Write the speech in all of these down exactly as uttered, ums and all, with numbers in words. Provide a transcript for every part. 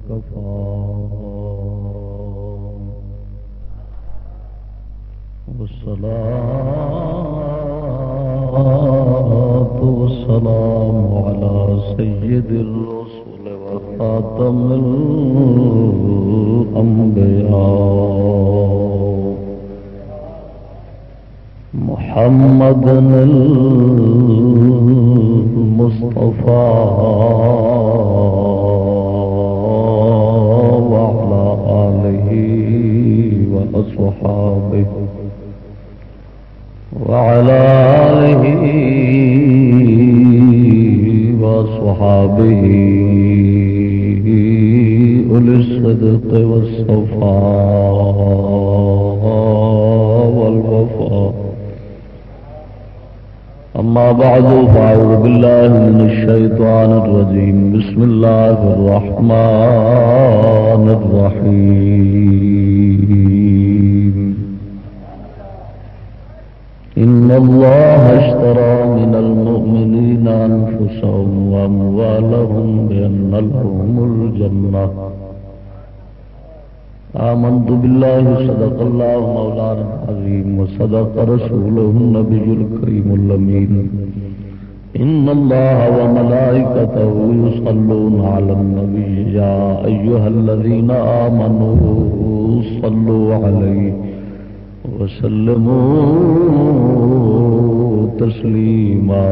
وكفى والصلاة والسلام على سيد الرسل وخاتم الأنبياء محمد المصطفى وعلى آله وأصحابه وعلى آله وصحابه أولي الصدق والصفاء والوفاء. أما بعد فأعوذ بالله من الشيطان الرجيم. بسم الله الرحمن الرحيم. إن الله اشترى من المؤمنين أنفسهم وأموالهم بأن لهم الجنة. آمنت بالله صدق الله مولانا العظيم وصدق رسوله النبي الكريم الأمين. إن الله وملائكته يصلون على النبي يا أيها الذين آمنوا صلوا عليه وسلموا تسلیما.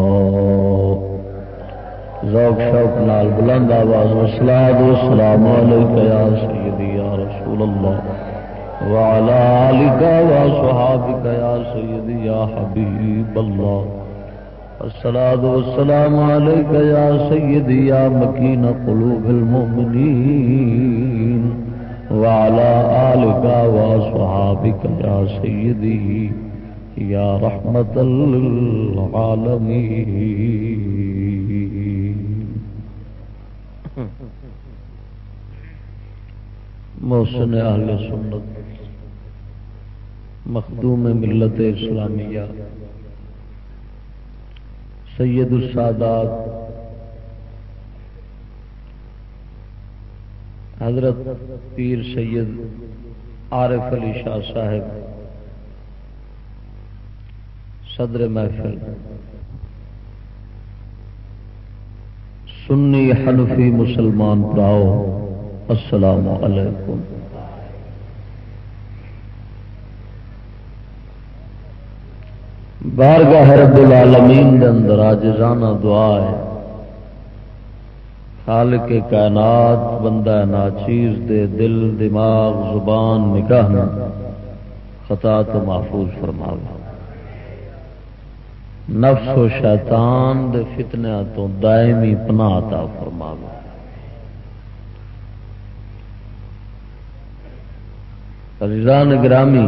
ذوق شوق نال بلند آواز والصلاۃ والسلام علیک یا سیدی یا رسول اللہ وعلی آلک وصحابک یا سیدی یا حبیب اللہ. الصلاۃ والسلام علیک یا سیدی یا مکین قلوب المؤمنین وعلى آلك وصحابك يا سيدي يا رحمة للعالمين. محسن اہل سنت مخدوم ملت اسلامیہ سید السادات حضرت پیر سید عارف علی شاہ صاحب صدر محفل سنی حنفی مسلمان پراؤ السلام علیکم. بارگاہ رب العالمین دے اندر عاجزانہ دعا ہے خالق کائنات بندہ ناچیز دے دل دماغ زبان نگاہ خطا تو محفوظ فرماوے. نفس و شیطان دے فتنہ تو دائمی پناہ عطا فرماوے. عزیزان گرامی،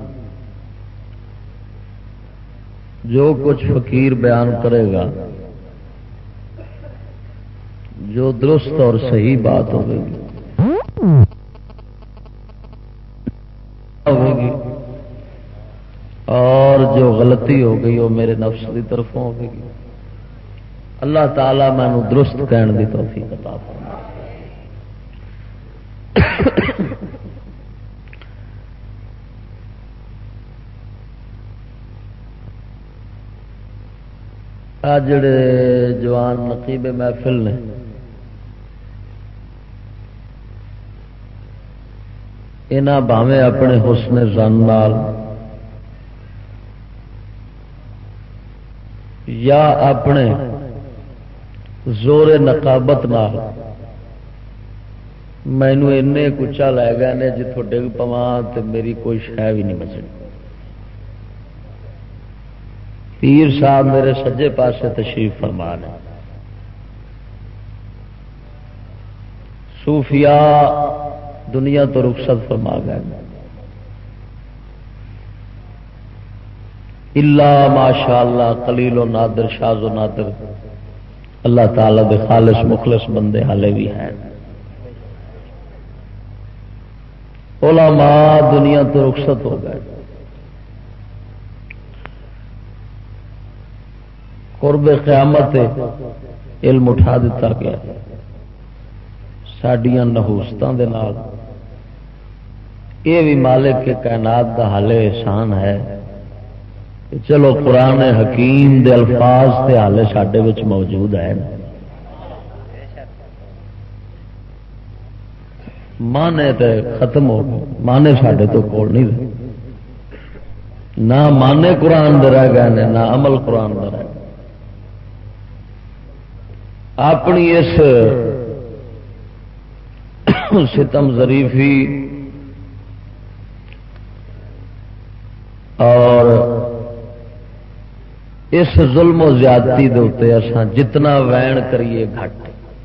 جو کچھ فقیر بیان کرے گا جو درست اور صحیح بات ہوگی ہوگی اور جو غلطی ہو گئی وہ میرے نفس کی طرف ہوگی. اللہ تعالی میں نو درست کہنے دی توفیق عطا فرمائے. آ جڑے جوان نقیب محفل نے انہاں بھاویں اپنے حسن زن نال یا اپنے زور نقابت نال مینو اینے کچا لے گئے نے جتوں ڈگ پواں تے میری کوئی شے بھی نہیں بچنی. پیر صاحب میرے سجے پاسے تشریف فرما نے. صوفیاء دنیا تو رخصت فرما گئے الا ماشاء اللہ قلیل و نادر شاذ و نادر اللہ تعالی دے خالص مخلص بندے حالے بھی ہیں. علماء دنیا تو رخصت ہو گئے. قرب قیامت علم اٹھا دیتا گیا. ساڈیاں نحوستاں دے نال یہ بھی مالک کے کائنات دا حالے احسان ہے کہ چلو قرآن حکیم دے الفاظ تے حالے ساڈے وچ موجود ہے. مانے تے ختم ہو گئے، مانے ساڈے تو کول نہیں رہے، نہ مانے قرآن دے رہ گئے نے نہ عمل قرآن دا رہ گئے. اپنی اس ستم ظریفی اور اس ظلم و زیادتی دے اوتے اساں جتنا وین کریے گھٹ.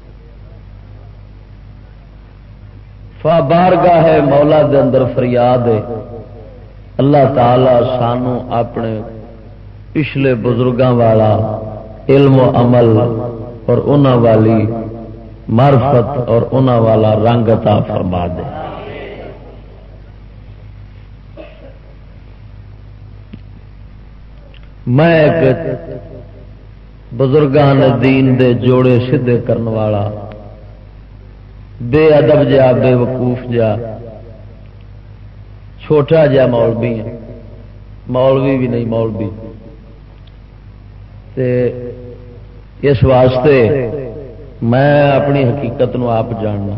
فبارگاہ ہے مولا دے اندر فریاد ہے اللہ تعالی سانو اپنے پچھلے بزرگاں والا علم و عمل اور انہاں والی معرفت اور انہاں والا رنگ عطا فرما دے. میں ایک بزرگان دین دے جوڑے سدھے کرنے والا بے ادب جا بے وقوف جا چھوٹا جا مولوی ہے، مولوی بھی نہیں مولوی تے اس واسطے میں اپنی حقیقت نو آپ جاننا،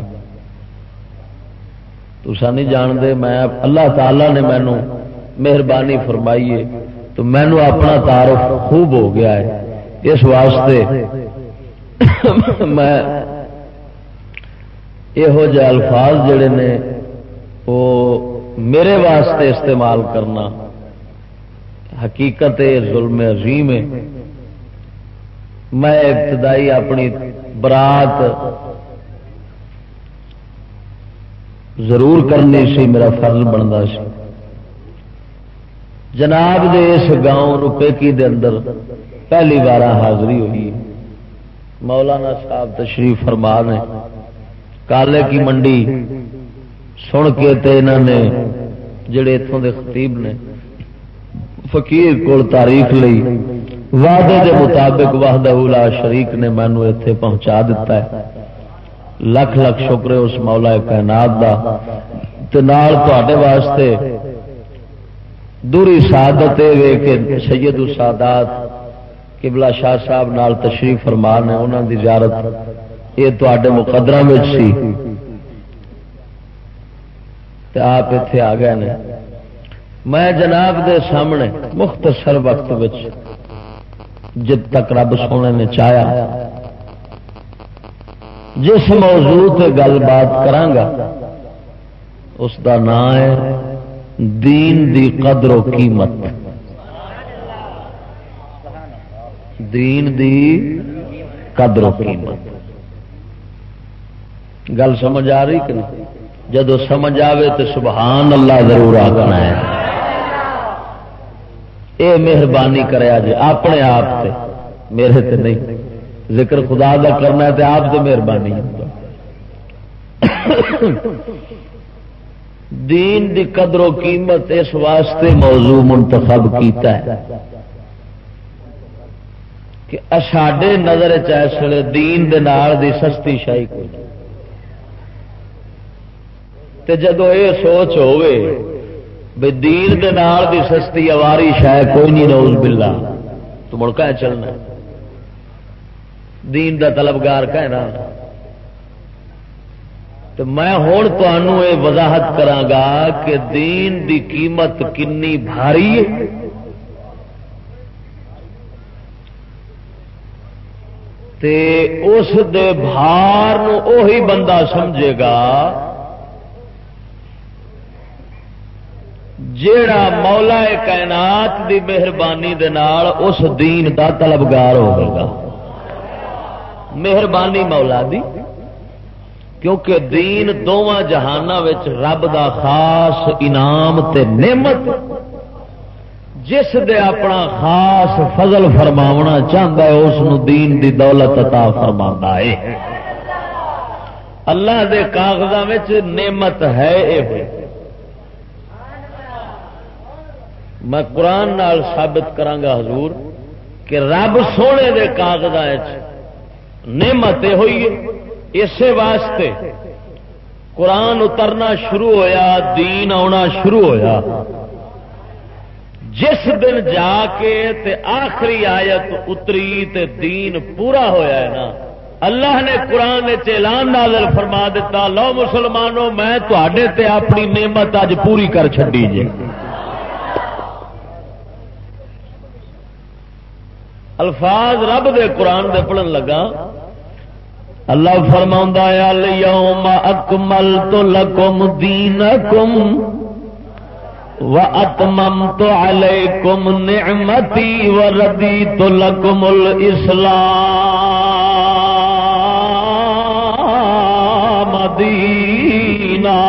تسا نہیں جانتے. میں اللہ تعالی نے مینو مہربانی فرمائی ہے تو مینو اپنا تعارف خوب ہو گیا ہے. اس واسطے میں یہو جہ الفاظ جڑے نے وہ میرے واسطے استعمال کرنا حقیقت ظلم عظیم ہے. میں ابتدائی اپنی برات ضرور کرنی سی، میرا فرض بنتا سی. جناب دے اس گاؤں روپیکی دے اندر پہلی بار حاضری ہوئی. مولانا صاحب تشریف فرما نے کالے کی منڈی سن کے تے انہوں نے جڑے اتوں دے خطیب نے فقیر کول تعریف لئی، وعدے دے مطابق وحدہ لا شریک نے مینو اتنے پہنچا دیتا ہے. لکھ لکھ شکر ہے اس مولا کائنات دا. تے نال تواڈے واسطے دوری سعادت ہے کہ سید السادات قبلہ شاہ صاحب نال تشریف فرما نے، انہاں دی زیارت یہ تواڈے مقدراں وچ سی تے آپ ایتھے آ گئے نے. میں جناب دے سامنے مختصر وقت وچ جب تک رب سونے نے چاہیا جس موضوع تے گل بات کرانگا اس دا نام ہے دین دی قدر و قیمت. دین دی قدر و قیمت گل سمجھ آ رہی کہ نہیں؟ جدو سمجھ آوے تو سبحان اللہ ضرور آخنا ہے. اے مہربانی کرے جی اپنے آپ تے، میرے تے نہیں. ذکر خدا دا کرنا ہے تے آپ تے مہربانی. دین دی قدر و قیمت اس واسطے موضوع منتخب کیتا ہے کہ ساڈے نظر چلے دین دے نال دی سستی شاہی کوئی تے جدو یہ سوچ ہوئے بھئی دین دے نال دی سستی اواری شاید کوئی نہیں، نعوذ باللہ، تو مڑ کہاں چلنا؟ دین دا طلبگار کہنا. تو میں ہوں تمہوں یہ وضاحت کرانگا کہ دین دی قیمت کنی بھاری ہے. تے اس دے بھار نو اوہی بندہ سمجھے گا جیڑا مولا کائنات دی مہربانی دے نال اس دین دا طلبگار ہوگا. مہربانی مولا دی، کیونکہ دین دونوں جہاناں وچ رب دا خاص انعام تے نعمت جس دے اپنا خاص فضل فرماونا چاہتا ہے اس نو دین دی دولت عطا فرماندا ہے. اللہ دے کاغذاں وچ نعمت ہے اے ہوئی. میں قرآن نال ثابت کرانگا حضور کہ رب سونے دے کاغذاں وچ نعمت ہوئی ہے اسی واسطے قرآن اترنا شروع ہویا، دین آنا شروع ہویا، جس دن جا کے تے آخری آیت اتری تے دین پورا ہویا ہے نا، اللہ نے قرآن اعلان نازل فرما دیتا، لو مسلمانوں میں تواڈے تے اپنی نعمت اج پوری کر چھڈی جے۔ الفاظ رب دے قرآن دے پڑھن لگا، اللہ فرماؤندا ہے الیوم اکملت لکم دینکم وَأَتْمَمْتُ عَلَيْكُمْ نِعْمَتِي وَرَضِيتُ لَكُمُ الْإِسْلَامَ دِينًا۔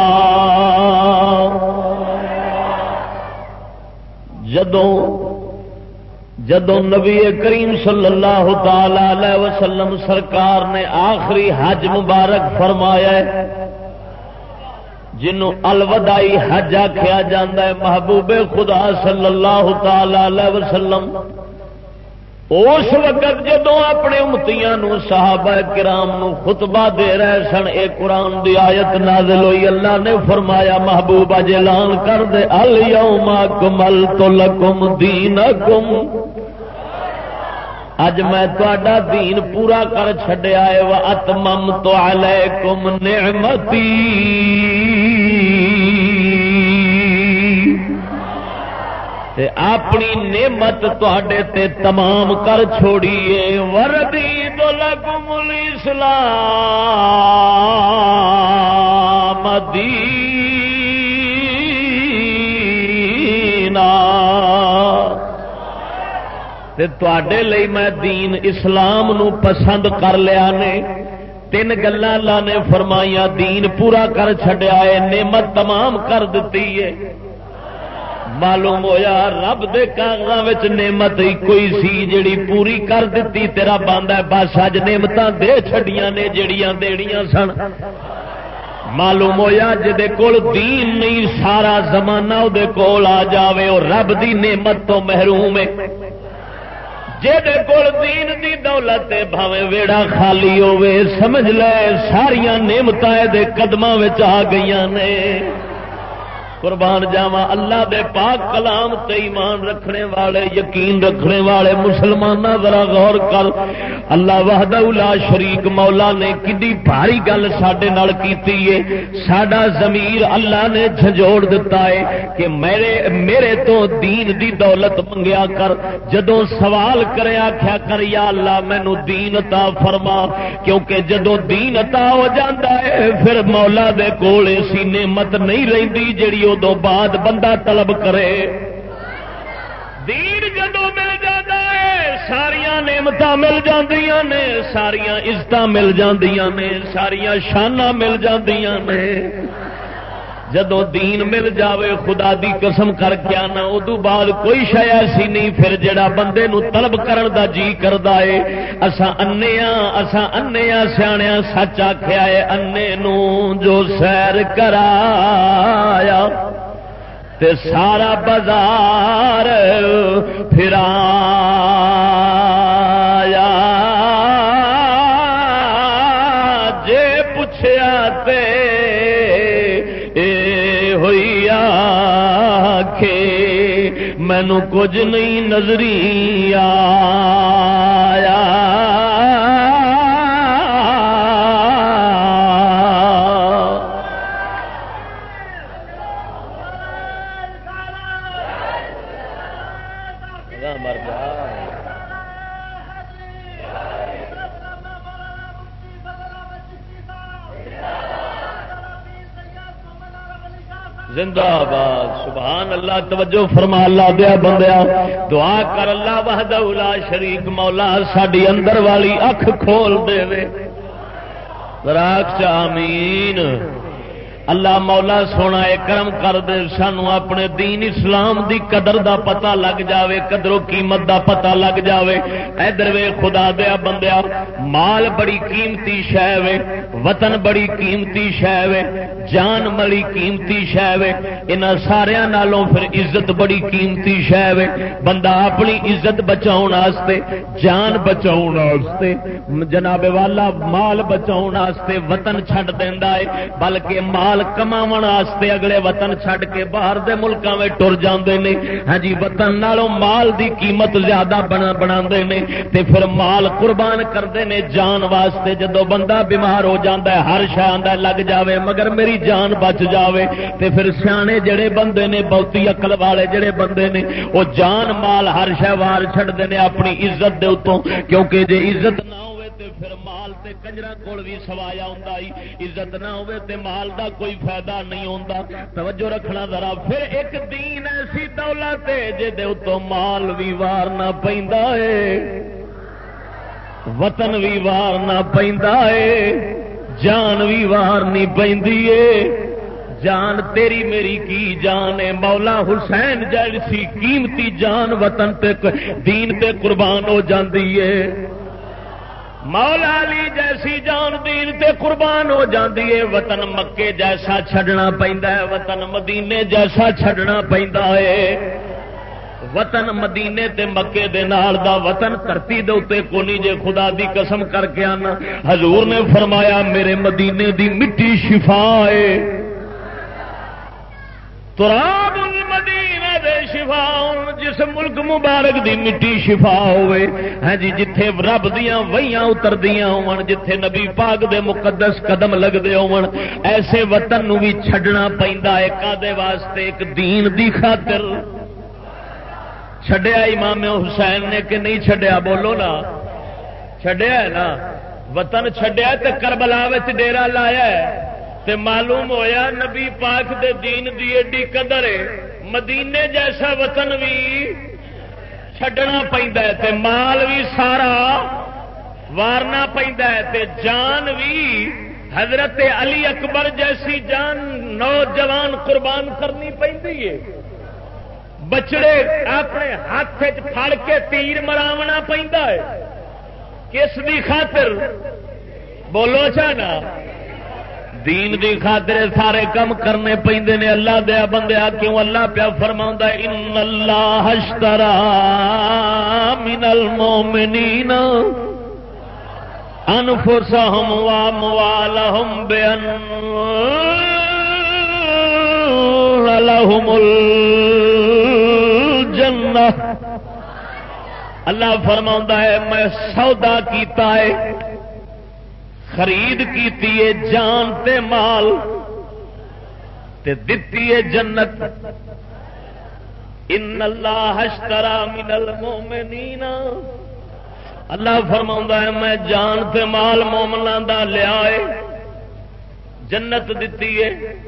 جدوں جدوں نبی کریم صلی اللہ تعالی علیہ وسلم سرکار نے آخری حج مبارک فرمایا ہے، جنوں الوداعی حج آخیا جاتا ہے، محبوب خدا صلی اللہ تعالی علیہ وسلم اس وقت جدوں اپنے امتیاں نو صحابہ کرام نو خطبہ دے رہے سن، اے قرآن دی آیت نازل ہوئی، اللہ نے فرمایا محبوب اج اعلان کر دے الیوم اکملت لکم دینکم، اج میں تہاڈا دین پورا کر چھڈیا ہے، واتممت علیکم نعمتی، تے اپنی نعمت تہاڈے تے تمام کر چھوڑیے، وردیت لکم الاسلام دینا، تے تواڈے لئی میں دین اسلام نو پسند کر لیا نے۔ تین گلاں اللہ نے فرمائیاں، دین پورا کر چھڈیا ہے، نعمت تمام کر دتی ہے۔ معلوم ہویا رب دے کاغذاں وچ نعمت ہی کوئی سی جڑی پوری کر دتی، تیرا باندا ہے بس اج نعمتاں دے چھڈیاں نے جڑیاں دیڑیاں سن۔ معلوم ہویا جدے کول دین نہیں سارا زمانہ او دے کول آ جاوے او رب دی نعمت تو محروم ہے۔ جہدے کول دین دی دولت ہے بھاویں ویڑا خالی ہوے، سمجھ لے ساریاں نعمتاں دے قدماں وچ آ گئیاں نے۔ قربان جاواں اللہ دے پاک کلام تے ایمان رکھنے والے، یقین رکھنے والے مسلمانہ ذرا غور کر، اللہ وحدہ لا شریک مولا نے کڈی بھاری گل ساڈے نال کیتی ہے۔ ساڈا ضمیر اللہ نے جھنجوڑ دتا ہے کہ میرے میرے تو دین دی دولت منگیا کر، جدوں سوال کرے آکھیا کر یا اللہ مینوں دین عطا فرما، کیونکہ جدوں دین عطا ہو جاندا ہے پھر مولا دے کول ایسی نعمت نہیں رہندی جڑی دو بعد بندہ طلب کرے۔ دین جدوں مل جاتا ہے ساریاں نعمتاں مل جاندیاں نے، ساریاں عزتاں مل جاندیاں نے، ساریاں شاناں مل جاندیاں نے۔ جدوں دین مل جاوے خدا دی قسم کر کے آنا ادو بعد کوئی شے ایسی نہیں پھر جڑا بندے نو طلب کرن دا جی کردا ہے۔ اساں انے ہاں اساں انے ہاں، سیاںیاں سچ آکھیا ہے، انے نو جو سیر کرایا تے سارا بازار پھرایا، جے پوچھیا تے مینو کچھ نہیں نظری آیا۔ زندہ آباد، سبحان اللہ، توجہ فرما اللہ دیا بندیا، دعا کر اللہ وحدہ لا شریک مولا ساڈی اندر والی اکھ کھول دے وے، راک چا آمین۔ اللہ مولا سونا اے کرم کر دے سانو اپنے دین اسلام دی قدر دا پتہ لگ جاوے، قدر و قیمت دا پتہ لگ جاوے۔ ادھر وے خدا دیا بندیا، مال بڑی قیمتی شے وے، وطن بڑی قیمتی شے وے، جان بڑی قیمتی شے وے، انہاں ساریاں نالوں پھر عزت بڑی قیمتی شے وے۔ بندہ اپنی عزت بچاؤ واسطے، جان بچاؤ واسطے، جناب والا مال بچاؤ واسطے وطن چھڈ دیندا ہے، بلکہ مال کماون واسطے اگلے وطن چھڈ کے باہر دے ملکاں وچ ٹر جاندے نے۔ ہاں جی، وطن نالوں مال دی قیمت زیادہ بنا بناندے نے تے پھر مال قربان کردے نے جان واسطے۔ جدوں بندہ بیمار ہو جاندا ہے ہر شے آندا لگ جاوے مگر میری جان بچ جاوے، تے پھر سیانے جڑے بندے نے بہتی عقل والے جڑے بندے نے وہ جان مال ہر شے وار چھڈدے نے اپنی عزت دے اتوں، کیونکہ جے عزت نہ ہوئے تے پھر مال تے کنجراں کول بھی سوایا ہوندا ہی، عزت نہ ہوئے تے مال دا کوئی فائدہ نہیں ہوندا۔ توجہ رکھنا ذرا۔ پھر ایک دین ایسی دولت ہے جے دے اتوں مال بھی وار نہ پیندا ہے، وطن بھی وار نہ پیندا ہے، جان بھی وار نہیں پیندی ہے۔ جان تیری میری کی جان ہے، مولا حسین جیسی قیمتی جان وطن تے دین تے قربان ہو جاندی ہے، مولا علی جیسی جان دین تے قربان ہو جاندی ہے۔ وطن مکے جیسا چھڈنا پیندا ہے، وطن مدینے جیسا چھڈنا پیندا ہے۔ وطن مدینے تے مکے دے نال دا وطن دھرتی دے اوتے کونی جے خدا دی قسم کر کے آنا۔ حضور نے فرمایا میرے مدینے دی مٹی شفا ہے، تراب المدینہ دے شفا، جس ملک مبارک دی مٹی شفا ہوئے، ہاں جی جتھے رب دیاں وحیاں اتردیاں ہون، جتھے نبی پاک دے مقدس قدم لگدے ہون، ایسے وطن نو بھی چھڈنا پیندا ہے کادے واسطے؟ ایک دین دی خاطر۔ چھڈیا امام حسین نے کہ نہیں چھڈیا؟ بولو نا، چھڈیا ہے نا؟ وطن چھڈیا تے کربلا وچ ڈیرا لایا ہے تے معلوم ہویا نبی پاک دے دین دی ایڈی قدر ہے، مدینے جیسا وطن بھی چھڈنا پیندا ہے تے مال بھی سارا وارنا پیندا ہے تے جان بھی حضرت علی اکبر جیسی جان نوجوان قربان کرنی پیندی ہے، بچڑے اپنے ہاتھ پھڑ کے تیر مراونا پیندا ہے، کس دی خاطر؟ بولو چاہنا، دین دی خاطر سارے کم کرنے پیندے نے۔ اللہ دیا بندیا کیوں اللہ پیا فرماوندا ہے ان اللہ اشترى من المؤمنین انفسهم واموالهم بان لهم الجنہ۔ اللہ فرماوندا ہے میں سودا کیتا ہے، خرید کیتی ہے جان تے مال تے دتی ہے جنت۔ ان اللہ اشترى من المؤمنین، اللہ فرماوندا ہے میں جان تے مال مومناں دا لیا ہے، جنت دتی ہے۔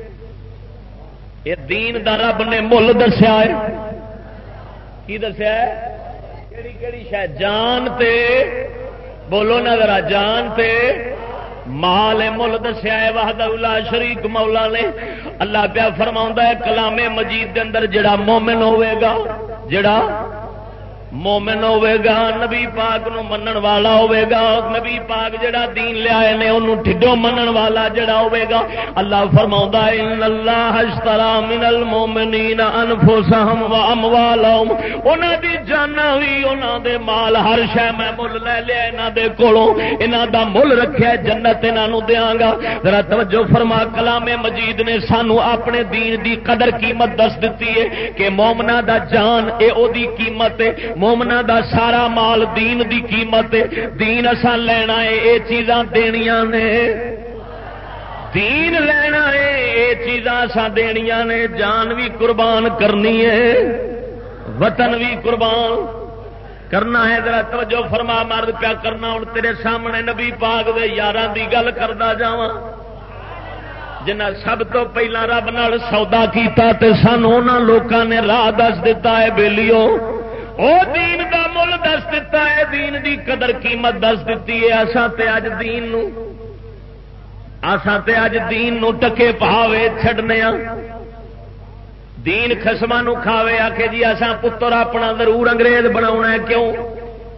یہ دین دا رب نے مل دسیا ہے، کی دسیا ہے؟ کیڑی کیڑی شے؟ جان تے بولو نا ذرا، جان تے مال مل دسیا ہے وحدہ لا شریک مولا نے۔ اللہ پیا فرماوندا ہے کلام مجید دے اندر جڑا مومن ہوئے گا، جڑا مومن ہوئے گا، نبی پاک نو منن والا ہوئے گا، نبی پاک جڑا دین لے آئے نے انہوں ٹھڈوں منن والا جڑا ہوئے گا، اللہ فرماوندا ہے ان اللہ اشترى من المؤمنین انفسهم واموالهم، انہاں دی جاناں وی انہاں دے مال ہر شے میں مل لے لیا انہاں دے کولوں، انہاں دا مل رکھیا جنت انہاں نو دیاں گا۔ ذرا توجہ فرما، کلام مجید نے سانو اپنے دین دی قدر قیمت دس دتی ہے کہ مومناں دا جان اے او دی قیمت ہے، مومنا دا سارا مال دین دی قیمت ہے، دین اساں لینا ہے اے چیزاں دینیاں نے، دین لینا ہے اے چیزاں اساں دینیاں نے، جان بھی قربان کرنی ہے، وطن بھی قربان کرنا ہے۔ ذرا توجہ فرما، مرد پیا کرنا ہن تیرے سامنے نبی پاک دے یاراں دی گل کردا جاواں جنہاں سب تو پہلا رب نال سودا کیتا تے سانو انہاں لوکاں نے راہ دس دتا ہے بیلیو، او دین دا مل دس دیتا ہے، دین دی قدر قیمت دس دیتی ہے۔ اساں تے اج دین نو اساں تے اج دین نو ٹکے پاوے چھڈنے آ، دین خسماں نو کھاوے، آکھے جی اساں پتر اپنا ضرور انگریز بناونا ہے، کیوں؟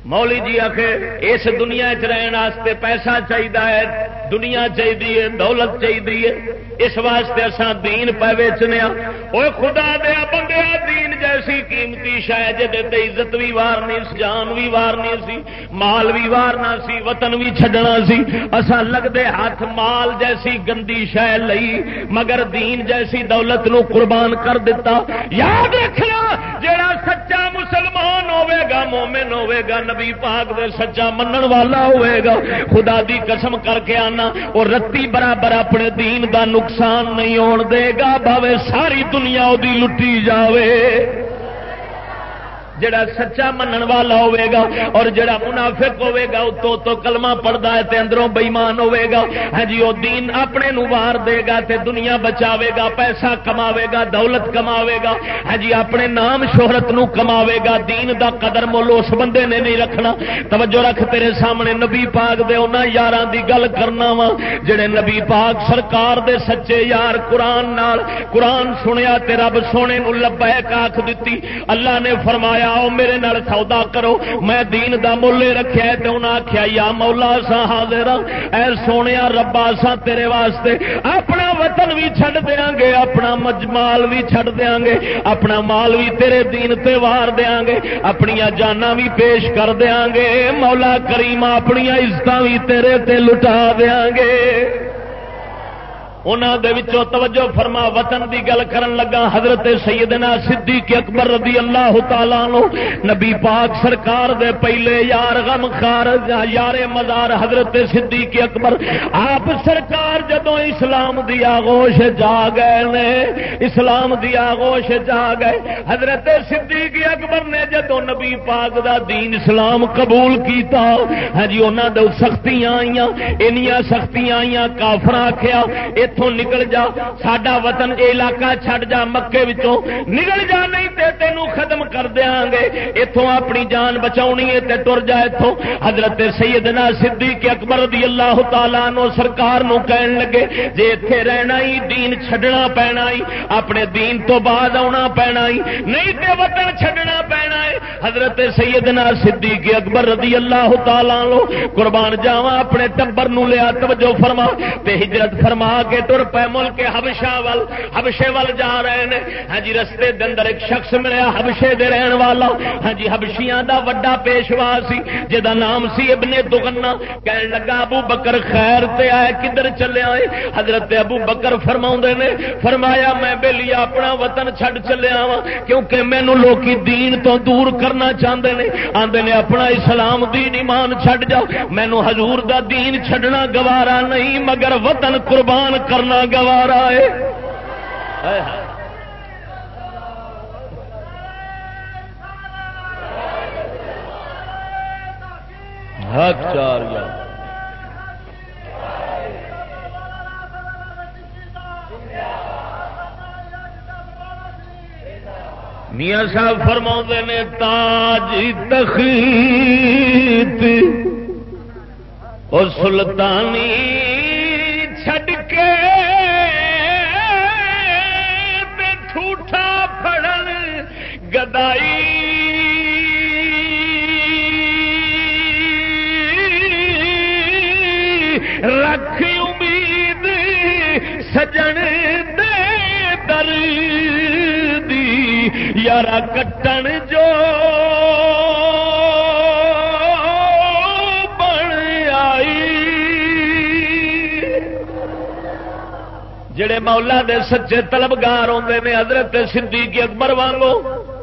مولی جی آخے اس دنیا چ رہن واسطے پیسہ چاہیے، دنیا چاہیے، دولت چاہیے، اس واسطے اساں دین پہ ویچنے اوے خدا دیا بندیا، دین جیسی قیمتی شاید جے عزت بھی وارنی، جان بھی وارنی سی، مال بھی وارنا سی، وطن بھی چھڈنا سی، اساں لگدے ہاتھ مال جیسی گندی شے لئی مگر دین جیسی دولت نو قربان کر دیتا۔ یاد رکھنا جیڑا سچا مسلمان ہوے گا، مومن ہوے گا، نبی پاک دے سچا منن والا ہوئے گا، خدا دی قسم کر کے آنا اور رتی برابر اپنے دین دا نقصان نہیں ہون دے گا، بھاوے ساری دنیا دی لٹی جاوے۔ جڑا سچا منن والا ہوئے گا اور جڑا منافق ہوئے گا اتو تو کلمہ پڑھدا ہے تے اندروں بے ایمان ہوئے گا، ہاں جی وہ دین اپنے نو وار دے گا تے دنیا بچاوے گا، پیسہ کماوے گا، دولت کماوے گا، ہاں جی اپنے نام شہرت نو کماوے گا، دین دا قدر مول اس بندے نے نہیں رکھنا۔ توجہ رکھ، تیرے سامنے نبی پاک دے انہاں یاراں دی گل کرنا وا جڑے نبی پاک سرکار دے سچے یار، قرآن نال قرآن سنیا تے رب سونے نو لبیک آکھ دتی۔ اللہ نے فرمایا آؤ میرے نال سودا کرو، میں دین دا مول رکھیا ہے تے انہاں آکھیا یا مولا سا حاضر اے سونیا ربا سا تیرے واسطے اپنا وطن بھی چھڈ دیاں گے، اپنا مال بھی چھڈ دیاں گے، اپنا مال بھی تیرے دین تے وار دیاں گے، اپنی جاناں بھی پیش کر دیاں گے، مولا کریم اپنی عزتاں بھی تیرے تے لٹا دیاں گے۔ انہاں دے وچوں توجہ فرما، وطن دی گل کرن لگا حضرت سیدنا صدیق اکبر رضی اللہ تعالی عنہ نبی پاک سرکار دے پہلے یار غم خار یار مزار حضرت صدیق اکبر آپ سرکار جدوں اسلام دی آغوش جا گئے نے، اسلام دی آغوش جا گئے، حضرت صدیق اکبر نے جدوں نبی پاک دا دین اسلام قبول کیتا، ہاں جی انہاں دے سختیاں آئیاں، انیاں سختیاں آئیاں، کافر آکھیا اتوں نکل جا، ساڈا وطن علاقہ چھڈ جا، مکے وچوں نکل جا نہیں تے تینوں ختم کر دیاں گے، اتوں اپنی جان بچاونی ہے تے ٹر جا اتوں۔ حضرت سیدنا صدیق اکبر رضی اللہ تعالی عنہ سرکار نو کہن لگے جے ایتھے رہنا ہی دین چھڈنا پینا ہی، اپنے دین تو بعد آنا پینا ہی، نہیں تے وطن چھڈنا پینا ہے۔ حضرت سیدنا صدیق اکبر رضی اللہ تعالی عنہ قربان جاواں اپنے ٹبر نو لیا، توجہ فرما تے ہجرت فرما کے ٹر پے ملک حبشہ ول، حبشے ول جا رہے ہیں۔ ہاں جی رستے دے اندر ایک شخص ملیا حبشے دے رہن والا، ہاں جی حبشیاں دا وڈا پیشوا سی جدا نام سی ابن دغنہ، کہن لگا ابو بکر خیر تے آئے کدھر چلے آئے؟ حضرت ابو بکر فرماؤندے نے فرمایا میں بیلی اپنا وطن چھڈ چلیا وا کیونکہ مینوں لوکی دین تو دور کرنا چاہندے نے، آندے نے اپنا اسلام دین ایمان چھڈ جاؤ، مینوں حضور دا دین چھڈنا گوارا نہیں مگر وطن قربان کرنا گوارا ہے۔ حق چار یا میاں صاحب فرماؤندے نے تاج تخت اور سلطانی چھڈ کے ٹھوٹا پھڑن گدائی رکھ امید سجن دے در دی یارا کٹن جو بن آئی۔ جڑے مولا دے سچے طلبگار ہوندے نے حضرت صدیق اکبر وانگو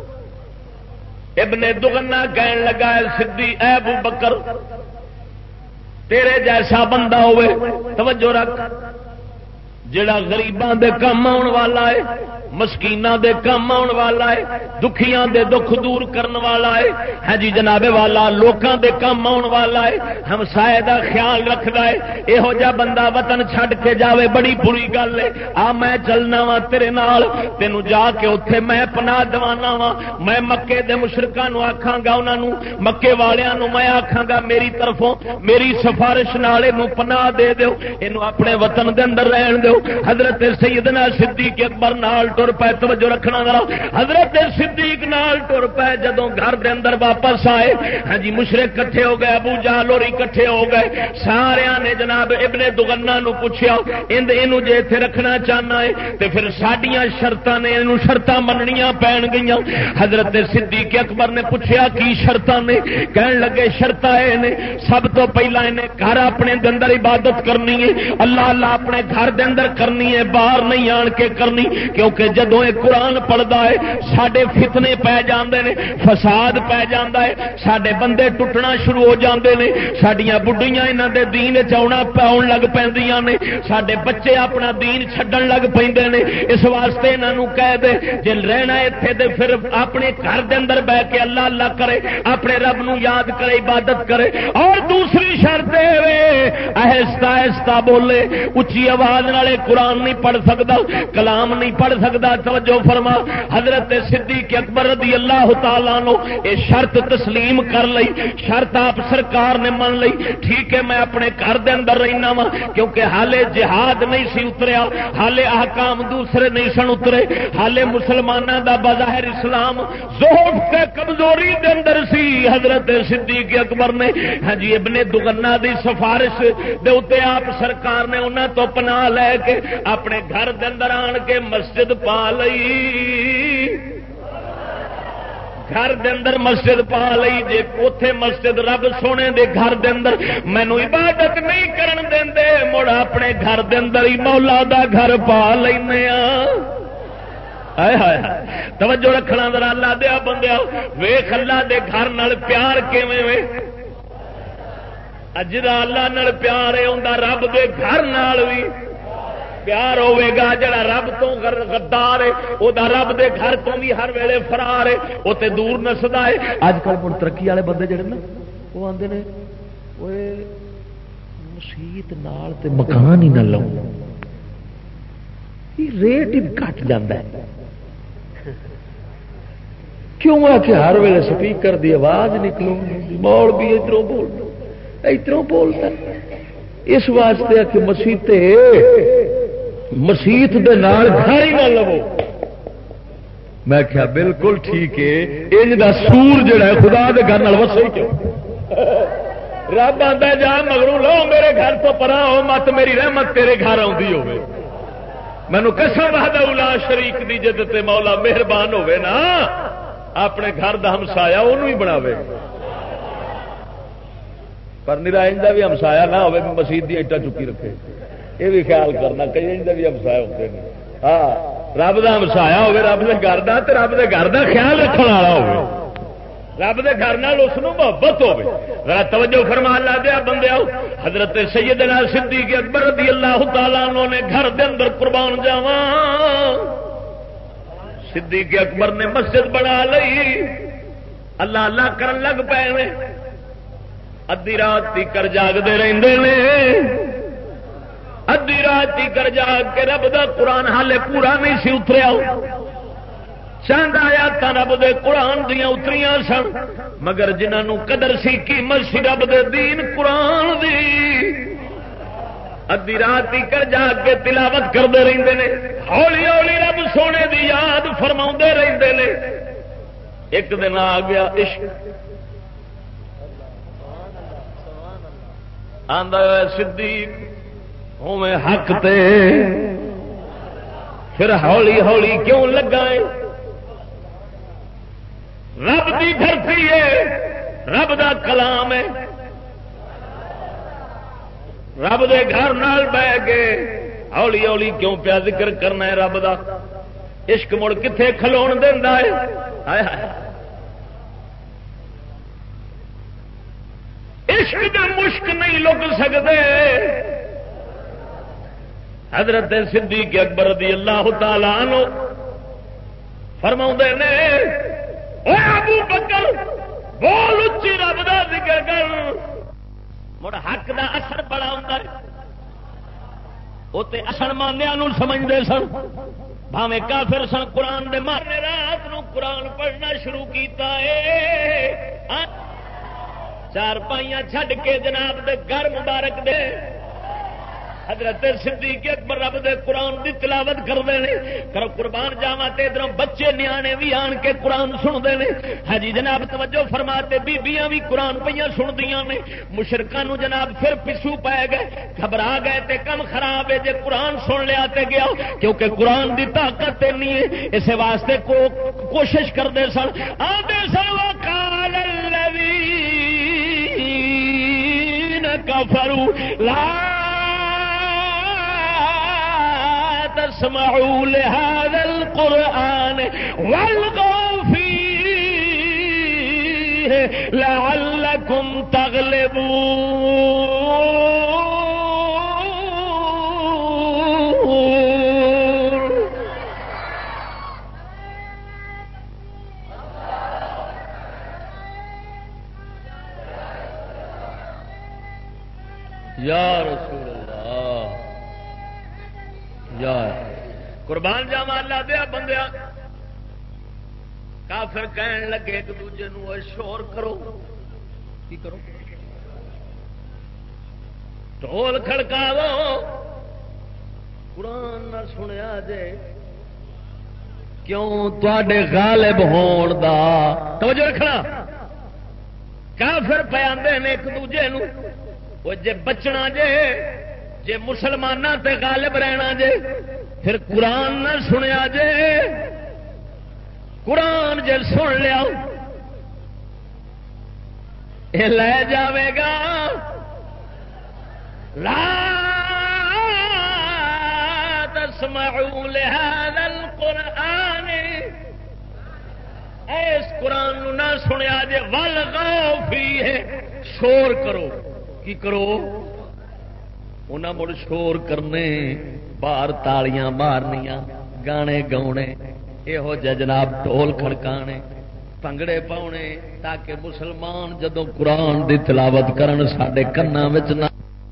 ابن دغنہ کہن لگا ہے صدیق اے ابو بکر تیرے جیسا بندہ ہوئے، توجہ رکھ، جڑا غریباں دے کم آن والا ہے، مسکیناں دے کم آن والا ہے، دکھیاں دے دکھ دور کرن والا ہے، ہاں جی جناب والا لوکاں دے کم آن والا ہے، ہمسائے دا خیال رکھدا ہے، یہو جا بندہ وطن چھڈ کے جاوے بڑی بری گل ہے۔ آ میں چلنا وا تیرے نال، تینوں جا کے اوتھے میں پناہ دوانا وا، میں مکے دے مشرکاں نو آکھاں گا، انہاں نو مکے والیاں نو میں آکھاں گا میری طرفوں میری سفارش نال اینوں پناہ دے دیو، اینوں اپنے وطن دے اندر رہن دیو، حضرت سیدنا صدیق اکبر نال ٹر پے، توجہ رکھنا ذرا، حضرت صدیق نال ٹر پے، جدوں گھر دے اندر واپس آئے، ہاں جی مشرک کٹھے ہو گئے، ابو جہل اور کٹھے ہو گئے، سارے نے جناب ابن دغنہ نو پوچھیا اند اینو جے ایتھے رکھنا چاہنا ہے تے پھر ساڈیاں شرطاں نے، اینو شرطاں مننیاں پین گئیاں۔ حضرت صدیق اکبر نے پوچھیا کی شرطاں نے؟ کہن لگے شرطاں اے نے، سب تو پہلا انہیں گھر اپنے دے اندر عبادت کرنی ہے، اللہ اللہ اپنے گھر دے اندر کرنی ہے، باہر نہیں آن کے کرنی، کیونکہ جدوں یہ قرآن پڑھدا ہے ساڈے فتنے پی جاندے نے، فساد پی جاندا ہے، ساڈے بندے ٹوٹنا شروع ہو جاندے نے، ساڈیاں بڈھیاں انہاں دے دین وچ آਉਣਾ پاؤن لگ پیندیاں نے، ساڈے بچے اپنا دین چھڈن لگ پیندے نے، اس واسطے انہاں نوں کہہ دے جے رہنا ایتھے تے پھر اپنے گھر دے اندر بیٹھ کے اللہ اللہ کرے، اپنے رب نو یاد کرے، عبادت کرے۔ اور دوسری شرط اے آہستہ آہستہ بولے، اچھی آواز نالے قرآن نہیں پڑھ سکدا، کلام نہیں پڑھ سکدا۔ توجہ فرما، حضرت صدیق اکبر رضی اللہ تعالیٰ عنہ یہ شرط تسلیم کر لئی، شرط آپ سرکار نے من لئی، ٹھیک ہے میں اپنے گھر دے اندر رہنا وا، کیونکہ حالے جہاد نہیں سی اتریا، حالے احکام دوسرے نہیں سن اترے، حالے مسلمانوں دا بظاہر اسلام ضعف تے کمزوری دے اندر سی۔ حضرت صدیق اکبر نے ہاں جی ابن دغنہ دی سفارش دے اوتے آپ سرکار نے انہاں تو پناہ لے کے اپنے گھر دے اندر آن کے مسجد پا لئی، گھر دے اندر مسجد پا لئی، جے اوتھے مسجد رب سونے دے گھر دے اندر مینو عبادت نہیں کرن دیندے، مڑ اپنے گھر دے اندر ہی مولا دا گھر پا لینے آ۔ ہائے ہائے توجہ رکھنا ذرا، اللہ دیا بندیا ویکھ اللہ دے گھر نال پیار کیویں وے، جڑا اللہ نال پیار ہے اوندا رب دے گھر نال بھی پیار ہوے گا، جڑا رب تو غدار ہے او دا رب دے گھر تو بھی ہر ویلے فرار ہے، او تے دور نسدا ہے۔ اج کل مڑ ترقی والے بندے جڑے نا وہ آندے نے اوے مسیت نال تے مکان ہی نہ لو، ریٹ ہی گھٹ جاندا ہے، کیوں آ کہ ہر ویلے سپیکر دی آواز نکلوں مول بھی ادھروں بول ادھروں بولتا، اس واسطے کہ مسیتے مسیت دے نال گھر ہی نہ لو۔ میں کہا بالکل ٹھیک ہے، انج دا سور جڑا ہے خدا دے گھر نال وسے ہی کیوں؟ رب آندا جا مگروں لو میرے گھر تو پرا ہو مت میری رحمت تیرے گھر آندی ہوے، مینوں قسم وحدہ لا شریک دی جے تے مولا مہربان ہوے نا اپنے گھر دا ہمسایا اونوں ہی بناوے، پر نرا اندا بھی ہمسایا نہ ہوے مسجد دی اٹا چکی رکھے، یہ بھی خیال کرنا، کئی اندا بھی ہمسایا ہوندے نے۔ ہاں رب دا ہمسایا ہوے، رب دے گھر دا تے رب دے گھر دا خیال رکھن والا ہوے، رب دے گھر نال اس نوں محبت ہوے۔ ذرا توجہ فرما اللہ دیا بندیاں، حضرت سیدنا صدیق اکبر رضی اللہ تعالی عنہ نے گھر دے اندر قربان جاواں، صدیق اکبر نے مسجد بنا لئی، اللہ اللہ کرن لگ پے نے، ادھی رات تیکر جاگدے رہندے نے، ادھی رات تیکر جاگ کے رب دا قرآن حالے پورا نہیں سی اتریا، چند آیات رب دے قرآن دیاں اتریاں سن، مگر جنہاں نوں قدر سی قیمت سی رب دے دین قرآن دی، ادھی رات تیکر جاگ کے تلاوت کرتے رہندے نے، ہولی ہولی رب سونے دی یاد فرماؤندے رہندے نے۔ ایک دن آ گیا عشق، آندا ہے صدیق ہوے حق تے، پھر ہولی ہولی کیوں لگا ہے؟ رب دی دھرتی ہے، رب دا کلام ہے، رب دے گھر نال بہ کے ہولی ہولی کیوں پیا ذکر کرنا ہے رب دا؟ عشق مڑ کتھے کھلون دیندا ہے؟ ہائے ہائے عشق دے مشک نہیں لگ سکتے۔ حضرت صدیق اکبر رضی اللہ تعالی عنہ فرماؤندے نے، اے ابو بکر بول اچھی رب دا ذکر کر، مڑ حق دا اثر بڑا ہوندا ہے، وہ تے اصل مانیاں نوں سمجھدے سن، بھاویں کافر سن، قرآن دے مارنے رات نو قرآن پڑھنا شروع کیتا ہے، چار پائیاں چھڈ کے جناب دے گھر مبارک دے حضرت صدیق اکبر رب دے قرآن دی تلاوت کرتے ہیں کرو قربان جاواں تے ادھر بچے نیانے بھی آن کے قرآن سنتے ہیں. ہاں جی جناب توجہ فرماتے بیبیاں بھی قرآن پہ سندیاں نے. مشرکاں نو جناب پھر پچھو پی گئے گھبرا گئے تے کم خراب ہے جے قرآن سن لیا تے گیا کیونکہ قرآن دی طاقت نہیں ہے. اس واسطے کو کوشش کرتے سن آدھے سن وقال الذین کفروا لا تسمعوا لهذا القرآن والغوا فيه لعلكم تغلبون. یا رسول اللہ یا قربان جاواں اللہ دیا بندیا کافر کہن لگے ایک دوجے نو شور کرو کی کرو ڈھول کھڑکاو قرآن نہ سنیا جے کیوں تواڈے غالب ہون دا توجہ رکھنا. کافر پہ آندے نے ایک دوجے نو وہ جے بچنا جے جے مسلماناں تے غالب رہنا جے پھر قرآن نہ سنیا جے قرآن جے سن لیا یہ لے جاوے گا لا تسمعوا لهذا القرآن اس قرآن نو نہ سنیا جے والغوا فیہ شور کرو کی کرو انہاں مڑ شور کرنے باہر تالیاں مارنیاں گانے گاؤنے یہو جہ جناب ڈھول کھڑکانے پنگڑے پاؤنے تاکہ مسلمان جدوں قرآن دی تلاوت کرن ساڈے کنا وچ نہ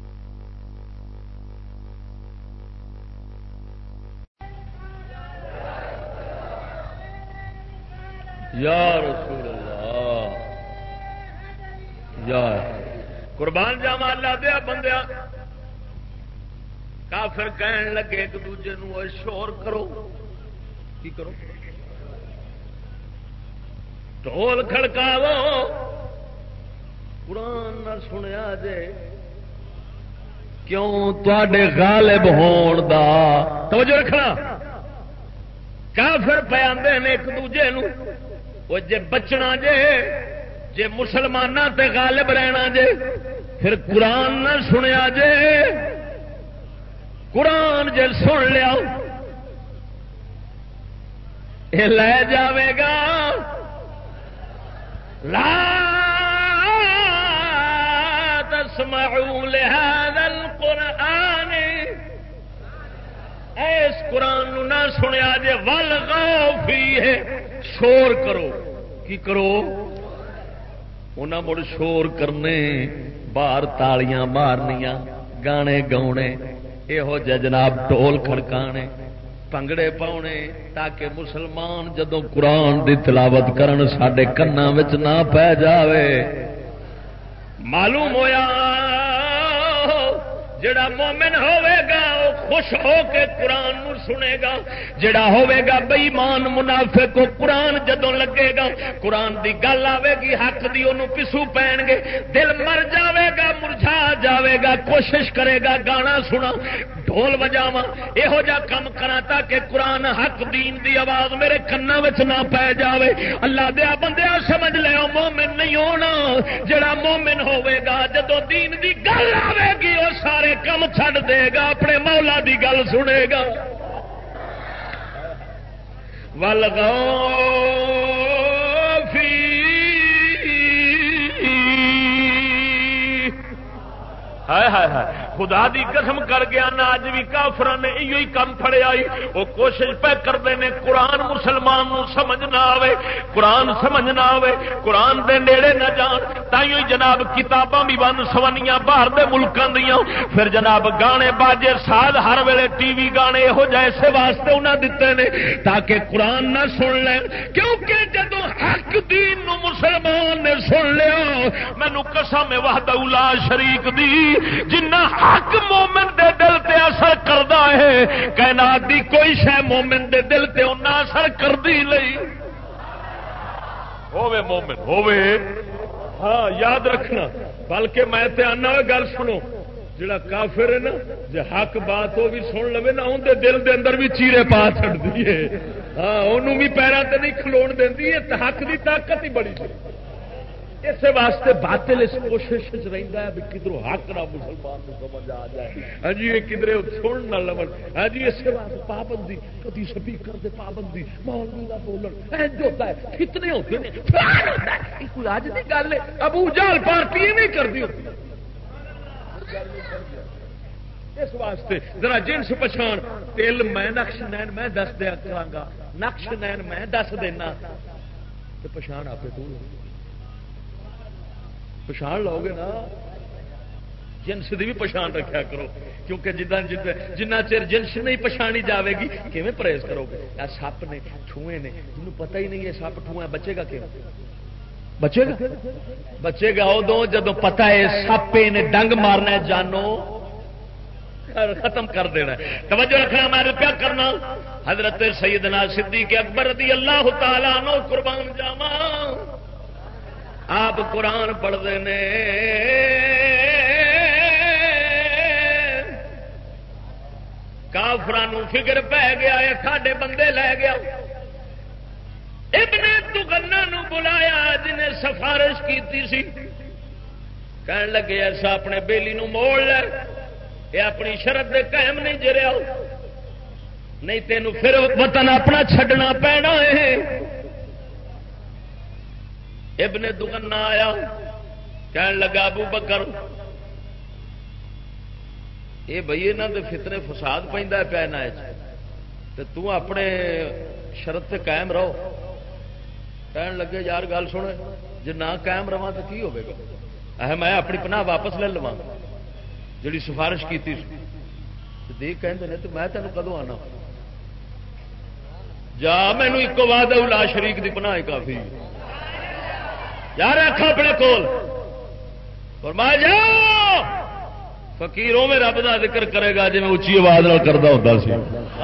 یا رسول اللہ یا قربان جاواں اللہ دیا بندیا کافر کہن لگے ایک دوجے نو شور کرو کی کرو ڈھول کھڑکاو قرآن نہ سنیا جے کیوں تواڈے غالب ہون دا توجہ رکھنا. کافر پہ آندے نے ایک دوجے نو وہ جے بچنا جے جے مسلماناں تے غالب رہنا جے پھر قرآن نہ سنیا جے قرآن جے سن لیا یہ لے جاوے گا لا تسمعوا لهذا القرآن اس قرآن نو نہ سنیا جے والغوا فیہ شور کرو کی کرو انہاں مڑ شور کرنے باہر تالیاں مارنیاں گانے گاؤنے یہو جہ جناب ڈھول کھڑکانے پنگڑے پاؤنے تاکہ مسلمان جدوں قرآن دی تلاوت کرن ساڈے کنا وچ نہ پی جاوے. معلوم ہویا جڑا مومن ہوے گا وہ خوش ہو کے قرآن نو سنے گا. جڑا ہوے گا بے ایمان منافق کو قرآن جدوں لگے گا قرآن دی گل آوے گی حق دی انہوں پسو پین گے دل مر جاوے گا مرجھا جاوے گا کوشش کرے گا گانا سنا ڈھول بجاواں یہو جا کم کراں تاکہ قرآن حق دین دی آواز میرے کنا وچ نہ پے جاوے. اللہ دیا بندیا سمجھ لے مومن نہیں ہونا. جڑا مومن ہوے گا جدوں دین دی گل آوے گی وہ سارے کم چھڈ دے گا اپنے مولا دی گل سنے گا. والغوا فی ہائے ہائے ہائے خدا دی قسم کر گیا نا اج بھی کافراں نے ایو ہی کم پھڑیا آئی وہ کوشش پہ کرتے ہیں قرآن مسلمان نو سمجھ نہ آوے قرآن سمجھ نہ آوے قرآن دے نیڑے نہ جان تائیوں جناب کتاباں بھی بن سونیاں باہر دے ملکاں دیاں پھر جناب گانے باجے ساز ہر ویلے ٹی وی گانے یہو جائے اسے واسطے انہاں دتے نے تاکہ قرآن نہ سن لین کیونکہ جدوں حق دین نو مسلمان نے سن لیا مینوں قسم وحدہ لا شریک دی جنہ حق مومن دے دل تے ہوے کائنات دی کوئی شے مومن دے دل تے اُنہ اثر کردی نہیں ہوے مومن ہوے ہاں یاد رکھنا بلکہ میں تے آنا گل سنو جڑا کافر ہے نا جے حق بات وہ بھی سن لوے نا اون دے دل دے اندر بھی چیرے پا چھڑ دیے ہاں انہوں بھی پیروں تے نہیں کھلون دیندی ہے حق دی طاقت ہی بڑی ہے اس واسطے باطل اس کوشش رہتا ہے بھی کدھروں حق نہ مسلمان کو سمجھ آ جائے ہاں جی یہ کدھرے سن نہ لو ہاں جی اس واسطے پابندی کدی سپیکر دے پابندی مولوی کا بولن اینج ہوتا ہے کتنے ہوتے ہیں کوئی اج دی گل ہے ابو جہل پارٹی نہیں کرتی ہوتی اس واسطے ذرا جنس پچھان تل میں نقش نین میں دس دیا کرا نقش نین میں دس دینا تو پچھان آپ کو پچھان لو گے نا جنس کی بھی پچھان رکھا کرو کیونکہ جدا جنہ چر جنس نہیں پچھانی جاوے گی کیویں پرہیز کرو گے سپ نے ٹھوئے نے جنہوں پتہ ہی نہیں ہے سپ ٹھوئے بچے گا کہ بچے گا بچے گا ادو جدو پتہ ہے سپ نے ڈنگ مارنا جانو ختم کر دینا توجہ رکھنا میں کیا کرنا حضرت سیدنا صدیق اکبر رضی اللہ تعالیٰ عنہ قربان جاواں آپ قرآن پڑھتے ہیں کافران فکر پی گیا ہے ساڈے بندے لے گیا ابن دگنا نو بلایا جنہیں سفارش کی سی کہن لگے ایسا اپنے بیلی نو موڑ لے یہ اپنی شرط دے قائم نہیں جریا نہیں تینوں پھر وطن اپنا چھڈنا پینا ہے ابن دگنا آیا کہن لگا ابو بکر یہ بھائی یہاں کے فطرے فساد پہ پہ تو اپنے شرط تے قائم رہو کہن لگے یار گل سن جی نہ قائم رہا تو کی ہوگا اہ میں اپنی پناہ واپس لے لوا جی سفارش کی دیکھ کہتے تو میں تینوں کدو آنا جا مینو ایک وعدہ لا شریک دی پناہ کافی یار رکھ اپنے کول فرمایا جا فقیروں میں رب کا ذکر کرے گا جی میں اچھی آواز نہ کرتا ہوتا سی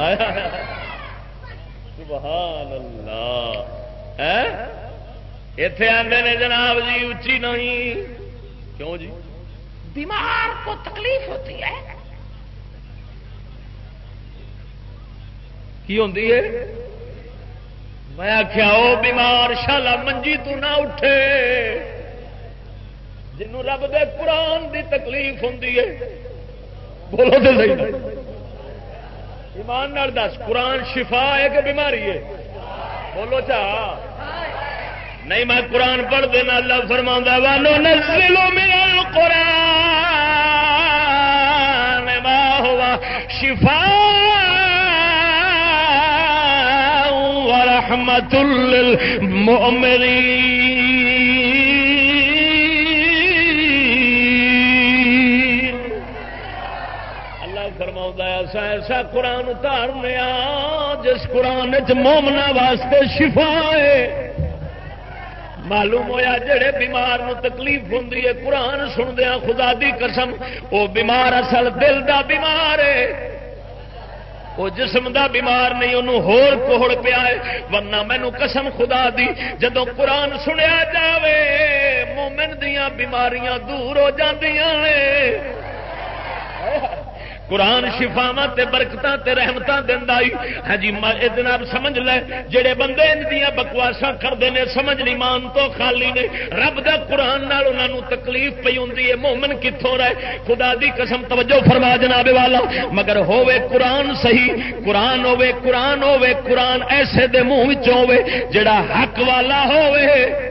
سبحان اللہ اتے آتے نے جناب جی اچھی نہیں کیوں جی بیمار کو تکلیف ہوتی ہے کی ہوتی ہے میں آخیا وہ بیمار شالا منجی تو نہ اٹھے جنوں رب دے قرآن دی تکلیف ہوندی ہے بولو تو صحیح ایمان نال دس قرآن شفا ہے کہ بیماری ہے بولو چاہ نہیں میں قرآن پڑھ دینا اللہ فرماؤں وانو نزل من القرآن ما ہوا شفاء ورحمۃ للمؤمنین ایسا ایسا قرآن اتارنے جس قرآن چ مومنا واسطے شفا ہے معلوم ہویا جڑے بیمار نو تکلیف ہوندی ہے قرآن سندیا خدا دی قسم وہ بیمار اصل دل دا بیمار ہے وہ جسم دا بیمار نہیں انہوں ہور کوہڑ پیا ہے ورنہ مینو قسم خدا دی جدوں قرآن سنیا جاوے مومن دیاں بیماریاں دور ہو جاندیاں ہیں قرآن شفاواں تے برکتاں تے رحمتاں دیندا ہی ہاں جی جناب سمجھ لے جڑے بندے ان دیاں بکواساں کردے نے سمجھ نہیں مان تو خالی نے رب دا قرآن نال انہاں نوں تکلیف پئی ہوندی ہے مومن کتھوں رہے خدا دی قسم توجہ فرما جناب والا مگر ہووے قرآن صحیح قرآن ہووے قرآن ہووے قرآن ایسے دے منہ وچوں ہووے جڑا حق والا ہووے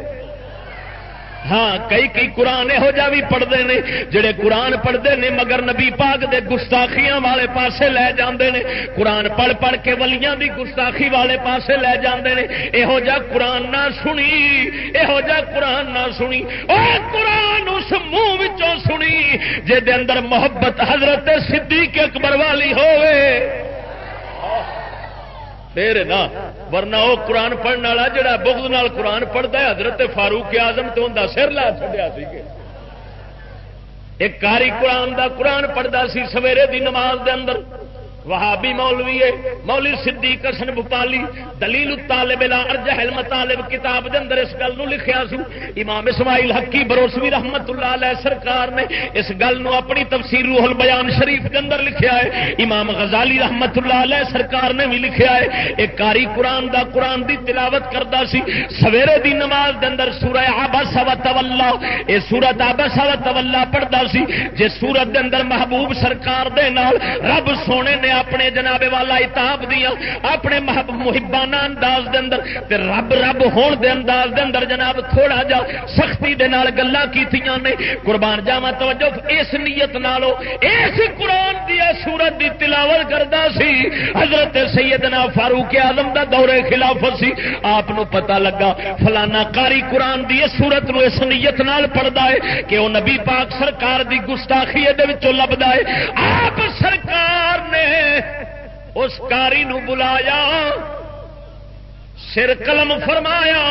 ہاں کئی کئی قرآن یہو جہ بھی پڑھتے ہیں جڑے قرآن پڑھتے ہیں مگر نبی پاک دے گستاخیاں والے پاسے لے جاندے نے قرآن پڑھ پڑھ کے ولیاں دی گستاخی والے پاسے لے جاندے نے یہو جہ قرآن نہ سنی یہو جہ قرآن نہ سنی او قرآن اس منہ وچوں سنی جے دے اندر محبت حضرت صدیق اکبر والی ہوئے پھر نا ورنہ وہ قرآن پڑھنے والا جڑا بغض نال قرآن پڑھتا ہے حضرت فاروق اعظم تو ان کا سر لا چڑیا سی ایک کاری قرآن دا قرآن پڑھتا سی سویرے دی نماز دے اندر وہابی مولوی ہے مولوی صدیق حسن بپالی دلیل الطالب لا ارجح المطالب کتاب دے اندر اس گل نو لکھیا سی. امام اسماعیل حقی بروسوی رحمت اللہ علیہ سرکار نے اس گل نو اپنی تفسیر روح البیان شریف دے اندر لکھیا ہے. امام غزالی رحمت اللہ علیہ سرکار نے بھی لکھیا ہے. ایک قاری قرآن دا قرآن دی تلاوت کردا سی سویرے دی نماز دے اندر سورہ عبس و تولا اے سورۃ عبس و تولا پڑھدا سی. جس سورت دے اندر محبوب سرکار دے نال رب سونے نے اپنے جناب والا اتاب دیا اپنے محبانہ انداز دے اندر تے رب رب ہون دے انداز دے اندر جناب تھوڑا جا سختی دے نال گلاں کیتیاں نے. قربان جاواں توجہ اس نیت نالو اس قرآن دی سورت دی تلاوت کردا سی. حضرت سیدنا فاروق اعظم دا دور خلافت سی. آپ نو پتہ لگا فلانا قاری قرآن دی اس سورت نو اس نیت نال پڑھدا ہے کہ وہ نبی پاک سرکار دی گستاخی دے وچوں لبدا ہے. آپ سرکار نے اس کاری نو بلایا سر قلم فرمایا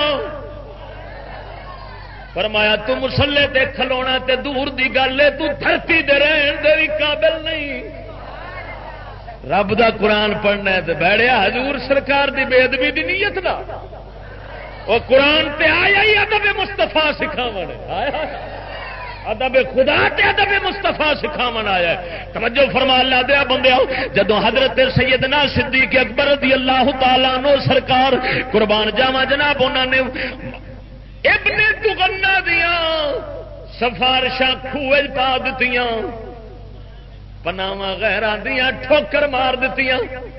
فرمایا تو مسلے تے کھلونا تے دور دی گل ہے تو دھرتی دے رہن دے قابل نہیں. رب دا قرآن پڑھنا ہے تے بیٹھیا حضور سرکار دی بے ادبی دی نیت دا. وہ قرآن تے آیا ہی ادب مصطفیٰ سکھاون آیا ادب خدا تے ادب مصطفیٰ سکھاون آیا ہے. توجہ فرما اللہ دیا بندیا جدو حضرت سیدنا صدیق اکبر رضی اللہ تعالی عنہ سرکار قربان جاواں جناب انہوں نے ابن تغنا دیا سفارشاں کھوے پا دتیاں پناواں غیراں دیاں ٹھوکر مار دتیاں.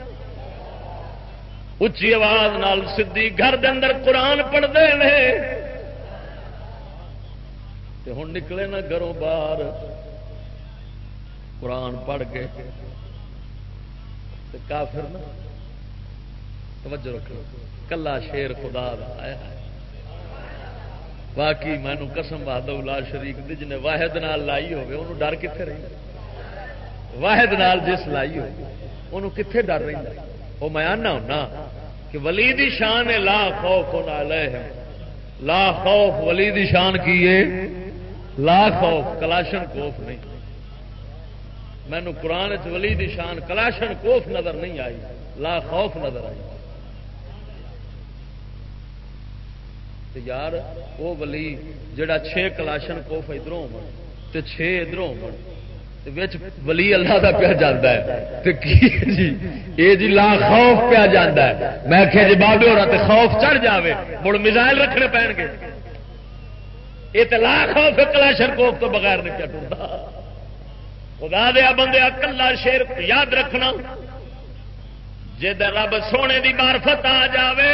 اچھی آواز نال صدیق گھر دے اندر قرآن پڑھتے ہیں تے ہن نکلے نہ گھروں باہر قرآن پڑھ کے تے کافر نہ توجہ رکھو کلا شیر خدا دا آیا باقی مینو قسم وحدہ لا شریک دی جنے واحد نال لائی ہوے اونوں ڈر کتنے رہی واحد نال جس لائی ہو اونوں کتنے ڈر رہی. وہ میں آنا ہونا کہ ولی دی شان ہے لا خوف علیہم لا خوف ولی دی شان کی ہے لا خوف کلاشن کوف نہیں. مینو قرآن چ ولی دی شان کلاشن کوف نظر نہیں آئی لا خوف نظر آئی. یار وہ ولی جڑا چھ کلاشن کوف ادھروں تے چھ ادھروں ولی اللہ دا پیا جانا ہے تے کی جی اے جی لا خوف پیا جانا ہے. میں کہ جی بابے ہو رہا تے خوف چڑھ جاوے مڑ میزائل رکھنے پین گے. یہ تو لا خوف کلاشن کوف تو بغیر نہیں پیا ٹرتا. خدا دیا بندے کلا شیر یاد رکھنا جے رب سونے دی معرفت آ جاوے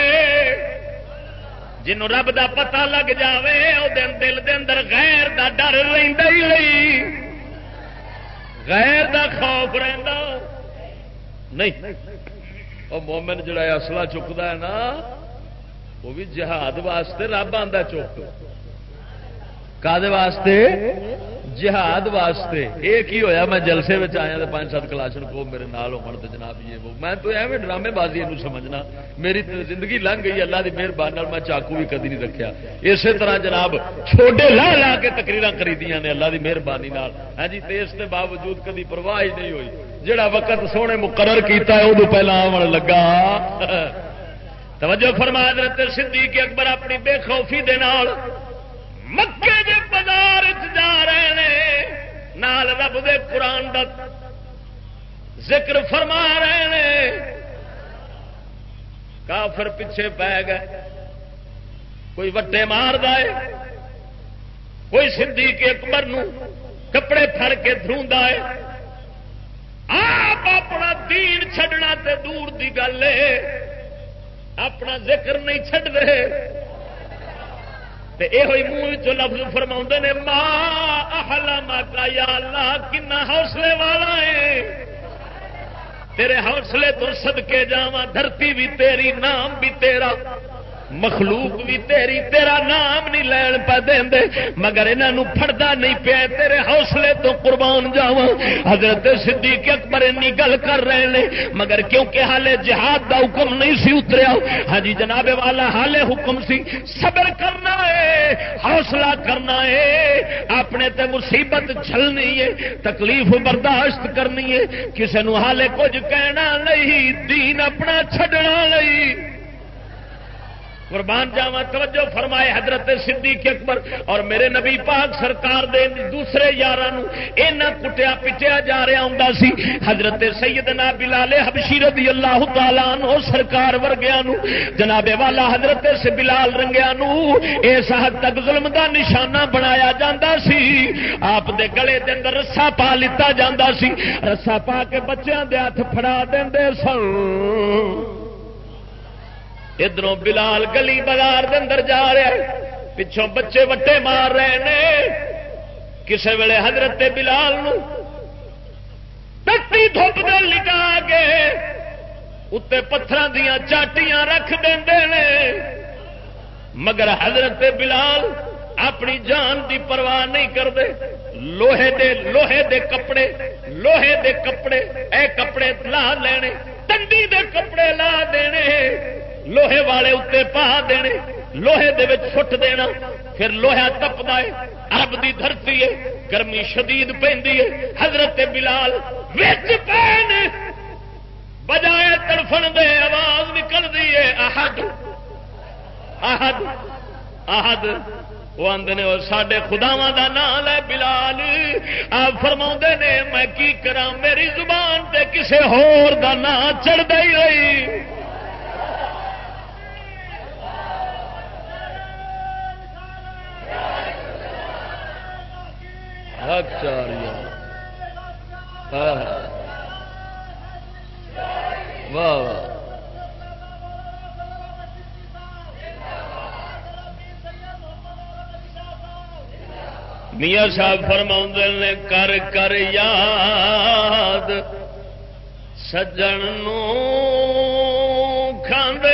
جنوں رب دا پتہ لگ جاوے او دل دے اندر غیر دا ڈر رہندا ہی نہیں غیر دا خوف رہندا نہیں. او مومن جڑا اصلہ چکدا ہے نا وہ بھی جہاد واسطے رب آندا چک کادے واسطے جہاد واسطے. ایک ہی ہویا میں جلسے میں آیا تو پانچ سات کلاشن کو میرے نال ہو تو جناب یہ وہ میں تو ایویں ڈرامے بازی یہ سمجھنا میری زندگی لنਘ گئی اللہ کی مہربانی میں چاقو بھی کدی نہیں رکھا. اسی طرح جناب چھوٹے لا لا کے تقریراں کریدیاں نے اللہ کی مہربانی ہاں جی اس کے باوجود کدی پرواہ ہی نہیں ہوئی. جڑا وقت سونے مقرر کیتا ہے ادو پہلا آن لگا. توجہ فرما حضرت صدیق اکبر اپنی بے خوفی دے نال مکے دے بازار جا رہے ہیں نال رب دے قرآن دا ذکر فرما رہے ہیں. کافر پیچھے پی گئے کوئی وٹے مار دے کوئی صدیق اکبر نو کپڑے پھڑ کے دھروندا ہے. آپ اپنا دین چھڈنا تے دور دی گل ہے اپنا ذکر نہیں چھڈ رہے. یہ منہ چ لفظ فرما نے ماں احلمک یا اللہ کنا حوصلے والا ہے تیرے حوصلے تو صدقے جاواں دھرتی بھی تیری نام بھی تیرا مخلوق بھی تیری تیرا نام نہیں لین پہ دے مگر انہوں پھڑدا نہیں پیا تیرے حوصلے تو قربان جاواں حضرت صدیق اکبر انی گل کر رہے ہیں مگر کیونکہ حالے جہاد دا حکم نہیں سی اتریا ہاں جی جناب والا حالے حکم سی صبر کرنا ہے حوصلہ کرنا ہے اپنے تے مصیبت جھلنی ہے تکلیف برداشت کرنی ہے کسے نو حالے کچھ کہنا نہیں دین اپنا چھڈنا نہیں قربان جاواں توجہ فرمائے حضرت صدیق اکبر اور میرے نبی پاک سرکار دے دوسرے یاراں نو اینا کٹیا پٹیا جا رہا ہوندا سی حضرت سیدنا بلال حبشی رضی اللہ تعالی عنہ سرکار ورگیاں نو جناب والا حضرت سے بلال رنگیاں نو اس حد تک ظلم دا نشانہ بنایا جاندا سی آپ دے گلے دے اندر رسا پا لتا جاندا سی رسا پا کے بچیاں دے ہاتھ پھڑا دیندے سن ادھروں بلال گلی بازار دے اندر جا رہا ہے پچھوں بچے وٹے مار رہے نے کسے ویلے حضرت بلال نو تتی دھوپ دے لٹا کے اتنے پتھراں دیاں چاٹیاں رکھ دیندے نے مگر حضرت بلال اپنی جان دی پرواہ نہیں کرتے لوہے دے لوہے دے کپڑے لوہے دے کپڑے اے کپڑے لا لینے تنڈی دے کپڑے لا دینے لوہے والے اتنے پا دینے لوہے دے وچ فٹ دینا پھر لوہا تپدا ہے عرب دی دھرتی ہے گرمی شدید پیندی ہے حضرت بلال وچ پین بجائے تڑفن دے آواز نکلدی ہے احد احد احد وہ آندے نے ساڈے خداواں دا نام ہے بلال آپ فرماوندے نے میں کی کراں میری زبان تے کسے ہور دا نام چڑھدا ہی نہیں واہ میاں صاحب فرماؤندے نے کر کر یاد سجن نو کھاندے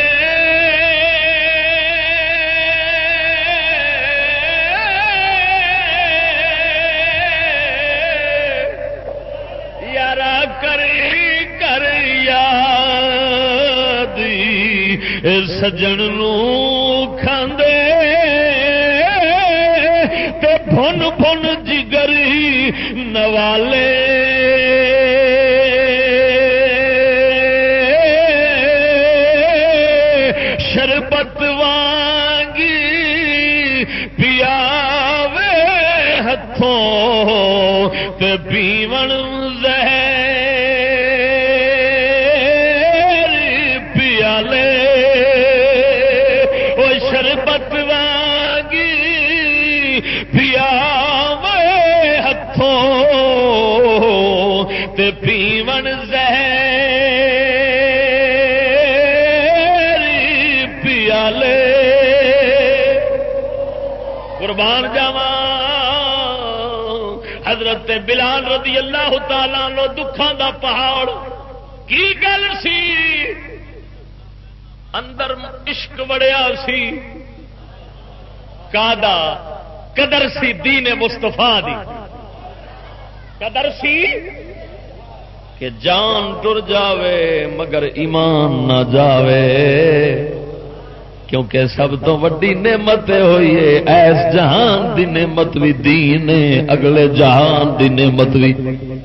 سجن نو کھاندے تے بھن بھن جگری نوالے شربت وانگی پیاوے ہتھوں تے پیون زہر پیون زہر پیالے قربان جاواں حضرت بلال رضی اللہ تعالی عنہ دکھاں دا پہاڑ کی گل سی اندر عشق وڑیا سی کادا قدر سی دین مصطفیٰ دی قدر سی کہ جان ٹر جاوے مگر ایمان نہ جاوے کیونکہ سب تو وڈی نعمت ہوئی ہے ایس جہان دی نعمت بھی دین اگلے جہان دی نعمت بھی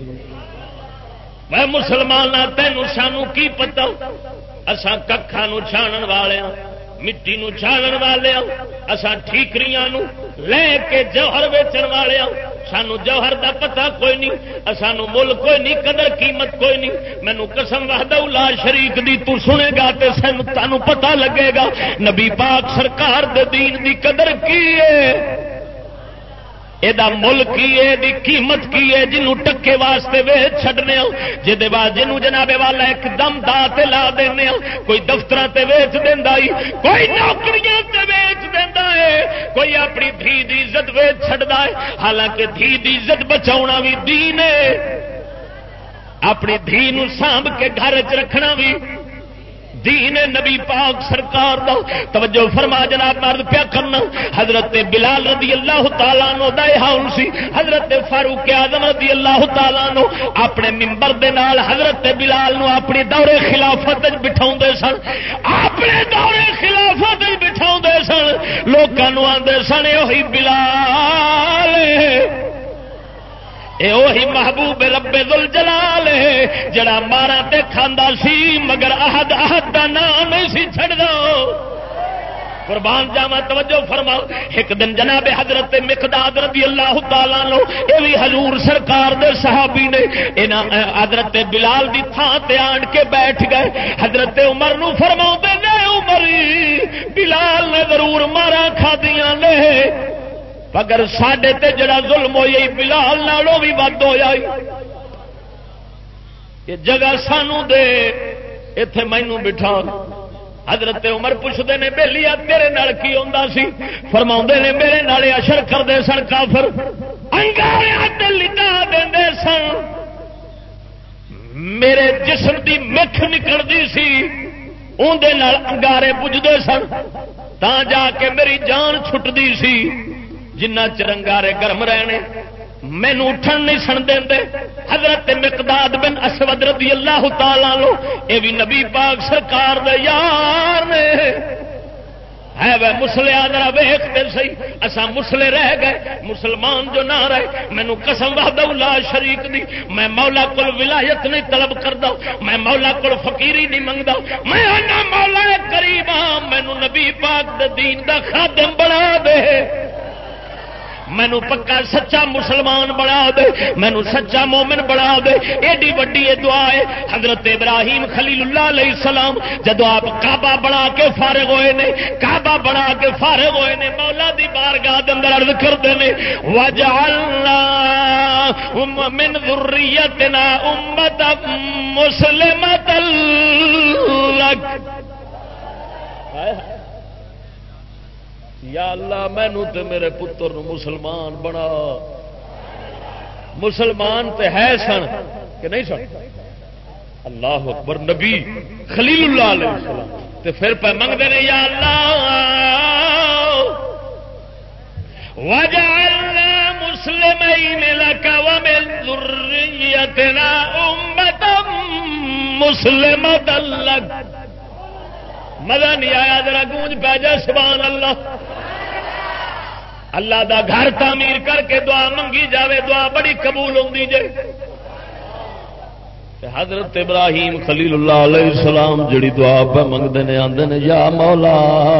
میں مسلمان تینوں سانو کی پتا اساں ککھاں نو چھانن والے ہاں مٹی نو چھانن والے ہاں اساں ٹھیکریاں نو لے کے جوہر ویچن والے ہاں سانو جوہر دا پتہ کوئی نہیں سانو مل کوئی نہیں قدر قیمت کوئی نہیں مینو قسم وحدہ لا شریک دی تو سنے گا تے سانو تانوں پتہ لگے گا نبی پاک سرکار دے دین دی قدر کی ہے یہ مل کی ہے دی قیمت کی ہے جنوں ٹکے واسطے ویچ چھڈنے جے بعد جنوں جناب والا ایک دم دا تے لا دینے کوئی دفتر تے ویچ دیندا ہی کوئی نوکریاں تے ویچ دیندا ہے کوئی اپنی دھی دی عزت ویچ چھڈدا ہے حالانکہ دھی دی عزت بچاؤنا بھی دین ہے اپنی دھی نو سانبھ کے گھر وچ رکھنا بھی دین نبی پاک سرکار دا توجہ فرما جناب مرد پیا کرنا حضرت بلال رضی اللہ تعالیٰ عنہ دا حال سی حضرت فاروق اعظم رضی اللہ تعالیٰ عنہ اپنے منبر دے نال حضرت بلال نو اپنی دور خلافت وچ بٹھاوندے سن اپنے دور خلافت وچ بٹھاوندے سن لوکاں نو آندے سن اوہی بلال اے اوہی محبوب رب ذل جلال ہے جڑا مارا تے کھاندا سی مگر احد احد دا نام نہیں سی چھڑدا قربان جاواں توجہ فرماؤ ایک دن جناب حضرت مقداد رضی اللہ تعالیٰ عنہ اے بھی حضور سرکار دے صحابی نے انہاں حضرت بلال دی تھاں تے آن کے بیٹھ گئے حضرت عمر نو فرماؤندے نے عمر بلال نے ضرور مارا کھادیاں نے اگر ساڈے تے جڑا ظلم ہوئی بلال نالوں بھی ود ہویا یہ جگہ سانو دے ایتھے مینوں بٹھا حضرت عمر پوچھتے ہیں بیلیا تیرے نال کی ہوندا سی فرماوندے نے میرے نال اشر کردے سن کافر انگاریاں تے لٹا دیندے سن میرے جسم دی مکھ نکلدی سی اون دے نال انگارے بجدے سن تاں جا کے میری جان چھٹدی سی جنہ چرنگارے گرم رہنے مینو اٹھن نہیں سن دے حضرت مقداد بن اسود رضی اللہ تعالیٰ عنہ اے بھی نبی پاک سرکار دے یار نے ہے وہ مسلے ذرا ویکھتے سی اساں مسلے رہ گئے مسلمان جو نہ رہے مینو قسم وحدہ لا شریک دی میں مولا کول ولایت نہیں طلب کردا میں مولا کول فقیری نہیں منگدا میں انا مولا کریم مینو نبی پاک دے دین دا خادم بنا دے مینو پکا سچا مسلمان بنا دے مینو سچا مومن بنا دے ایڈی وڈی یہ دعا ہے حضرت ابراہیم خلیل اللہ علیہ السلام جدو آپ کعبہ بنا کے فارغ ہوئے نے کعبہ بنا کے فارغ ہوئے نے مولا دی بارگاہ دے اندر عرض کرتے ہیں وجعلنا من ذریتنا امتا مسلمتا لک یا اللہ مینو تے میرے پتر نو مسلمان بنا مسلمان تے ہے سن کہ نہیں سن اللہ اکبر نبی خلیل اللہ علیہ السلام تے پھر پہ منگتے ہیں یا اللہ وجعلنا مسلمین لک ومن ذریتنا امتا مسلمتا لک مزہ نہیں آیا ذرا گونج پہ جا سبحان اللہ اللہ دا گھر تعمیر کر کے دعا منگی جاوے دعا بڑی قبول ہوندی جے حضرت ابراہیم خلیل اللہ علیہ السلام جڑی دعا پہ منگدے نے آندے نے یا مولا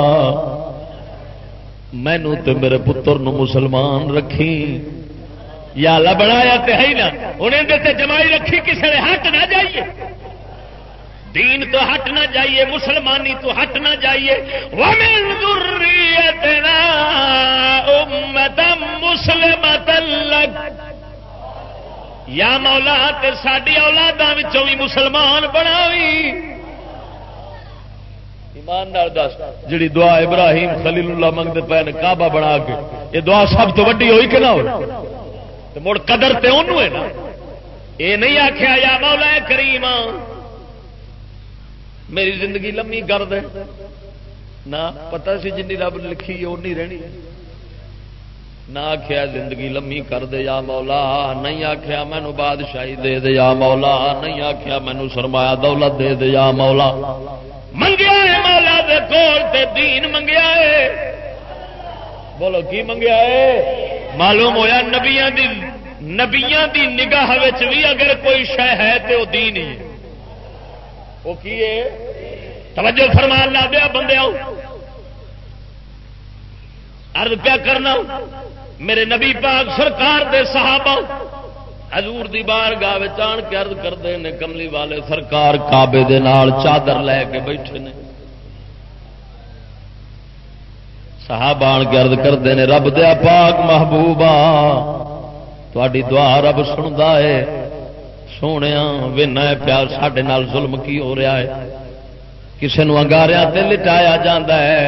مینوں تے میرے پتر نو مسلمان رکھی یا اللہ بنایا تے ہے ہی نا انہیں دے تے جمائی رکھی کسے نے ہٹ نہ جائیے دین تو ہٹ نہ جائیے مسلمانی تو ہٹ نہ جائیے وَمِن ذُرِّيَّتِنَا أُمَّةً مُسْلِمَةً لَكَ یا مولا تے ساڈی اولاداں وچوں بھی مسلمان بناوی ایمان نال دس جڑی دعا ابراہیم خلیل اللہ منگدے پے نے کعبہ بنا کے یہ دعا سب تو وڈی ہوئی کہ نہ ہوئی تے مڑ قدر تے اونوں ہے نا اے نہیں آکھیا یا مولا کریم میری زندگی لمبی کر دے نہ پتہ سی جنی رب لکھی اونی رہنی نہ آخیا زندگی لمبی کر دے یا مولا نہیں آخیا مینو بادشاہی دے دے یا مولا نہیں آخیا مینو سرمایہ دولت دے دے یا مولا منگیا ہے مولا دے کول تے دین منگیا ہے بولو کی منگیا ہے معلوم ہویا نبیاں دی نبیاں دی نگاہ وچ بھی اگر کوئی شے ہے تے او دین ہی ہے وہ کی ہے توجہ فرما اللہ دیا بندے آؤ عرض کیا کرنا میرے نبی پاک سرکار دے صحابہ حضور دی بارگاہ وچ آن کے عرض کردے نے کملی والے سرکار کعبے دے نال چادر لے کے بیٹھے نے صحابہ آن کے عرض کردے نے رب دیا پاک محبوبہ تہاڈی دعا رب سندا ہے سونے وینا پیار ساڈے نال ظلم کی ہو رہا ہے کسے نو انگاریاں تے لٹایا جاندا ہے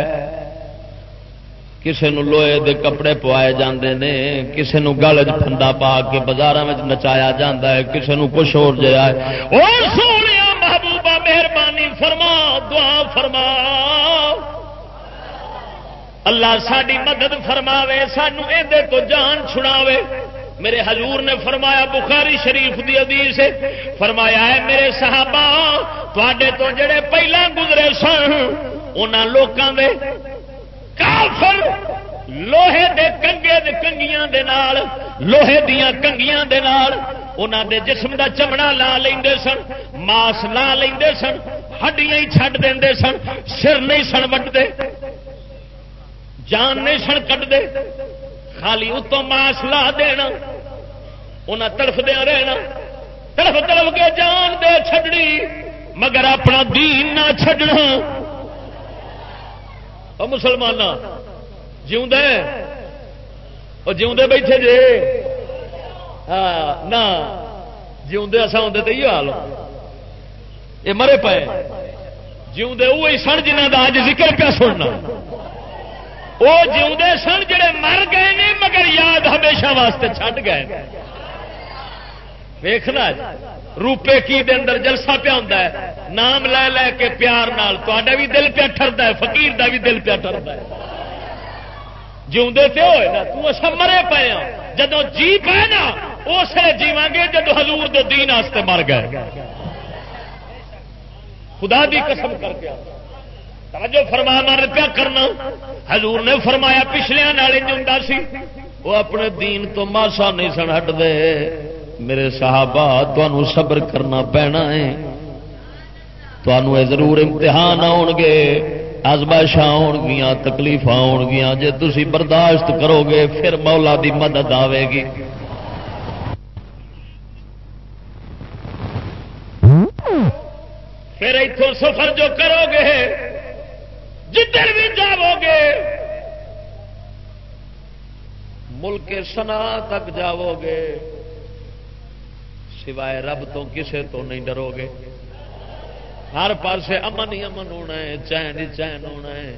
کسے نو لوہے دے کپڑے پوائے جاندے نے کسے نو گل وچ پھندا پا کے بازاراں وچ نچایا جاندا ہے کسے نو کچھ ہور جیا ہے او سونیا محبوبہ مہربانی فرما دعا فرما اللہ ساری مدد فرماوے سانو اندر تو جان چھڑاوے میرے حضور نے فرمایا بخاری شریف دی حدیث ہے فرمایا ہے میرے صحابہ تواڈے تو جڑے پہلا گزرے سن انہاں لوکاں دے کافر لوہے دے کنگے دے کنگیاں دے نال لوہے دیاں کنگیاں دے نال انہاں دے جسم دا چمڑا لا لیندے سن ماس لا لیندے سن ہڈیاں ہی چھڈ دیندے سن سر نہیں سن وڈدے جان نہیں سن کٹ دے خالی اتوں ماس لا دینا انہاں تڑفدیا رہنا تڑف تڑف کے جان دے چھڈنی مگر اپنا دین نہ چھڈنا او مسلمان جیوندے او جیوندے بیٹھے جے ہاں نہ جیوندے اسا ہوندے تے یہ حال یہ مرے پے جیوندے وہی سن جنہاں دا اج ذکر پیا سننا وہ جیوندے سن جڑے مر گئے نے مگر یاد ہمیشہ واسطے چھڈ گئے ویکھنا روپے کی دے اندر جلسہ پیا ہوندا ہے نام لے لے کے پیار نال تہاڈا بھی دل پیا ٹھردا ہے فقیر دا بھی دل پیا ٹھردا ہے جیوندے تے ہوئے نا تو اسا مرے پے ہاں جدوں جی پے نا اسے جیواں گے جدوں حضور دے دین واسطے مر گئے خدا دی قسم کر کے توجہ فرما مر پیا کرنا حضور نے فرمایا پچھلیاں نال انج ہوندا سی وہ اپنے دین تو ماسا نہیں سن ہٹ دے میرے صحابہ تانوں صبر کرنا پینا ہے تانوں اے ضرور امتحان آن گے آزمائشاں آن گیاں تکلیفاں آن گیاں جے تسی برداشت کرو گے پھر مولا دی مدد آوے گی پھر ایتھوں سفر جو کرو گے جدھر بھی جاؤ گے ملک سنا تک جاؤ گے سوائے رب تو کسے تو نہیں ڈرو گے ہر پاسے امن ہی امن ہونا ہے چین ہی چین ہونا ہے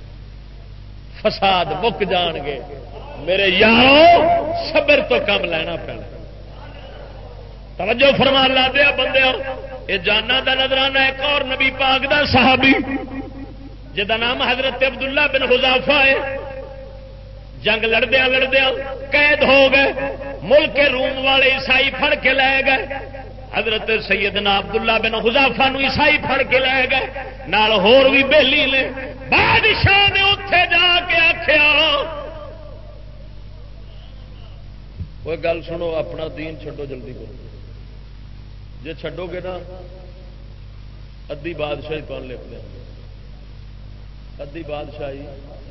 فساد مک جان گے میرے یارو صبر تو کم لینا پینا توجہ فرما لا دیا بندے یہ جانا دا نظرانہ ایک اور نبی پاک دا صحابی جدا نام حضرت عبداللہ بن حذافہ ہے جنگ لڑدیا لڑدیا قید ہو گئے ملک روم والے عیسائی پھڑ کے لے گئے حضرت سیدنا عبداللہ بن حذافہ نو عیسائی پھڑ کے لے گئے نال ہور بھی بیلی نے بادشاہ نے اتے جا کے آخیا وہ گل سنو اپنا دین چھڈو جلدی کرو جے چھڈو گے نا ادھی بادشاہی کون لے پہ ادھی بادشاہی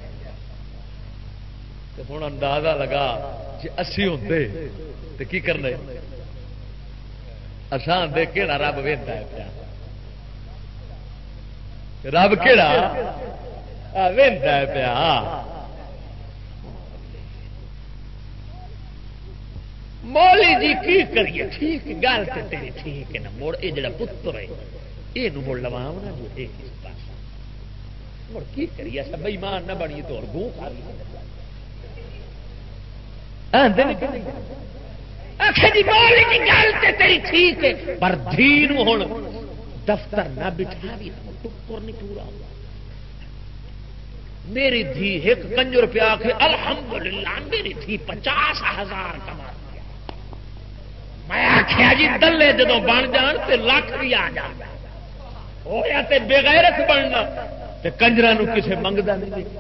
ہوں اندازہ لگا جی اسی ہوتے تو کی کرنے اسان دے کہڑا رب وہدا ہے پیا رب کہڑا وہدا ہے پیا مولی جی کی کریے ٹھیک گل تو تیری ٹھیک ہے نا مڑ یہ جڑا پتر ہے یہ مڑ لواو نا جو ایک پاس مڑ کی کریے سب بےمان نہ بنیے تو گوں کھا لی پر دین ہوں دفتر نہ بٹھا ٹکر نہیں پورا میری دھی ایک کنجر روپیہ آخ الحمدللہ میری دھی پچاس ہزار کما میں آخیا جی دلے جدو بن جان تے لاکھ بھی آ جانا ہو یا تے بغیرت بننا تے کنجرا کسے منگتا نہیں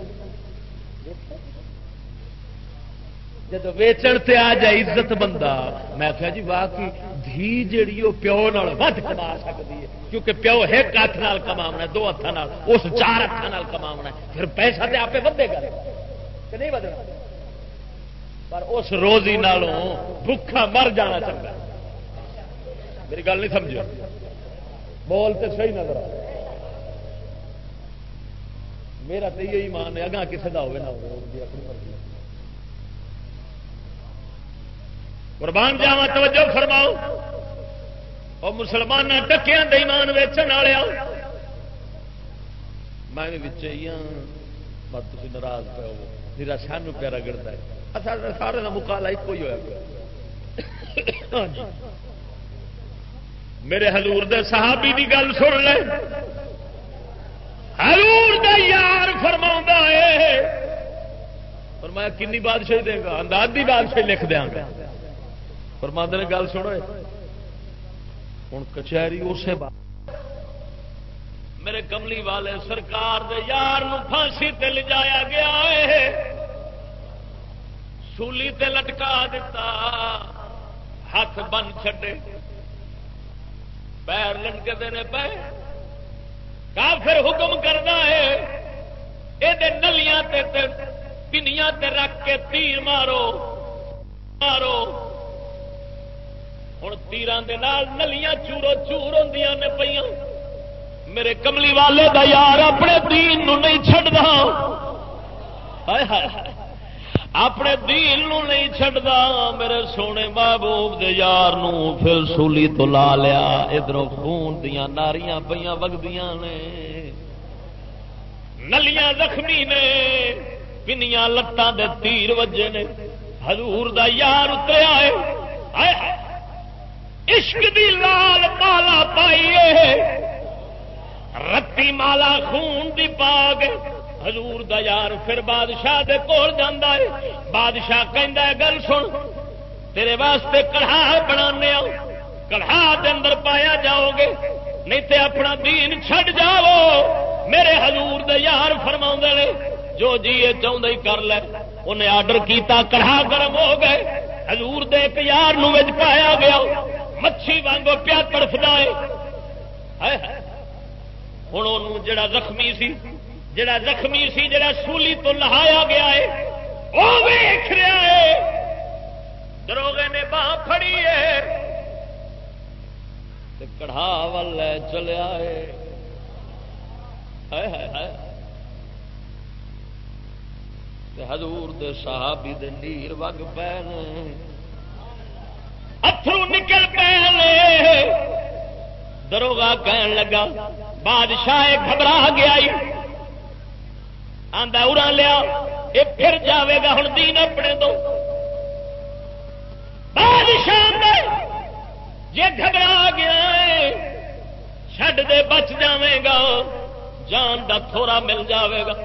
جب ویچن تے آ جائے عزت بندہ میں آخیا جی واقعی دھی جیڑی وہ پیو نال ود کما سکتی ہے کیونکہ پیو ایک ہاتھ نال کماونا دو ہاتھ نال اس چار ہاتھ نال کماونا پھر پیسہ تے آپ ودے گا کہ نہیں ودنا پر اس روزی نالوں بھوکا مر جانا چنگا میری گل نہیں سمجھو بول تے صحیح نظر آ میرا تو یہی مان ہے اگاں کسی کا ہوئے نہ ہوئے اپنی مرضی قربان جاوا توجہ فرماؤ اور مسلمان ٹکیاں دے ایمان ویچن والے میں بھی ہی ہاں مت تھی ناراض پہ ہو میرا سانو پیارا گڑتا ہے سارے کا مکالا ایک ہی ہوا پیا میرے حضور دے صحابی دی گل سن لے، حضور دا یار فرماؤندا ہے، فرمایا کنی بادشاہی دے گا؟ انداز دی بادشاہی لکھ دیاں گا۔ فرماندے نے گل سنو ہن کچہری اسے بات میرے کملی والے سرکار دے یار نو پھانسی تے لجایا گیا ہے، سولی تے لٹکا دیتا، ہاتھ بن چھڈے، پیر لٹکے دینے پے، کافر حکم کرتا ہے یہ نلیاں تے تے پنیاں تے رکھ کے تیر مارو مارو۔ ہوں تیران دے نال نلیاں چورو چور ہوندیاں نے پئیاں۔ میرے کملی والے دا یار اپنے دین نو نہیں چھڈدا، ہائے ہائے اپنے دین نو نہیں چھڈدا۔ میرے سونے محبوب دے یار نو پھر سولی تو لا لیا، ادھروں خون دیاں ناریاں پئیاں وگدیاں نے، نلیاں زخمی نے، پنیاں لتاں دے تیر وجے نے۔ حضور دا یار اتریا ہے، ہائے ہائے عشق دی لال مالا پائیے، رتی مالا خون دی پا گئے۔ حضور دا یار پھر بادشاہ دے کول جاندا ہے، بادشاہ کہندا ہے گل سن، تیرے واسطے کڑھا بنانے آ، کڑھا دے اندر پایا جاؤ گے، نہیں تے اپنا دین چھڈ جاؤ۔ میرے حضور دے یار فرماؤندے نے جو جی یہ چاہندا ہی کر لے۔ انہیں آرڈر کیتا، کڑھا گرم ہو گئے، حضور دے ایک یار نو وچ پایا گیا، مچھی وانگو پیا تڑفدا ہے۔ ہائے ہائے ہن اونوں جڑا زخمی سی جڑا زخمی سی جڑا سولی تو لہایا گیا ہے وہ ویکھ رہا ہے، دروغے نے باہ پھڑی ہے تے کڑھا ول لے چلیا ہے۔ ہائے ہائے ہائے تے حضور دے صحابی دے نیر وگ پے نے، اتھرو نکل پے نے۔ دروغا کہن لگا بادشاہ گھبرا گیا، آندا اڑا لیا یہ پھر جاوے گا ہن دین اپنے دو۔ بادشاہ نے جے گھبرا گیا ہے چھڈ دے بچ جاوے گا، جان دا تھوڑا مل جاوے گا۔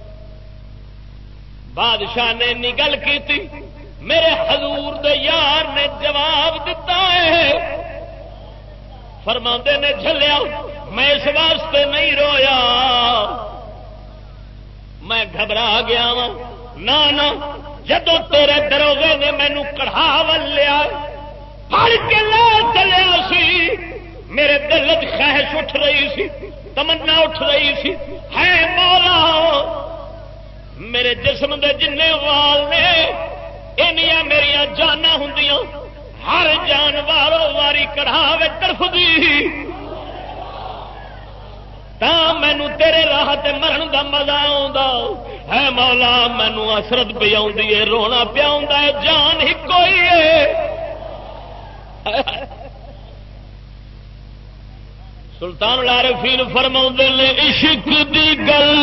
بادشاہ نے نی گل کیتی، میرے حضور دے یار نے جواب دیتا ہے، فرماندے نے جھلیا میں اس واسطے نہیں رویا، میں گھبرا گیا وا نہ نہ جدو تیرے دروغے نے مینو کڑھا ول لیا پڑھ کے لے چلیا سی، میرے دل وچ خواہش اٹھ رہی سی، تمنا اٹھ رہی سی، ہے مولا میرے جسم دے جنے وال نے اینیاں میریاں جانا ہوندیاں، ہر جان وارو واری کڑھا وچ تڑفدی، تا مینو تیرے راہ تے مرن دا مزہ آوندا ہے مولا، مینو حسرت پئی آوندی ہے، رونا پیا ہوندا ہے، جان ہی کوئی ہے۔ سلطان العارفین فرماؤندے نے عشق دی گل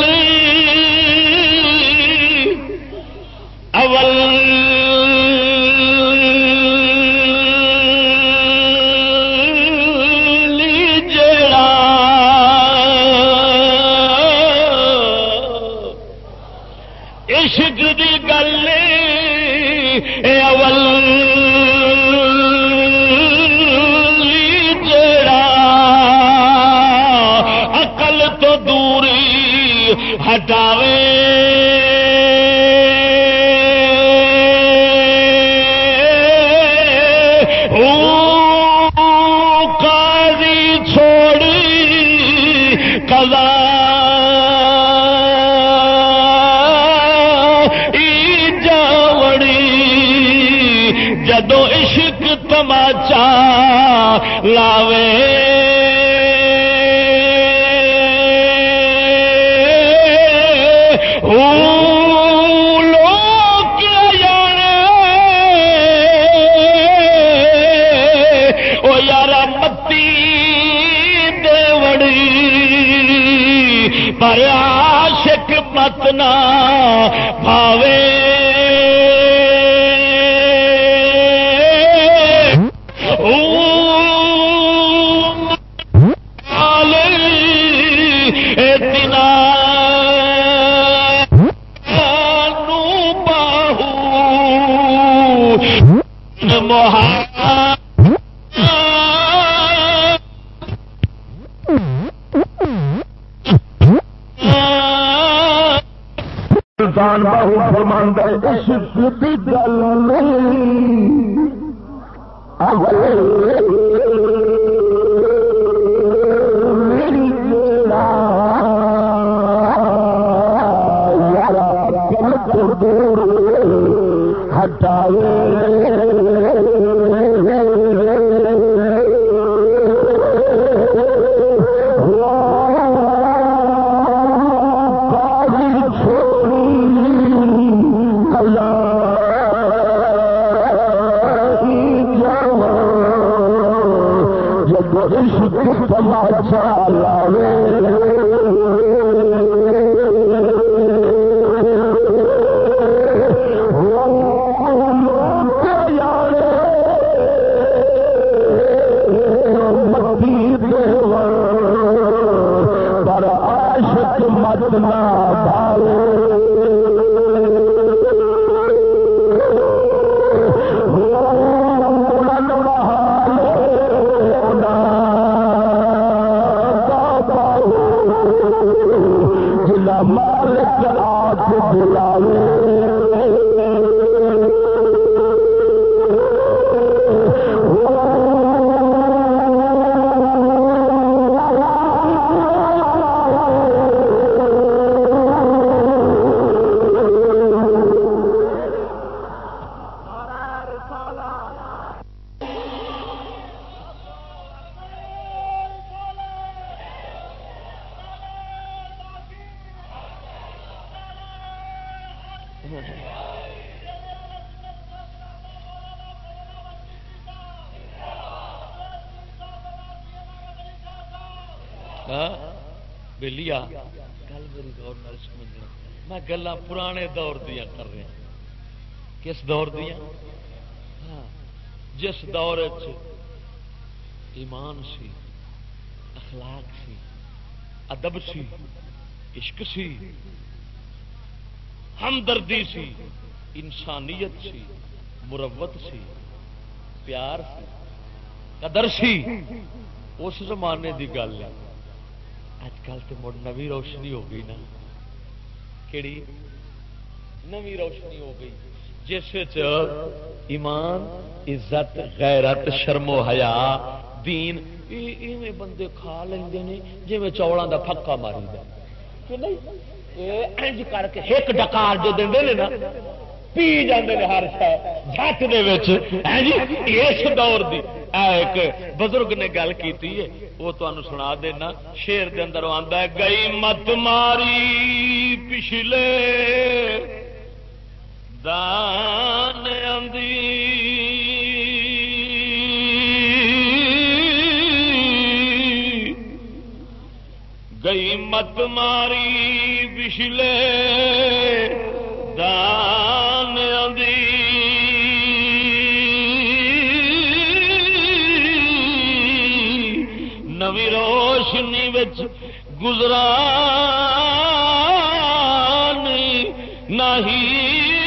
اول عشق دی گل اول جڑا عقل تو دوری ہٹاوے، قاضی چھوڑی قضا جدو عشق تماچا لاوے، لوگ جانے او یارا متی دے وڑی، پر عاشق مت نہ بھاوے، سلطان باہو فرماندا ہے عشق دی گل نہیں اول میری جیڑا یارا کل تو دور ہٹاوے تماشا لاوے پر عاشق مت نہ بھاوے مالک آپ بلاوے بلیا گل میری غور نال سمجھنا میں گلاں پرانے دور دیا کر رہا کس دور دیا ہاں جس دور ایمان سی اخلاق سی ادب سی عشق سی ہمدردی سی انسانیت سی مروت سی پیار سی قدر سی اس زمانے دی گل ہے اج کل تو مڑ نوی روشنی ہو گئی نا کیڑی نوی روشنی ہو گئی جس ایمان عزت غیرت شرم و حیا دین ایویں بندے کھا لیندے نے جویں چولاں دا پھکا ماری دا کہ نہیں انج کر کے ایک ڈکار جو دیندے نے نا پی جاندے نے ہر شے جھٹ دے وچ ہیں جی اس دور دی ایک بزرگ نے گل کیتی ہے وہ تمہیں سنا دینا شیر دے اندر آندا ہے گئی مت ماری پچھلے دان آندی گئی مت ماری پچھلے دان آندی نوی روشنی وچ گزران نہیں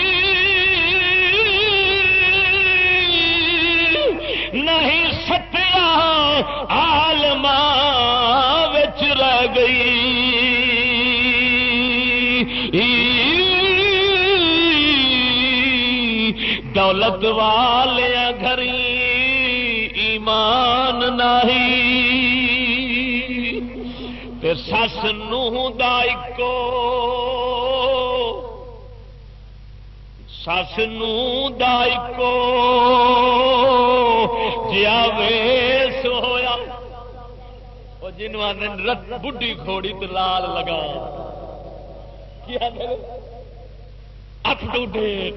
نہیں ستیا عالماں وچ رہ گئی دولت والے گھری ایمان نہیں سس نوح دا اکو سس نوح دا اکو جیا ویس ہویا وہ جنہوں نے رت بڈھی گھوڑی تے لال لگا کیا اپ ٹو ڈیٹ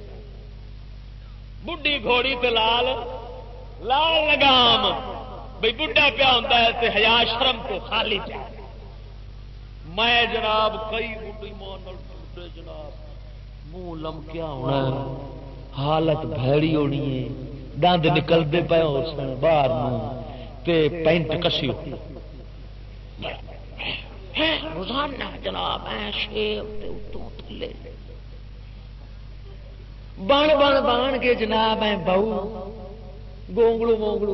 بڈھی گھوڑی تے لال لال لگام بھائی بڈھا پیا ہوتا ہے تے حیا شرم کو خالی پیا میں جناب کئی بڈھی مان بڈھے جناب منہ لمکیا ہونا حالت بھڑی ہونی ہے دند نکلتے پے ہو سن باہر تے پینٹ کسی روزانہ جناب شیو اتوں تھلے بن بن بن کے جناب بہو گونگلو مونگلو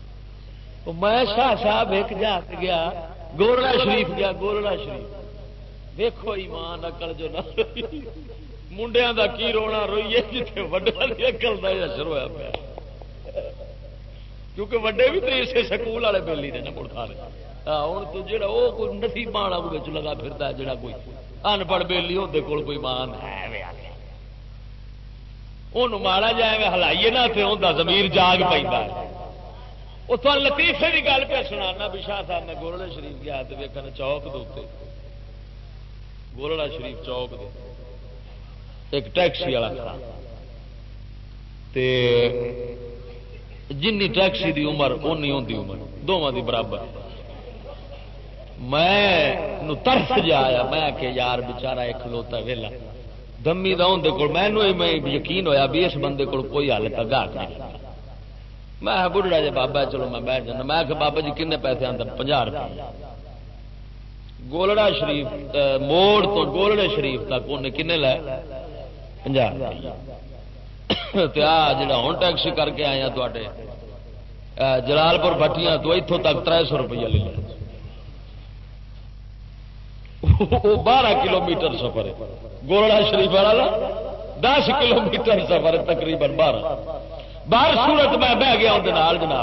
میں شاہ صاحب ایک جات گیا گولڑا شریف گیا گولڑا شریف دیکھو ایمان عقل جو نہ منڈیاں دا کی رونا روئیے جتنے وڈیاں دی عقل دا اثر ہویا پیا کیونکہ وڈے بھی تو اسے سکول والے بیلی نے نا مڑ سارے ہوں تو جہاں وہ کوئی نسی باڑا لگا پھرتا ہے جہاں کوئی ان پڑھ بیلی ہوتے کول کوئی مان ہے وہ ماڑا جائے ہلائیے نا تو ہوتا ضمیر جاگ پہ وہ تو لطیفے کی گل پہ سنا بھی شاہ صاحب میں گولڑے شریف گیا تو ویکن چوک دے گولڑا شریف چوک دے ایک ٹیکسی والا کھڑا تے جنی ٹیکسی دی عمر اونی ہوندی عمر دونوں دی برابر میں ترس جا آیا میں کہ یار بچارا ایک کھلوتا ویلا دمی دا اندر کول میں یقین ہویا بھی اس بندے کول کوئی حال تک گاہک نہیں میں بڑھڑا جی بابا چلو میں بیٹھ جانا میں کہ بابا جی کنے پیسے آتا پنجا روپئے گولڑا شریف موڑ تو گولڑے شریف تک انہیں کنے لائے پنجا روپئے آ جڑا ہوں ٹیکسی کر کے آیا تے جلال پور بٹیاں تو اتوں تک تر سو روپیہ لے لیا بارہ کلو میٹر سفر ہے گولڑا شریف والا دس کلو میٹر سفر ہے تقریباً بارہ باہر سورت میں بہ گیا اندر جناب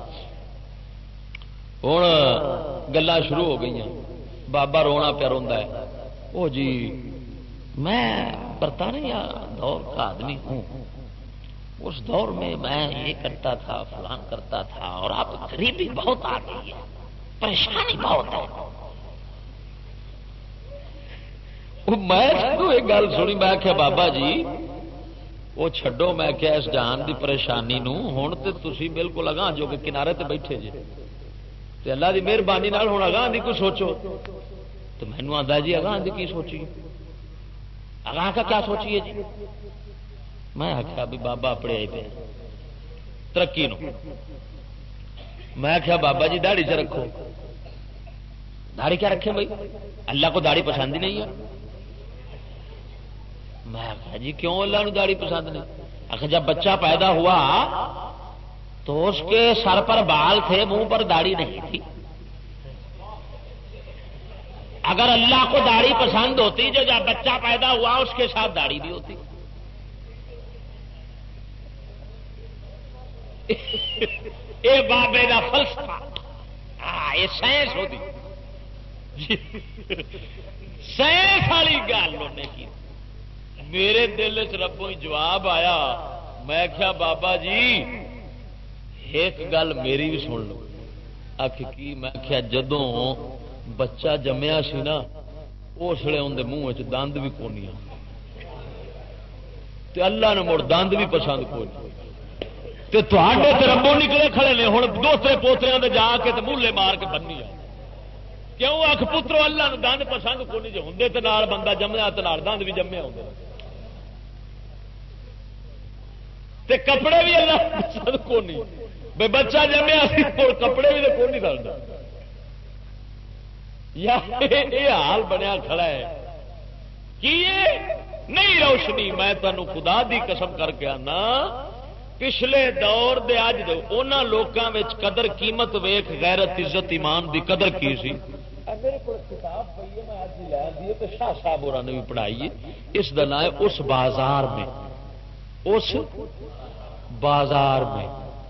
ہوں گلا شروع ہو گئی بابا رونا پیا روندا ہے او جی میں برطانیہ دور کا آدمی ہوں اس دور میں میں یہ کرتا تھا فلان کرتا تھا اور آپ غریبی بہت آ گئی ہے پریشانی بہت ہے میں ایک گل سنی میں کیا بابا جی وہ چھڈو میں کیا اس جہان دی پریشانی نو ہوں تو تسی بالکل اگاں جو کہ کنارے تے بیٹھے جی تے اللہ دی مہربانی نال ہوں اگاں دی کوئی سوچو تو مینو آتا جی اگاں دی کی سوچی اگاں کا کیا سوچیے جی میں آخیا بھی بابا اپنے آئی پہ ترقی نو میں آخیا بابا جی داڑھی سے رکھو داڑھی کیا رکھے بھائی اللہ کو داڑھی پسند ہی نہیں ہے میں آخیا جی کیوں اللہ نو داڑھی پسند نہیں آخر جب بچہ پیدا ہوا تو اس کے سر پر بال تھے منہ پر داڑھی نہیں تھی اگر اللہ کو داڑھی پسند ہوتی جو جب بچہ پیدا ہوا اس کے ساتھ داڑھی بھی ہوتی یہ بابے کا فلسفہ یہ سائنس ہوتی سائنس والی گل انہیں کی میرے دل چ ربوں جواب آیا میں کیا بابا جی ایک گل میری بھی سن لو آخ کی میں کیا جدوں بچہ جمیا سی نا اس لیے اندر منہ چ دند بھی کونی تے اللہ نے مڑ دند بھی پسند کوئی تے تواڈے تے ربوں نکلے کھڑے نے ہن دوسرے پوتریاں دے جا کے تے مولے مار کے بننی آ کیوں آخ پترو اللہ نے دند پسند کونی جو ہوں تے نال بندہ جمیا تے نال دند بھی جمیا ہوں تے کپڑے بھی اللہ پسند کونی بے بچہ جمیا سی کپڑے بھی تو کونی ڈالتا یہ حال بنیا کھڑا ہے کی نہیں روشنی میں تمہیں خدا دی قسم کر کے آنا پچھلے دور دے اج دے انہاں لوکاں وچ قدر قیمت ویکھ غیرت عزت ایمان دی قدر کی سی میرے کو کتاب پئی ہے میں اج لے دی تے شاہ صاحب ہوراں نے بھی پڑھائی ہے اس دا نام ہے اس بازار میں اس بازار میں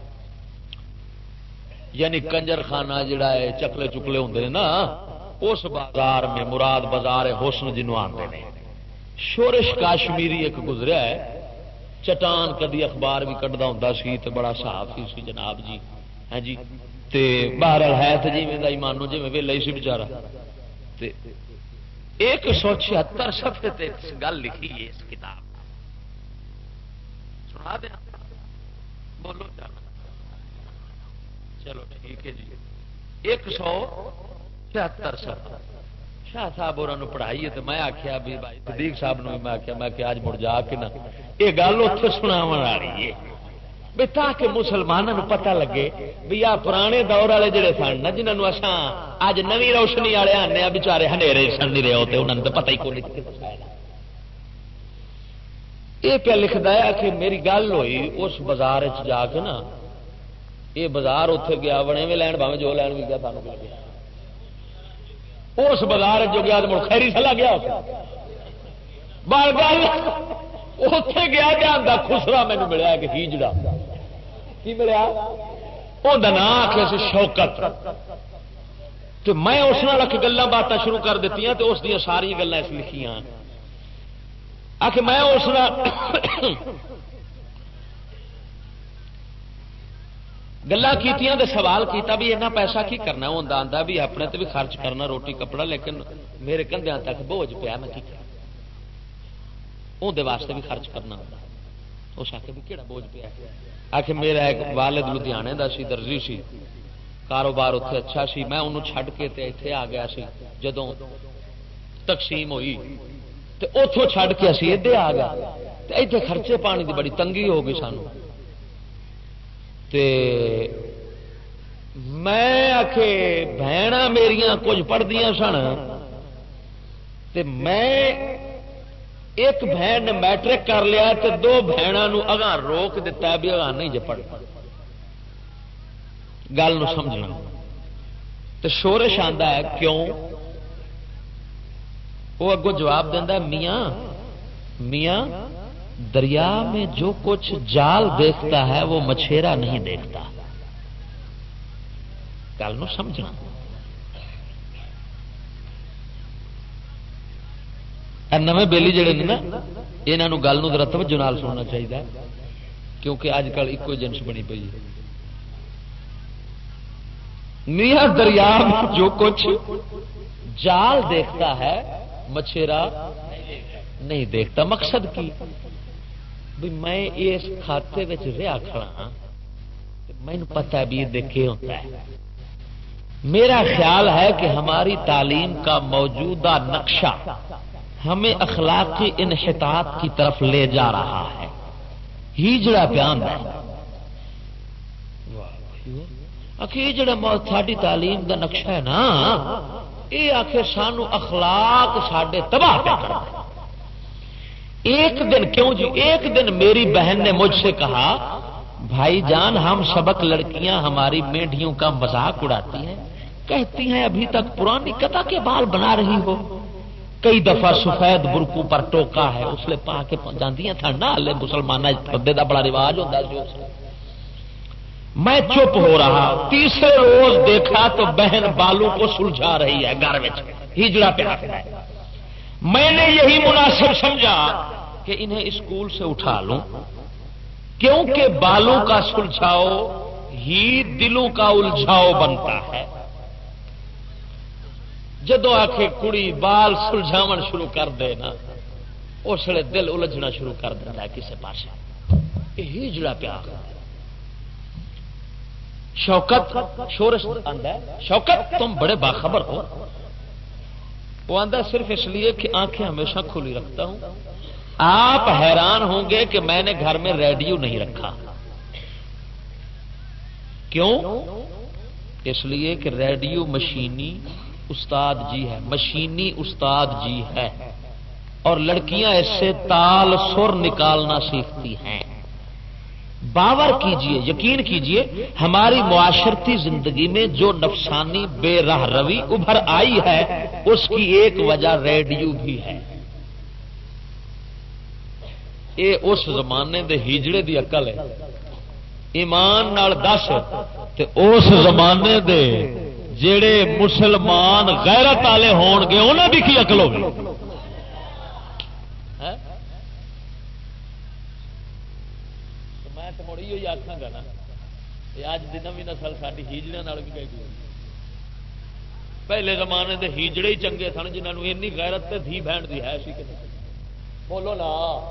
یعنی کنجر خانہ جڑا ہے چکلے چکلے ہوندے نے نا اس بازار میں مراد بازار حسن جنوں آندے نے شورش کاشمیری ایک گزریا ہے چٹان کدی اخبار بھی کٹدا ہوندا سی تے بڑا صحافی سی جناب جی ہاں جی تے بہرحال ہے تے جویں دا ایمانو جویں ویلے سی بیچارہ تے ایک سو چھہتر صفحے تے گل لکھی ہے اس کتاب سنا دیں بولو چلو ٹھیک ہے جی ایک سو چھہتر صفحے شاہ صاحب اور پڑھائی تو میں آخیا بھی بھائی صدیق صاحب نے میں آخیا میں کہ آج مڑ جا کے نا یہ گل اتنے سنا رہی ہے بھی تاکہ مسلمانوں پتہ لگے بھی آ پرانے دور والے جڑے سن نا جنہوں اصا اج نوی روشنی والے آنے بچارے ہنیرے سن نہیں رہے ہوتے انہوں نے پتہ ہی کون یہ پہ لکھتا ہے کہ میری گل ہوئی اس بازار جا کے نا یہ بازار اتنے گیا بنے میں لین بھاوے جو لین بھی گیا سانو مل گیا اس بازار جو گیا تو مڑ خیری سلا گیا بار گل اتے گیا جانا خسرا مینو ملیا کہ ہیجڑا کی ملیا وہ نام آخر شوکت تو میں اس نال گلاں باتاں شروع کر دیتی تو اس دیا ساری گلاں اس لکھیاں آ کے میں اس گلا کیتیاں دے سوال کیتا بھی اتنا پیسہ کی کرنا ہوں آتا بھی اپنے تے بھی خرچ کرنا روٹی کپڑا لیکن میرے کندھیاں تک بوجھ پیا میں کی کرنا اندر واسطے بھی خرچ کرنا اس آخر بھی کہڑا بوجھ پیا آخر میرا ایک والد لدھیانے دا سی درزی سی کاروبار اتنے اچھا سی میں انہوں چھڈ کے تے اتنے آ گیا سی جدوں تقسیم ہوئی تے اتوں چھڈ کے اسی ادھر آ گیا تے اتنے خرچے پانی دی بڑی تنگی ہو گئی سانو تے میں آخ بہن میریاں کچھ پڑھدیاں سن تے میں ایک بہن نے میٹرک کر لیا تے دو بہنوں اگاں روک دیتا بھی اگاں نہیں جے پڑھ گل نو سمجھنا تو شورش آندا ہے کیوں وہ اگوں جواب دینا میاں میاں دریا میں جو کچھ جال دیکھتا ہے وہ مچھیرا نہیں دیکھتا گل نو سمجھنا نویں بیلی جڑے نے نا یہاں گل نو ذرا توجہ نال سننا چاہیے کیونکہ اج کل ایک جنس بنی پی ہے میاں دریا میں جو کچھ جال دیکھتا ہے مچھیرا نہیں دیکھتا مقصد کی بھی میں اس کھاتے رہا کھڑا ہاں مینوں پتہ ہے بھی یہ دیکھے ہوتا ہے میرا خیال ہے کہ ہماری تعلیم کا موجودہ نقشہ ہمیں اخلاقی انحطاط کی طرف لے جا رہا ہے ہیجڑا پیان ہے آخر جڑا ساری تعلیم کا نقشہ ہے نا یہ آخر سانو اخلاق ساڈے تباہ پہ کرنا ہے ایک دن کیوں جی ایک دن میری بہن نے مجھ سے کہا بھائی جان ہم سبق لڑکیاں ہماری میڈیوں کا مذاق اڑاتی ہیں کہتی ہیں ابھی تک پرانی کتا کے بال بنا رہی ہو کئی دفعہ سفید برقو پر ٹوکا ہے اس لیے پا کے جاندیاں تھا نا لے مسلمان پردے دا بڑا رواج ہوتا ہے میں چپ ہو رہا تیسرے روز دیکھا تو بہن بالوں کو سلجھا رہی ہے گھر میں ہجڑا پہ ہے میں نے یہی مناسب سمجھا کہ انہیں اسکول سے اٹھا لوں کیونکہ بالوں کا سلجھاؤ ہی دلوں کا الجھاؤ بنتا ہے جدو آخے کڑی بال سلجھاون شروع کر دے نا اس لیے دل الجھنا شروع کر دیتا ہے کسی پاس یہ جڑا پیا شوکت شورش آندا ہے شوکت تم بڑے باخبر ہو وہ آندا صرف اس لیے کہ آنکھیں ہمیشہ کھلی رکھتا ہوں آپ حیران ہوں گے کہ میں نے گھر میں ریڈیو نہیں رکھا کیوں اس لیے کہ ریڈیو مشینی استاد جی ہے مشینی استاد جی ہے اور لڑکیاں اس سے تال سر نکالنا سیکھتی ہیں باور کیجئے یقین کیجئے ہماری معاشرتی زندگی میں جو نفسانی بے راہ روی ابھر آئی ہے اس کی ایک وجہ ریڈیو بھی ہے یہ اس زمانے دے ہیجڑے دی عقل ہے ایمان نال دس تے اس زمانے دے جڑے مسلمان غیرت والے ہون گے انہاں دی کی عقل ہوگی میں تو مڑی ہوئی آخاں گا نا اج دی نویں نسل ساری ہیجڑیاں نال بھی گئی پہلے زمانے دے ہیجڑے ہی چنگے سن جنہاں نوں اینی غیرت تے دھی بہن دی ہے سی کہ بولو نا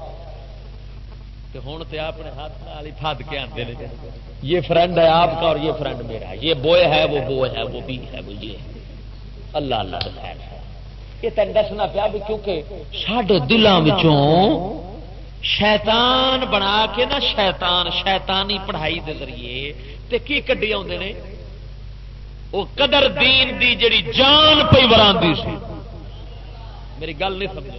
ہوں تو اپنے ہاتھ نال ہی پھاد کے آتے ہیں یہ فرینڈ ہے آپ کا اور یہ فرینڈ میرا ہے یہ بوئے ہے وہ بوئے ہے وہ بھی ہے وہ یہ اللہ اللہ خیر ہے یہ تین دسنا پیا بھی کیونکہ ساڈے دلوں وچوں شیطان بنا کے نا شیطان شیطانی پڑھائی دے ذریعے تے کی کڈی آتے ہیں وہ قدر دین دی جڑی جان پی وراندی سی میری گل نہیں سمجھا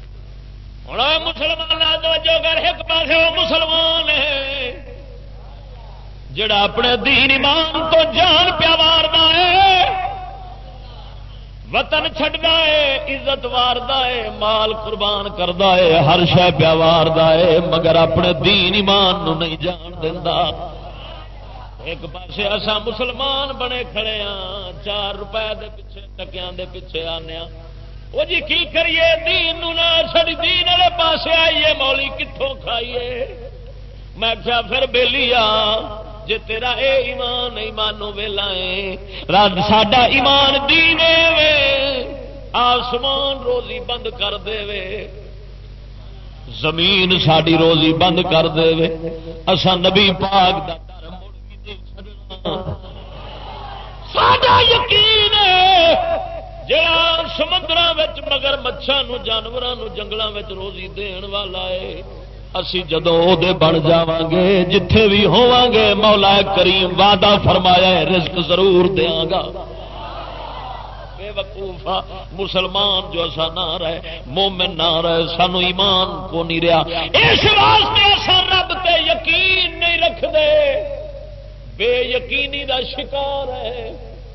مسلمان جو گھر ایک پاس وہ مسلمان ہے جڑا اپنے دین ایمان تو جان پیا مارنا ہے وطن چھڈدا ہے، عزت واردا ہے، مال قربان کردا ہے، ہر شے پیا واردا ہے، مگر اپنے دین ایمان نو نہیں جان دیندا۔ ایک پاسے اساں مسلمان بنے کھڑے ہاں، چار روپے دے پیچھے ٹکیاں دے پیچھے آنے ہاں، وہ جی کی کریے دین نو نہ ساری دین والے پاسے آئیے، مولی کتوں کھائیے؟ میں کیا پھر بیلی آ جے تیرا اے ایمان ایمانو ویلا ہے، رات ساڈا ایمان دین وے، آسمان روزی بند کر دے وے، زمین ساڈی روزی بند کر دے وے، اساں نبی پاک دا در مڑ بھی نہیں چھڈنا۔ ساڈا یقین ہے جڑا سمندراں وچ مگر مچھاں نو جانوراں نو جنگلاں وچ روزی دین والا ہے، اسی جدوں او دے بن جاواں گے، جتھے بھی ہوواں گے، مولا کریم وعدہ فرمایا ہے رزق ضرور دیاں گا۔ بے وقوفا مسلمان جو اسا نہ رہے، مومن نہ رہے، سانو ایمان کو نہیں رہا، اس واسطے اسا رب تے یقین نہیں رکھ دے، بے یقینی دا شکار ہے۔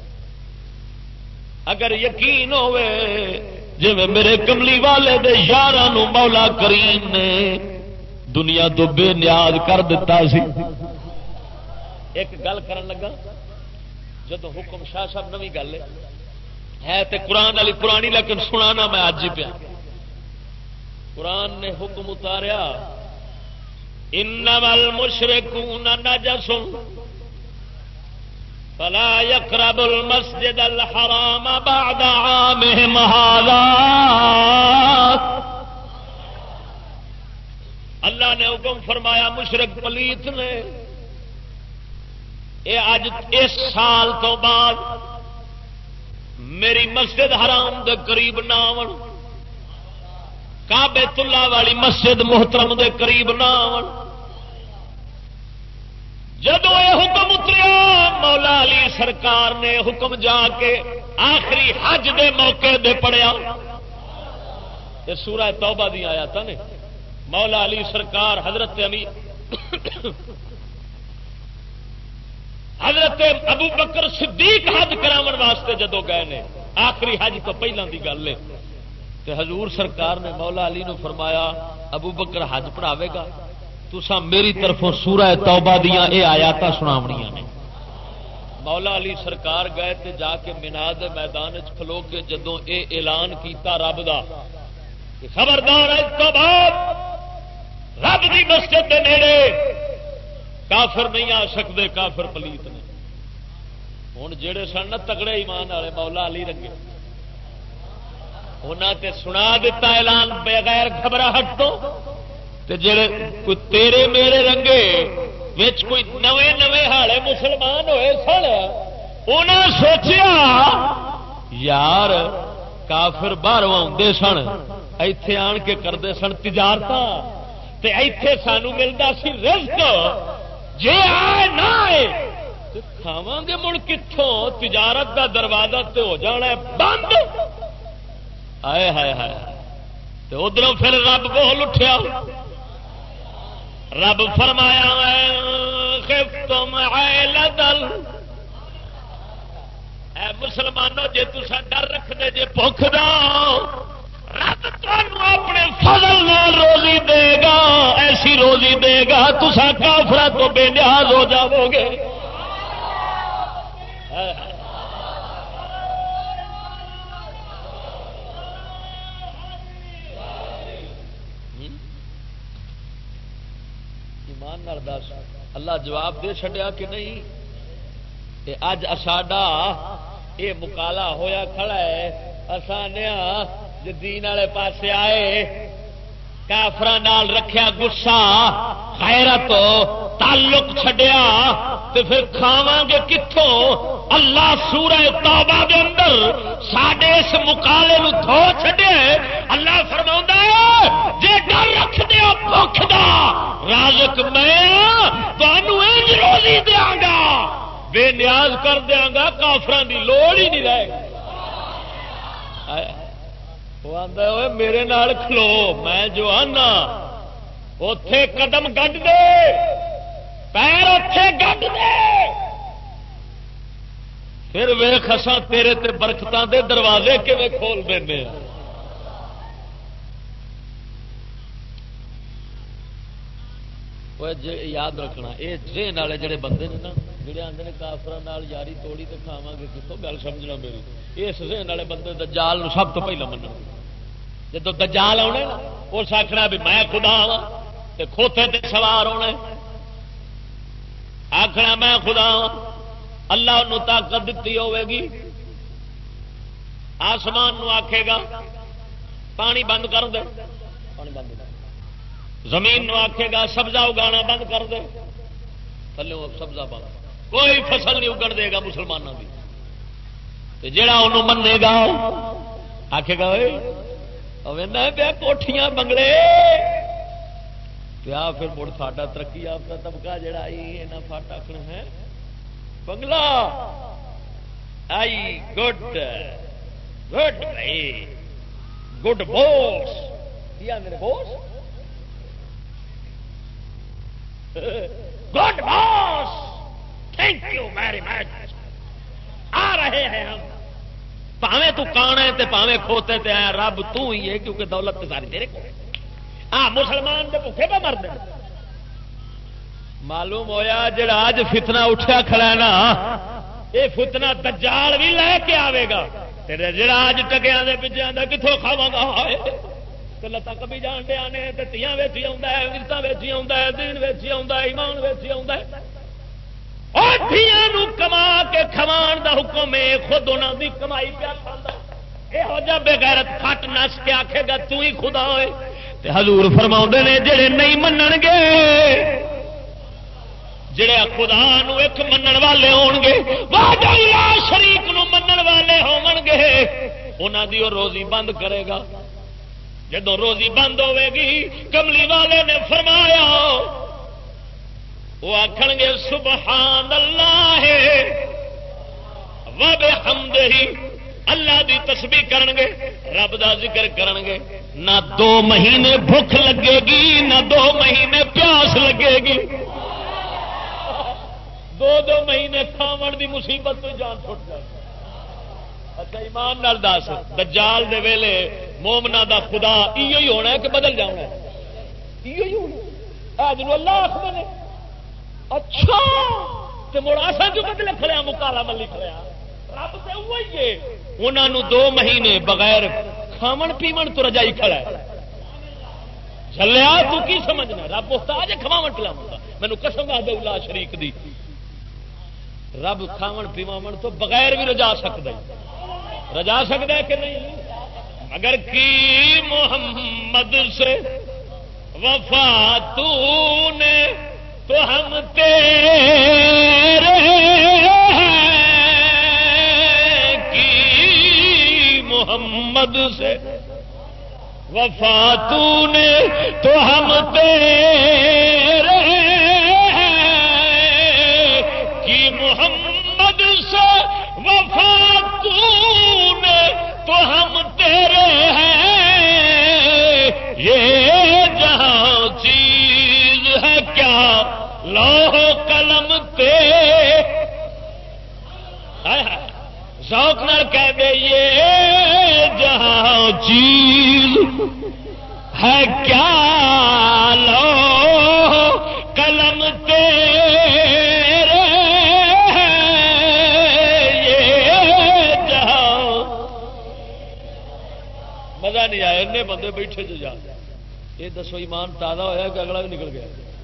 اگر یقین ہوئے جی میرے کملی والے دے یاراں نو مولا کریم نے دنیا تو بے نیاز کر دیتا سی۔ ایک گل کرن لگا جدو حکم شاہ صاحب نویں گل ہے تے قرآن والی پرانی لیکن سنانا میں اج ہی پیا۔ قرآن نے حکم اتاریا انما المشرکون نجس فلا يقربوا المسجد الحرام بعد عامهم هذا۔ اللہ نے حکم فرمایا مشرک پلیت نے اے اج اس سال تو بعد میری مسجد حرام دے قریب نہ آون، کعبۃ اللہ والی مسجد محترم دے قریب نہ آون۔ جدو یہ حکم اتریا مولا علی سرکار نے حکم جا کے آخری حج دے موقع دے پڑھیا، یہ سورہ توبہ دی آیات نے۔ مولا علی سرکار حضرت امی حضرت ابو بکر صدیق حج کراون واسطے جدو گئے نے، آخری حج تو پہلے دی گل ہے، تے حضور سرکار نے مولا علی نو فرمایا ابو بکر حج پڑھاوے گا، تساں میری طرفوں سورہ توبہ دیاں اے آیات سناونیاں نے۔ مولا علی سرکار گئے تے جا کے مینا دے میدان وچ کھلو کے جدوں اے اعلان کیتا رب دا کہ خبردار اس تو بعد رب دی مسجد دے نیڑے کافر نہیں آ سکتے، کافر پلیت نے۔ ہن جڑے سن تگڑے ایمان والے مولا علی رنگے انہاں تے سنا دیتا اعلان بغیر گھبراہٹ تو، تے جڑے کوئی تیرے میرے رنگے وچ کوئی نویں نویں ہالے مسلمان ہوئے سن، انہاں سوچیا یار کافر باہروں آتے سن، ایتھے آن کے کرتے سن تجارت، تے ایتھے سانو ملتا سی رزق، جے آئے نہ آئے تے کھاواں گے مڑ کتھوں؟ تجارت دا دروازہ تے ہو جانا ہے بند۔ آئے ہائے ہائے تے ادھروں پھر رب بول اٹھیا، رب فرمایا خفتم عیلۃ ال اے مسلمانوں جے تساں ڈر رکھدے جے بھوک دا، رب تانوں اپنے فضل نال روزی دے گا، ایسی روزی دے گا تساں کافراں تو بے نیاز ہو جاؤ گے۔ ایمان نال دس اللہ جواب دے چھڈیا کہ نہیں؟ تے اج اساڈا یہ مکالا ہویا کھڑا ہے، اسانیا جے دین والے پاسے آئے کافراں نال رکھیا گسا، غیرت تعلق چھڈیا تے پھر کھاواں گے کتھوں؟ اللہ سورہ توبہ دے اندر ساڈے اس مکالے نو دھو چھڈے، اللہ فرماوندا ہے جے ڈر رکھدے ہو بھوک دا، رازق میں تانوں انج روزی دیاں گا، بے نیاز کر دیاں گا، کافراں دی لوڑ ہی نہیں رہے گی۔ وہ آندا ہوئے میرے نال کھلو، میں جو آنا اوتھے قدم گڈ دے، پیر اوتھے گڈ دے، پھر ویخ اساں تیرے تے برکتاں دے دروازے کیویں کھول دینے ہیں. یاد رکھنا یہ ذہن والے جڑے بندے نے نا جڑے آتے ہیں کافراں نال یاری توڑی تے کھاواں گے کتوں گل سمجھنا میری. اس ذہن والے بندے دجال نو سب تو پہلا مننا. جدو دجال آنے نا اس آخنا بھی میں خدا ہاں تے کھوتے تے سوار ہونا آخنا میں خدا ہاں. اللہ انہوں طاقت دیتی ہوے گی آسمان نو آکھے گا پانی بند کر دے پانی بند کر. زمین نو آکھے گا سبزہ اگانا بند کر دے تھلے سبزہ بند کوئی فصل نہیں اگڑ دے گا مسلمانوں کی. جڑا انہوں منے گا آکھے گا پیا کوٹھیاں بنگلے پیا پھر مڑ ساڈا ترقی یافتہ طبقہ جڑا آئی فٹ آخنا ہے بنگلہ آئی گڈ گڈ بھائی گڈ بوس کیا میرے boss good boss thank you very much آ رہے ہیں ہم پاویں تو کانے تے پاویں کھوتے تے آیا رب تو ہی ہے کیونکہ دولت تے ساری تیرے کو. ہاں مسلمان دے بھوکے پہ مرد معلوم ہویا جڑا اج فتنہ اٹھیا کھڑا ہے نا یہ فتنہ دجال بھی لے کے آئے گا. جڑا اج ٹکیاں دے پیچھے آندا کتھوں کھاواں گا لتاں کبھی جان دے آنے تیاں ویچی آؤں ہے عزتاں ویچی آؤں ہے دین ویچی آؤں ہے ایمان ویچی آؤں ہے. اور دھیاں کما کے کھوان دا حکم ہے خود انہاں دی کمائی پیا کھاندا. یہو جہا بے غیرت پھٹ نس کے آکھے گا تو ہی خدا ہوئے. تے حضور فرماؤندے نے جڑے نہیں منن گے جڑے خدا نو ایک منن والے ہون گے وحدہ لا شریک نو منن والے ہون گے انہاں دی او روزی بند کرے گا. جدو روزی بند ہوے گی کملی والے نے فرمایا وہ آخن گے سبحان اللہ و بحمدہ اللہ دی تسبیح کرن گے رب دا ذکر کرن گے. نہ دو مہینے بھوک لگے گی نہ دو مہینے پیاس لگے گی. دو دو مہینے کھاون دی مصیبت تو جان چھٹ جائے. اچھا ایمان نال دس دجال دے ویلے مومنا دا خدا ایو ہی ہونا ہے کہ بدل جانا ہے؟ ایو ہی ہونا ہے جنوں اللہ آخر نے. اچھا تے مڑ اساں جو بدلے کھڑیا مکالا ملی کھڑیا رب تے وہی ہے. انہاں نو دو مہینے بغیر کھاون پیون تو رجائی کھڑا ہے. جھلیا تو کی سمجھنا رب محتاج ہے کھواون پلاون دا؟ مینوں قسم ہے اللہ شریک دی رب کھاون پیون تو بغیر بھی رجا سکدا ہے. رجا سکتا ہے کہ نہیں؟ مگر کی محمد سے وفا تو نے تو ہم تیرے کی محمد سے وفا تو نے تو ہم تیرے کی محمد سے وفا تو نے تو ہم تیرے ہیں. یہ جہاں چیز ہے کیا لوح قلم تے ذوق نہ کہہ دے یہ جہاں چیز ہے کیا لوح قلم تیرے مزہ نہیں آیا. اتنے بندے بیٹھے جو جا یہ دسو ایمان تازہ ہوا کہ اگلا بھی نکل گیا؟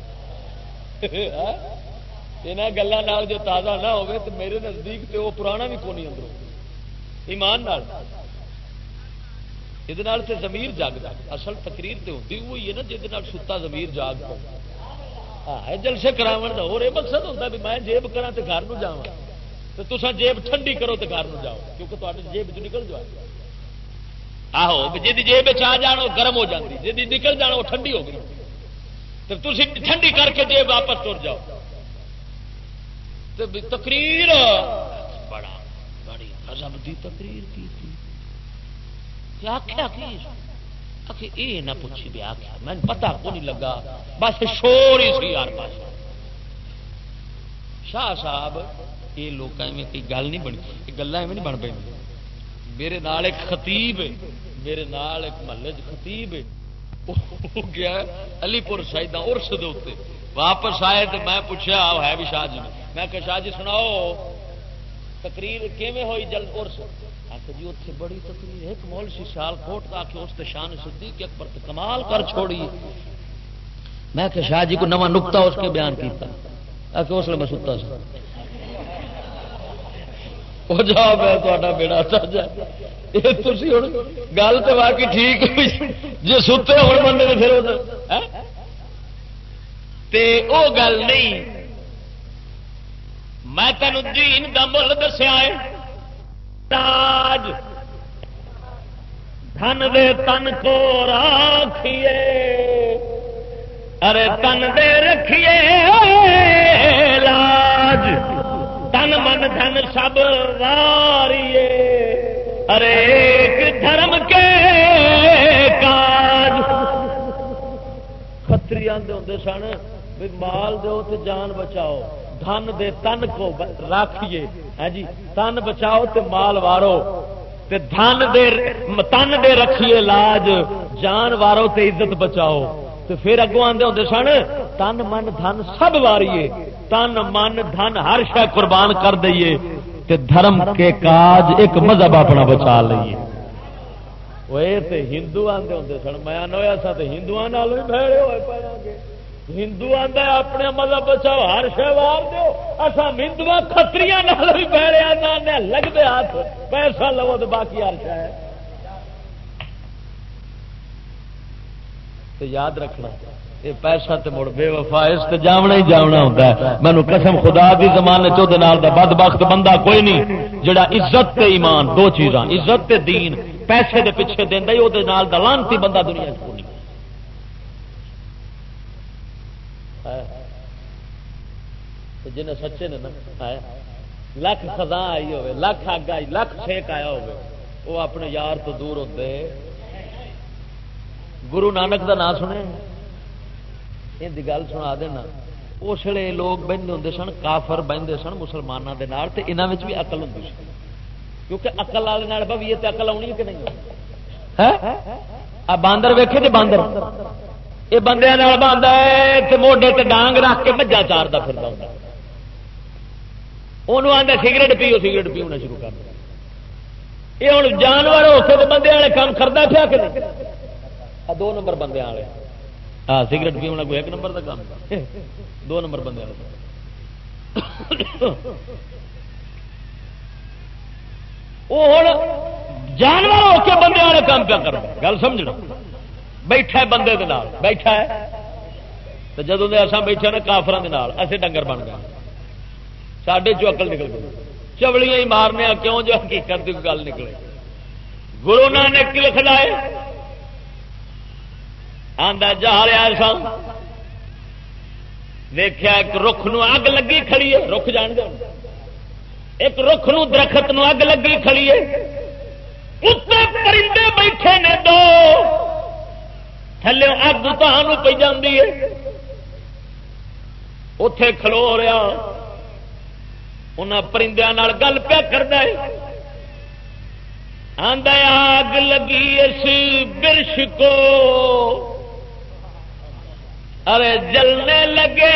یہاں گلوں جو تازہ نہ ہوئے تو میرے نزدیک تو وہ پرانا بھی کون اندروں ایمان نال یہ ضمیر جاگتا. اصل تقریر تو ہوتی وہی ہے نا جہد ستا ضمیر جاگ ہاں جلسے کراو کا اور یہ مقصد ہوتا بھی میں جیب کرا تو گھر جا تو تصا جیب ٹھنڈی کرو تو گھر جاؤ کیونکہ تے جیب چ نکل جاؤ. آہو جی جیب آ جان وہ گرم ہو جاتی جی نکل جانا وہ ٹھنڈی ہو گئی تو تھی ٹھنڈی کر کے جیب واپس تر جاؤ. تو تقریر بڑا بڑی غضب دی تقریر کی تھی آخیا کہ یہ نہ پوچھی بھی آخیا میں پتا کو نہیں لگا بس شور ہی سی ہر پاس. شاہ صاحب یہ لوگ کوئی گل نہیں بنی، یہ گلیں ایویں نہیں بن پی۔ میرے نال ایک خطیب ہے، میرے نال ایک محلے چ خطیب ہے، وہ گیا علی پور شہیداں عرس دے اوتے، واپس آئے تو میں پوچھا ہے بھی شاہ جی نے، میں کہ شاہ جی سناؤ تقریر کیویں ہوئی جلد عرس؟ آخر جی اتنے بڑی تقریر ایک مول سی سیال کوٹ کا کہ اس شان صدیق اکبر تے کمال کر چھوڑی۔ میں کہ شاہ جی کو نواں نقطہ اس کے بیان کیتا، آخر اس لیے میں ستا سا وہ جا میں تھوڑا بیڑا سجا یہ تھی ہوں گل تو واقعی ٹھیک جی ستے ہوئے بندے نے پھر وہ گل نہیں۔ میں تینوں دین دا مل دسیا ہے، تاج دھن دے تن کو راکھیے، ارے تن دے رکھیے لاج، تن من دھن سب واریے، ارے ایک دھرم کے کاج۔ کتری آدھے ہوتے سن بھی مال دو تو جان بچاؤ، دھن دے تن کو راکھیے، ہے جی تن بچاؤ تے مال وارو، تے دھن دے تن دے رکھیے لاج، جان وارو تے عزت بچاؤ۔ تو پھر اگوں آدھے ہوتے سن تن من دھن سب واریے، تن من دھن ہر شے قربان کر دئیے، تے دھرم کے کاج ایک مذہب اپنا بچا لئیے۔ وہ تے ہندو آدھے ہوتے سن، میں نویا سا تے ہندوؤں نال بھی بھڑے ہوئے پڑا گے، ہندو آدھا اپنے مذہب بچاؤ ہر شے وار دو، اصا ہندو کتری بھی بہڑے آنے لگتے ہاتھ پیسہ لو تو باقی ہر شے ہے۔ تو یاد رکھنا یہ پیسہ تے مڑ بے وفا اس تے جاونا ہی جاونا ہوتا ہے۔ مینو قسم خدا دی زمانے چودہ نال دا بدبخت بندہ کوئی نہیں جڑا عزت تے ایمان دو چیزاں عزت تے دین پیسے دے پیچھے دیندا ہی او دے نال دا لعنتی بندہ دنیا چ کوئی نہیں۔ جن سچے نے نا لکھ خزاں آئی ہوئے، لکھ اگ آئی، لکھ چھیک آیا ہوئے، وہ اپنے یار تو دور ہوتے۔ گرو نانک دا نام سنے یہ گل سنا دینا، اس لیے لوگ بہتے ہوں سن، کافر بہتے سن مسلمانوں کے نال، تے انہاں وچ بھی عقل ہوندی سی، کیونکہ عقل والے نال بھویے تے عقل آنی ہے کہ نہیں ہے؟ آ باندر ویکھے تے باندر یہ بندے باندھا ہے تے موڈے تے ڈانگ رکھ کے مجھا چارتا پھرتا ہوں، انہوں آدھا سگریٹ پیو سگریٹ پیونا شروع کر دیا۔ یہ ہوں جانور ہو کے بندے والے کام کرتا پیا کہ نہیں؟ دو نمبر بندے والے ہاں سگریٹ پیونا کوئی ایک نمبر کا کام، دو نمبر بندے والے وہ ہوں جانور ہو کے بندے والے کام پیا کر گل سمجھنا۔ بیٹھا ہے بندے دے نال بیٹھا ہے تو جدوں دے اساں بیٹھے نا کافراں دے نال اسی ڈنگر بن گئے، ساڈے چوں عقل نکل گئی، چوڑیاں ہی مارنے کیوں جو حقیقت کی گل نکلے۔ گرو نانک کی لکھ لائے آندا جا رہا سا دیکھا ایک رکھ نو اگ لگی کھڑی ہے، رکھ جان دے ایک رکھ نو درخت نو اگ لگی کھڑی ہے، اتنے پرندے بیٹھے نے دو، تھلے اگ تہن پی جاندی ہے، اتے کھلو رہا انہاں پرندیاں نال گل پیا کردا ہے، آندا آگ لگی اس برش کو ارے جلنے لگے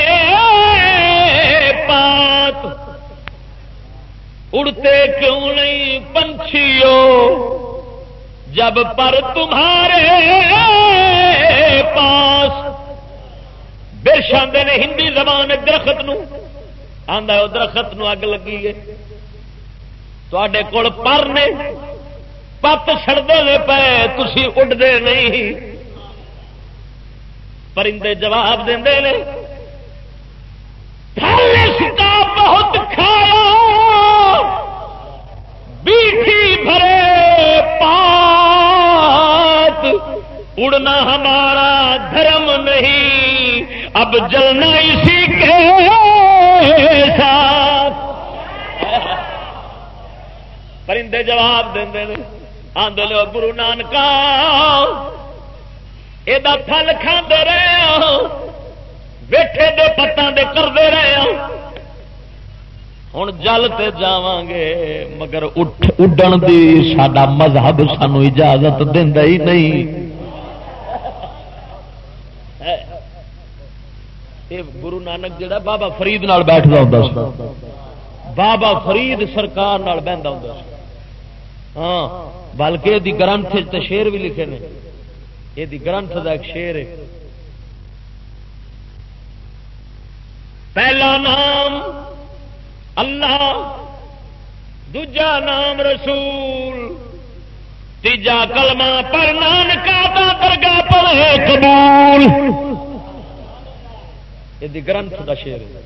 پات، اڑتے کیوں نہیں پنچھیو جب پر تمہارے پاس۔ برش آندے نے ہندی زبان درخت نو، آندا ہے درخت نو اگ لگی ہے، تواڈے کول پر نے پت چھڑدے نے پے تسی اڈدے نہیں۔ پرندے جواب دیندے نے پھل اس کا بہت کھایا بیٹھی بھرے پات، اڑنا ہمارا دھرم نہیں اب جلنا اسی کے ساتھ۔ پرندے جواب دیندے نے آندے نے گرو نانکا یہ پھل کھاندے رہے ہوں، بیٹھے دے پتاں دے کردے رہے ہوں، ہوں جل تے جاواں گے مگر اڈن دی ساڈا مذہب سانو اجازت دیندا ہی نہیں. گرو نانک جڑا بابا فرید نال بیٹھدا ہوندا سی, بابا فرید سرکار نال بہندا ہوندا سی. ہاں بلکہ دی گرنتھ تے شعر بھی لکھے نے, یہ دی گرنتھ دا ایک شعر ہے. پہلا نام اللہ, دوجا نام رسول, تیجا کلمہ پر نانکا دا درگاہ پڑھے قبول. یہ دی گرنتھ دا شعر ہے.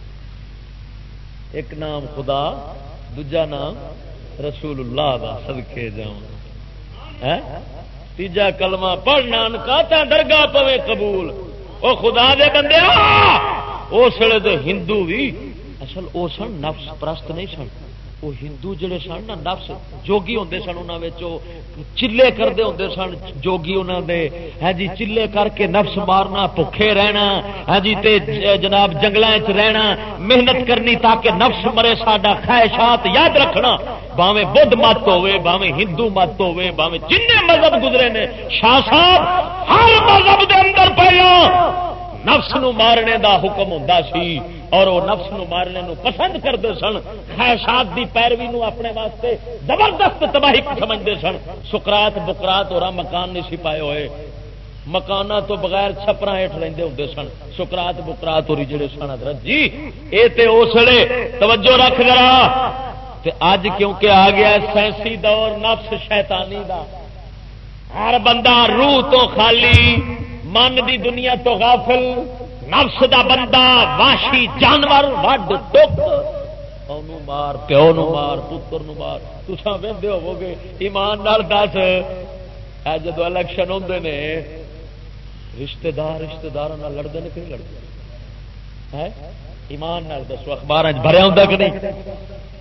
ایک نام خدا, دوجا نام رسول اللہ دا صدقے جاؤں, تیجا کلمہ پڑھ نانکا تا درگاہ پوے قبول. او خدا دے بندے اس ویلے تو ہندو بھی اصل وہ سن نفس پرست نہیں سن. وہ ہندو جڑے سن نا نفس جوگی ہوندے سن, انہوں چلے کرتے ہوندے سن جوگی انہوں دے. ہے جی چلے کر کے نفس مارنا, بھوکے رہنا, ہے جی تے جناب جنگلاں وچ رہنا, محنت کرنی تاکہ نفس مرے ساڈا, خواہشات یاد رکھنا. باویں بدھ مت ہوے, باویں ہندو مت ہوے, باویں جن مذہب گزرے نے, شاہ صاحب ہر مذہب دے اندر پہلا نفس نو مارنے دا حکم ہوندا سی, اور وہ نفس نو مارنے نو پسند کرتے سن. خواہشات دی پیروی نو اپنے واسطے زبردست تباہی سمجھتے سن. سقراط بقراط اور مکان نہیں سی پائے ہوئے, مکانہ تو بغیر چھپرا ہیٹ رہندے ہوندے سن. سقراط بقراط اور جڑے سن حضرت جی اے تے اسلے توجہ رکھ ذرا. تے اج کیونکہ آ گیا سائنسی دور نفس شیطانی دا, ہر بندہ روح تو خالی, من دی دنیا تو غافل, نفس دا بندہ واشی جانور وڈ ٹک, اونوں مار, پیو نو مار, پتر نو مار. تساں ویندے ہوو گے ایمان نال دس, اے جدو الیکشن ہوندے نے رشتہ دار رشتہ داراں نال لڑدے نے کہ نہیں لڑدے؟ ہے ایمان نال دسو, اخباراں وچ بھریا ہوندا کہ نہیں؟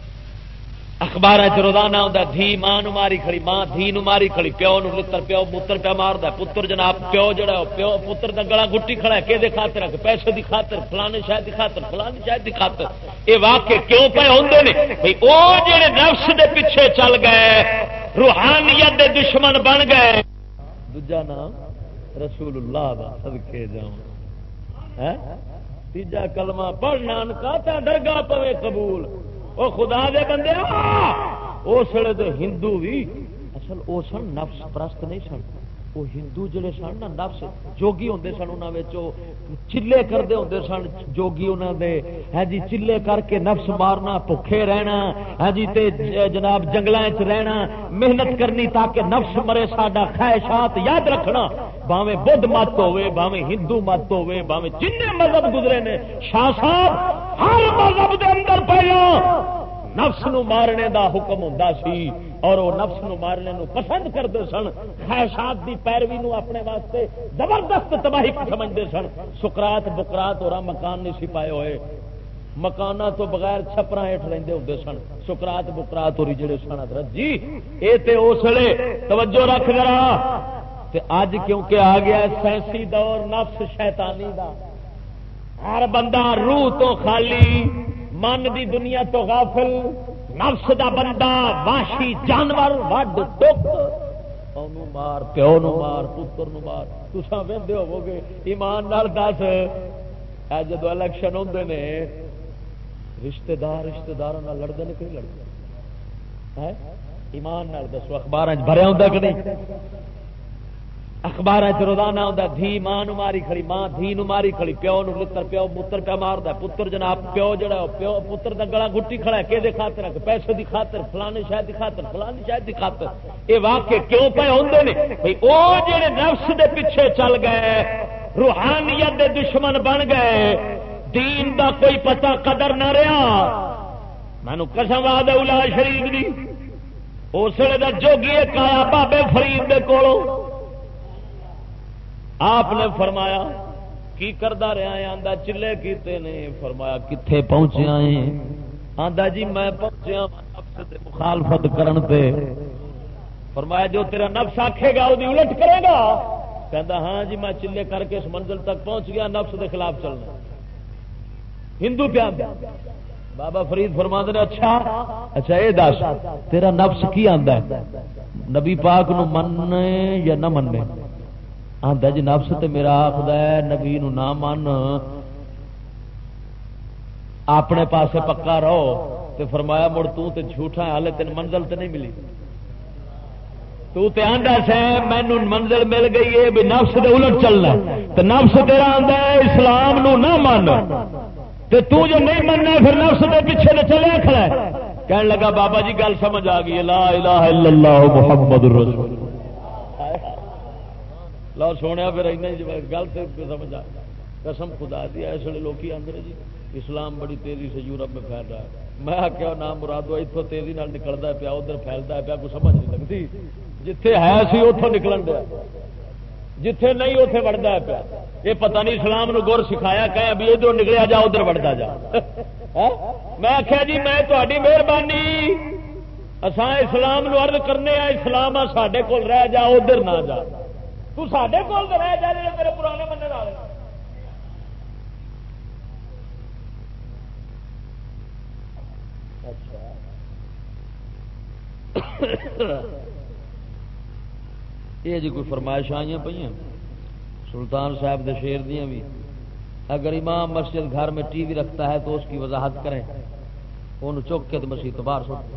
اخبار روزانہ آتا دھی ماں نو ماری کھڑی, ماں دھی نو ماری کھڑی, پیو نو لتر, پیو پتر پہ ماردا, پتر جناب پیو جڑا پیو پتر دا گلا گٹی کھڑا ہے کہ خاطر ہے, پیسے دی خاطر, فلانے شاید دی خاطر, فلانے شاید دی خاطر. یہ واقعے کیوں پہ ہوندے نے بھئی او جڑے نفس دے پیچھے چل گئے, روحانیت دے دشمن بن گئے. دوجا نام رسول اللہ دا صدقے جاؤں, ہے تیجا کلمہ پڑھ نانکا تے درگاہ پوے قبول. وہ خدا دے بندے اس ویلے تو ہندو بھی اصل وہ سن نفس پرست نہیں سن. وہ ہندو جڑے سن نا نفس جوگی ہوندے سن, انہوں چلے کرتے ہوندے سن جوگی انہوں دے. ہے جی چلے کر کے نفس مارنا, بھوکے رہنا, ہے جی تے جناب جنگلاں وچ رہنا, محنت کرنی تاکہ نفس مرے ساڈا, خواہشات یاد رکھنا. باویں بدھ مت ہوے, باویں ہندو مت ہوے, باویں جن مذہب گزرے نے, شاہ صاحب ہر مذہب دے اندر پہلا نفس نو مارنے دا حکم ہوندا سی, اور وہ نفس نو مارنے نو پسند کرتے سن. خواہشات دی پیروی نو اپنے واسطے زبردست تباہی سمجھتے سن. سقراط بقراط اور مکان نہیں سی پائے ہوئے, مکانہ تو بغیر چھپرا ہیٹ رہندے ہوندے سن. سقراط بقراط اور جڑے سن حضرت جی اے تے اسلے توجہ رکھ ذرا. تے اج کیونکہ آ گیا سائنسی دور نفس شیطانی دا, ہر بندہ روح تو خالی, من دی دنیا تو غافل, نفس دا بندہ واشی جانور وڈ ٹک, اونوں مار, پیو نو مار, پتر نو مار. تساں ویندے ہوو گے ایمان نال دس, اے جدو الیکشن ہوندے نے رشتہ دار رشتہ داراں نال لڑدے نے کہ نہیں لڑدے؟ ہے ایمان نال دسو, اخباراں وچ بھریا ہوندا کہ نہیں؟ اخبار روزانہ آتا دھی ماں نو ماری کھڑی, ماں دھی نو ماری کھڑی, پیو نو لتر, پیو پتر پہ ماردا, پتر جناب پیو جڑا پیو پتر دا گلا گٹی کھڑا ہے کہ خاطر ہے, پیسے دی خاطر, فلانے شاید دی خاطر, فلانے شاید دی خاطر. یہ واقعے کیوں پہ ہوندے نے بھئی او جڑے نفس دے پیچھے چل گئے, روحانیت دے دشمن بن گئے, دین دا کوئی پتہ قدر نہ رہا. مینوں قسم وعدہ اولا شریف دی اس ویلے دا جوگی ایک آیا بابے فرید دے کولوں, آپ نے فرمایا کی کردا رہا ہے؟ آندا چلے کیتے نے. فرمایا کتھے پہنچیا ہے؟ آندا جی میں پہنچیا نفس تے مخالفت کرن تے. فرمایا جو تیرا نفس آکھے گا وہ الٹ کرے گا؟ کہندا ہاں جی میں چلے کر کے اس منزل تک پہنچ گیا, نفس دے خلاف چلنا. ہندو پیا بابا فرید فرماندے نے اچھا اچھا یہ دس تیرا نفس کی آندا ہے نبی پاک نو مننے یا نہ مننے؟ آندا جی نفس تے میرا آخدا ہے نبی نو نہ من اپنے پاسے پکا رہو تے فرمایا مڑ تو تے جھوٹا ہے حالے تین منزل تے نہیں ملی تو تے آندا سے مینوں منزل مل گئی ہے بھی نفس دے الٹ چلنا تے نفس تیرا آندا ہے اسلام نو نہ من تے تو جو نہیں مننا پھر نفس دے پیچھے تے چلے کھڑا ہے کہنے لگا بابا جی گل سمجھ آ گئی لا الہ الا اللہ محمد رسول لو سونے پھر گل سے سمجھ آ قسم خدا دی اس لیے لوگ آدھے جی اسلام بڑی تیزی سے یورپ میں پھیل رہا ہے میں آخیا نام مرادو اتوں تیزی نال نکلتا پیا ادھر پھیلتا پیا کوئی سمجھ نہیں لگتی جتھے ہے سی اتوں نکلن دیا جتھے نہیں اتنے وڑتا ہے پیا یہ پتہ نہیں اسلام نو گور سکھایا کہ ابھی ادھر نکلیا جا ادھر وڑتا جا میں آخیا جی میں تہاڈی مہربانی اساں اسلام نو عرض کرنے آ اسلام آ ساڈے کول رہ جا ادھر نہ جا تو ساڈے کول رہ جا جڑے میرے پرانے منن والے یہ جی کوئی فرمائش آئی پہ سلطان صاحب دے شیر دیا بھی اگر امام مسجد گھر میں ٹی وی رکھتا ہے تو اس کی وضاحت کریں انہوں چک کے تو مسیح تو باہر سٹ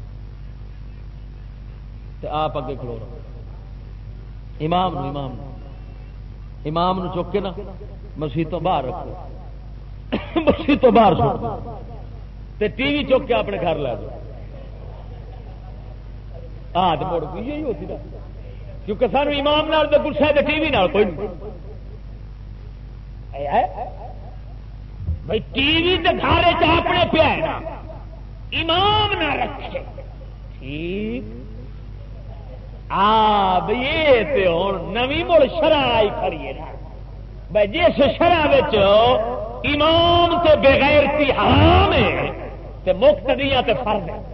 دیں آپ اگے کھلو رہو امام نو امام نو امام نو چک کے نا مسیح تو باہر رکھو مسیح تو باہر سٹ دو ٹی وی چک کے اپنے گھر لے جاؤ ہاتھ مڑ گئی یہی ہوتی نا کیونکہ سانو امام نال تو گسا ہے ٹی وی نال کوئی نہیں بھائی ٹی وی تو گھر اپنے پیا ہے نا امام نہ رکھے ٹھیک آ بھائی یہ ہوں نوی مڑ شرح آئی کھڑی ہے نا بھائی جس شرح امام تے بغیرتی حرام ہے تے مقتدیاں تے فرض ہے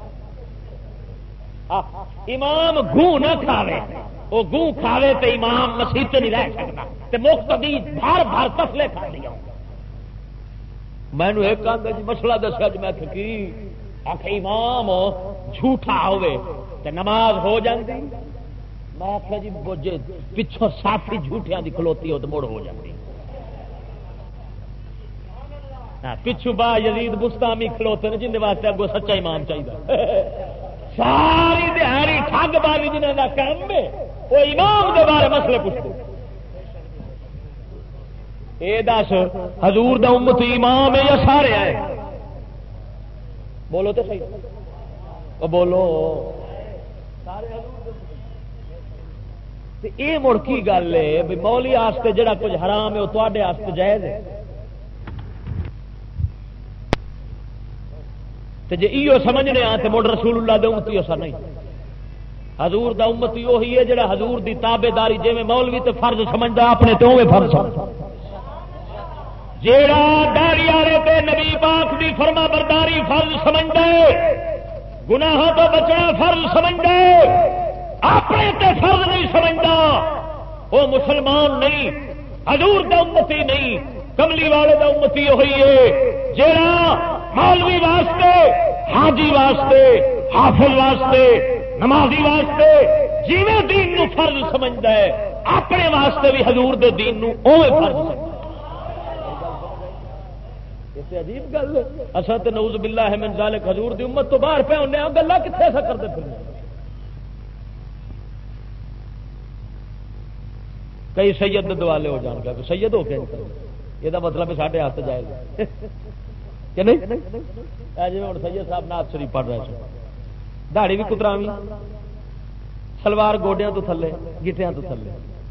امام گوں نہ کھاوے وہ گوں کھاوے تے امام مسیح تے نہیں رہ سکتا تے مقتدی بھر بھر تسلے کھا لیا میں نے ایک آدھا جی مسئلہ دسا جی میں کی آخ امام جھوٹا ہوئے تے نماز ہو جاندی میں آخیا جی بوجھے پچھوں ساتھی جھوٹیاں دی کھلوتی ہو تو مڑ ہو جاتی پچھو با یزید بستامی کھلوتے ہیں جن واسطے اگو سچا امام چاہیے ساری دیہی ٹھگ بازی جنہوں کا کام ہے وہ امام کے بارے مسئلے پوچھتے اے دس حضور دا امتی امام ہے یا سارے ہیں بولو تو صحیح وہ بولو سارے یہ مڑ کی گل ہے بھی مولی واسطے جڑا کچھ حرام ہے وہ تے واسطے جائز ہے جی ایو سمجھنے آ تو مڑ رسول اللہ دے امتی اسا نہیں حضور دا امتی وہی ہے جڑا حضور دی تابے داری جی میں مولوی تے فرض سمجھدا اپنے تے اوے فرض سمجھدا جیڑا داڑھی والے تے نبی پاک دی فرما برداری فرض سمجھدا ہے گناہوں تو بچنا فرض سمجھدا ہے اپنے تے فرض نہیں سمجھدا وہ مسلمان نہیں حضور دا امتی نہیں کملی والے دا امتی وہی ہے جیڑا مولوی واسطے حاجی واسطے حافظ واسطے نمازی واسطے جیویں دین نو فرض سمجھدا ہے اپنے واسطے بھی حضور دے دین نو اوے فرض سمجھدا ہے عجیب گل اصل تے نعوذ باللہ من ذالک حضور دی امت تو باہر پہ ہونے گلا کتنے ایسا کرتے پھرنے کئی سید دوالے ہو جان گا سید ہو کے یہ مطلب ہے ساڈے ہاتھ جائے گا کہ نہیں جی ہوں سید صاحب نعت شریف پڑھ رہے تھے داڑھی بھی کتراوی سلوار گوڈیاں تو تھلے گٹیاں تو تھلے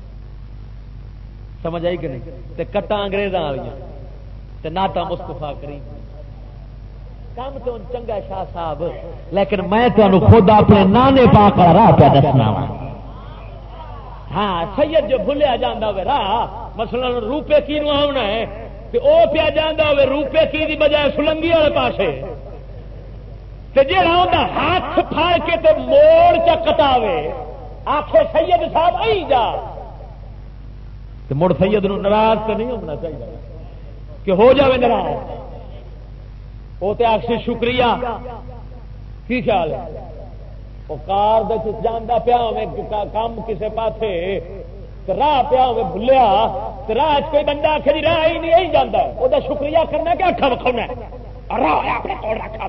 سمجھ آئی کہ نہیں تے کٹا انگریزاں والیاں تے نعتاں مصطفیٰ کریم کام تو چنگا شاہ صاحب لیکن میں تمہیں خود اپنے نانے پاک والا راہ پہ دسنا وا ہاں سید جو بھولیا جانا ہوئے راہ مثلا روپے کی نو آنا ہے تو او پیا جانا ہوئے روپے کی دی بجائے سلنگی والے پاسے تے جیڑا ہوندا ہاتھ پھاڑ کے تے موڑ چا کٹاوے آکھے سید صاحب آئی جا تے مڑ سید نو ناراض تے نہیں ہونا چاہیے کہ ہو جاوے ناراض وہ تو آخسی شکریہ کی خیال ہے وہ کار جانا پیا کام کسے پاسے راہ پیا ہوے بھولیا راہ کوئی بندہ آخ جی راہ ہی نہیں جانا وہ شکریہ کرنا کہ اکھا وکھاؤنا راہ اپنے کول رکھا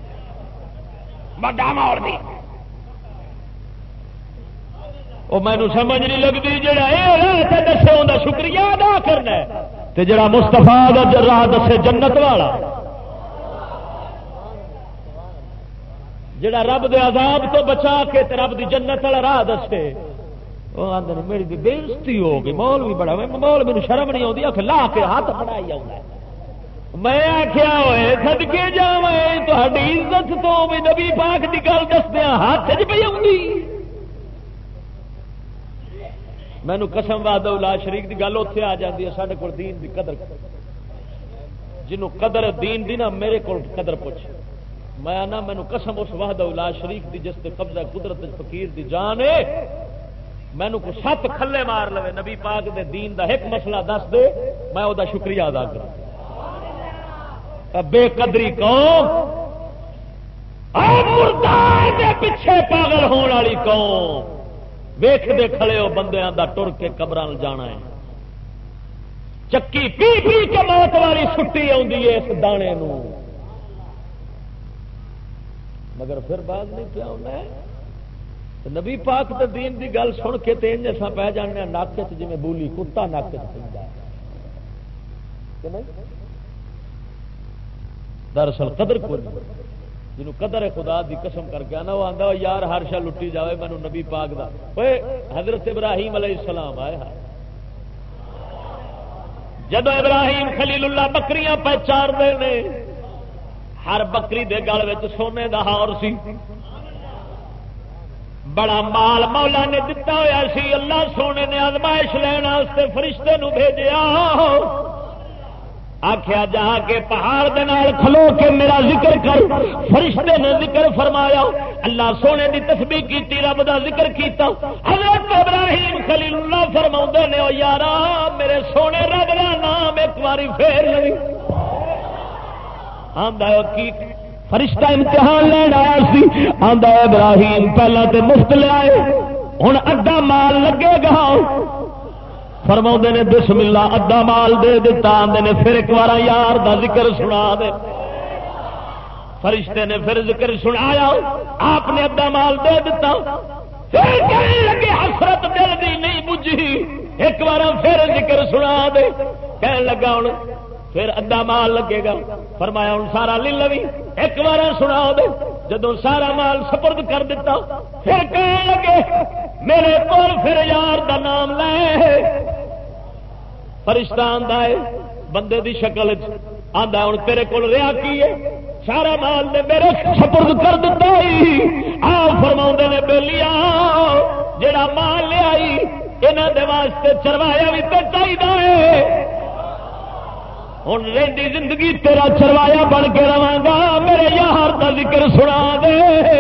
بڑا مول بھی وہ مینو سمجھ نہیں لگتی جہاں یہ راہ دسے انہیں شکریہ ادا کرنا تے جڑا مستفا دا راہ دسے جنت والا جڑا رب دے عذاب تو بچا کے تے رب دی جنت والا راہ دسے وہ آدھے میری بےزتی ہو گئی مول بھی بڑا مول میرے شرم نہیں آتی آخ لا کے ہاتھ بڑائی آؤں میں آخیا ہوئے سدکے جا تاری عزت تو بھی نبی پاک کی گل دسدیا ہاتھ چ پی آؤں مینو قسم وعدہ لا شریک کی گل اتنے آ جاتی ہے سارے کو دین کی قدر جنوں قدر دین دی نا میرے کو قدر پوچھ میں آنا مینو قسم اس وحدہ لا شریک دی جس تے قبضہ قدرت فقیر دی جان ہے مینو کو سات کھلے مار لے نبی پاک دے دین دا ایک مسئلہ دس دے میں وہ شکریہ ادا کروں بے قدری قوم دے پیچھے پاگل ہونے والی قوم ویخ دے کھڑے ہو بندیاں دا ٹر کے قبراں جانا ہے چکی پی پی کے موت والی چھٹی آتی ہے اس دانے نو مگر پھر بعد نہیں پیا ہونا نبی پاک تے دین دی گل سن کے تے انج اساں پہ جانے نک چ جویں بولی کتا نک چ پیندا ہے دراصل قدر کوئی جنوں قدر ہے خدا دی قسم کر کے آنا وہ آندا یار ہر شے لٹی جاوے مینوں نبی پاک دا اوئے حضرت ابراہیم علیہ السلام آئے ہاں جدو ابراہیم خلیل اللہ بکریاں پہ چار دے نے ہر بکری دے گل وچ سونے دا ہار سی بڑا مال مولا نے دتا ہوا سی اللہ سونے نے آزمائش لینا واسطے فرشتے نو بھیجیا آخیا جا کے پہاڑ دے نال کھلو کے میرا ذکر کر فرشتے نے ذکر فرمایا اللہ سونے دی تسبیح کیتی رب دا ذکر کیتا حضرت ابراہیم خلیل اللہ فرماؤندے نے او یارا میرے سونے رب دا نام ایک باری پھیر لئی آندا کی فرشتہ امتحان لین آیا سی آندا ابراہیم پہلا تے مفت لے آئے ہن ادھا مال لگے گا فرماؤں نے بسم اللہ ادھا مال دے دیتا آندے نے پھر ایک بار یار دا ذکر سنا دے فرشتے نے پھر ذکر سنایا آپ نے ادھا مال دے دیتا پھر کہنے لگے حسرت دل دی نہیں بجھی ایک بار پھر ذکر سنا دے کہنے لگا ہوں پھر ادھا مال لگے گا فرمایا ہوں سارا لے لوی ایک بار سنا دے جدو سارا مال سپرد کر دیتا پھر کہنے لگے میرے کو پھر یار دا نام لے فرشتہ آندا ہے بندے دی شکل آندا ہوں تیرے کو رہا کی ہے سارا مال نے میرے سپرد کر دیتا ہی آ فرماؤں نے بیلیا جڑا مال لے آئی یہاں دے واسطے چروایا بھی تو چاہیے ہوں رہی زندگی تیرا چروایا بن کے رہا گا میرے یار کا ذکر سنا دے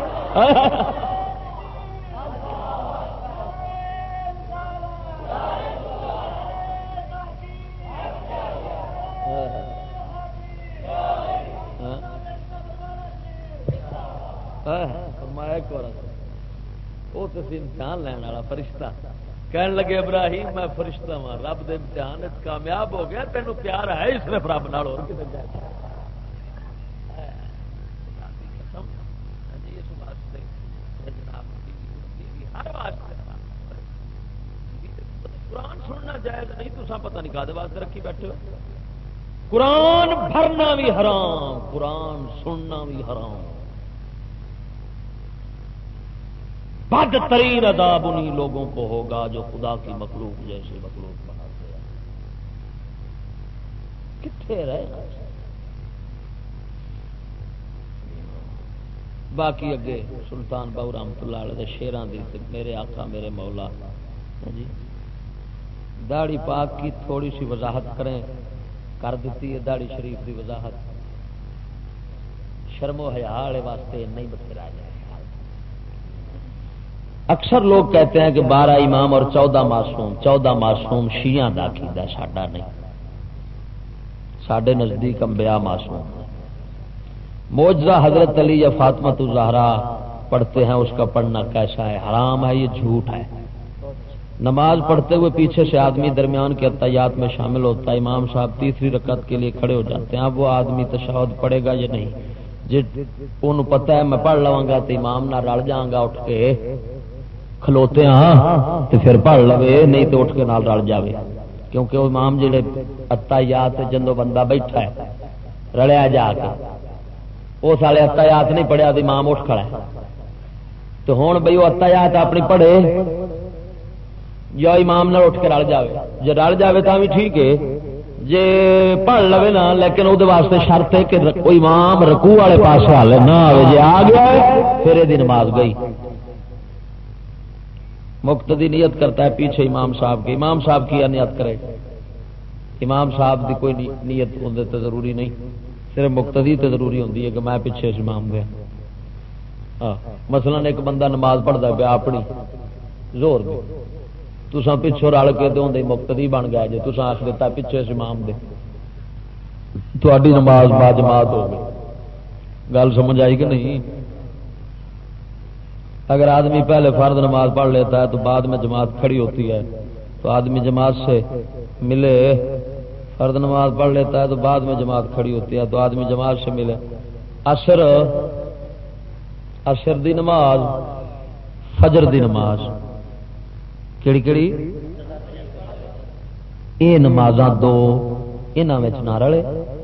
وہ تو امتحان لینا والا فرشتہ کہنے لگے ابراہیم میں فرشتہ ہوں رب دے امتحان کامیاب ہو گیا تینوں پیار ہے اس نے رب نال ہو قرآن سننا جائز نہیں تو پتہ نہیں کہا واسطے رکھی بیٹھے قرآن بھرنا بھی حرام قرآن سننا بھی حرام بدترین عذاب انہی لوگوں کو ہوگا جو خدا کی مخلوق جیسے مخلوق بناتے ہیں کتنے رہے باقی اگے سلطان باؤ رحمت اللہ علیہ شیراں دی میرے آقا میرے مولا جی داڑھی پاک کی تھوڑی سی وضاحت کریں کر دیتی ہے داڑھی شریف دی وضاحت شرم و حیا والے واسطے نہیں بتھیرا جائے اکثر لوگ کہتے ہیں کہ بارہ امام اور چودہ معصوم چودہ معصوم شیعہ دا عقیدہ ساڈا نہیں ساڈے نزدیک انبیاء معصوم معجزہ حضرت علی یا فاطمہ الزہرا پڑھتے ہیں، اس کا پڑھنا کیسا ہے؟ حرام ہے، یہ جھوٹ ہے۔ نماز پڑھتے ہوئے پیچھے سے آدمی درمیان کے اتحیات میں شامل ہوتا ہے، امام صاحب تیسری رکعت کے لیے کھڑے ہو جاتے ہیں، اب وہ آدمی تشہد پڑھے گا یا نہیں؟ جی ان پتہ ہے میں پڑھ لواں گا تو امام نہ رل جاؤں گا، اٹھ کے کھلوتے ہاں تو پھر پڑھ لوے، نہیں تو اٹھ کے نال رل جاوے، کیونکہ وہ امام جڑے اتحیات جدو بندہ بیٹھا ہے رلیا جا کے اس والے اتحیات نہیں پڑھیا تو امام اٹھ کھڑا ہے، تو ہوں بھائی وہ اتحیات اپنی پڑھے یا امام نہ اٹھ کے رل جاوے، جی رل جاوے تو بھی ٹھیک ہے، جی پڑھ لو نا، لیکن وہ واسطے شرط ہے کہ امام رکوع والے پاس ہالے نہ آئے، جی آ گیا پھر یہ نماز گئی۔ مقتدی نیت کرتا ہے پیچھے امام صاحب کی، امام صاحب کی نیت کرے، امام صاحب کی کوئی نیت ہونے تو ضروری نہیں، صرف مقتدی تو ضروری ہوتی ہے کہ میں پیچھے سے امام گیا۔ ہاں مثلا ایک بندہ نماز پڑھتا پیا اپنی زور دے، تساں پچھوں رل کے تو اندر مقتدی بن گیا جی، تساں آخ دیتا پیچھے سے امام دے، تہاڈی نماز با جماعت ہو گئی۔ گل سمجھ آئی کہ نہیں؟ اگر آدمی پہلے فرض نماز پڑھ لیتا ہے تو بعد میں جماعت کھڑی ہوتی ہے تو آدمی جماعت سے ملے، فرض نماز پڑھ لیتا ہے تو بعد میں جماعت کھڑی ہوتی ہے تو آدمی جماعت سے ملے۔ عصر عصر دی نماز، فجر دی نماز کیڑی کیڑی یہ نمازاں دو انہاں وچ نہ رلے،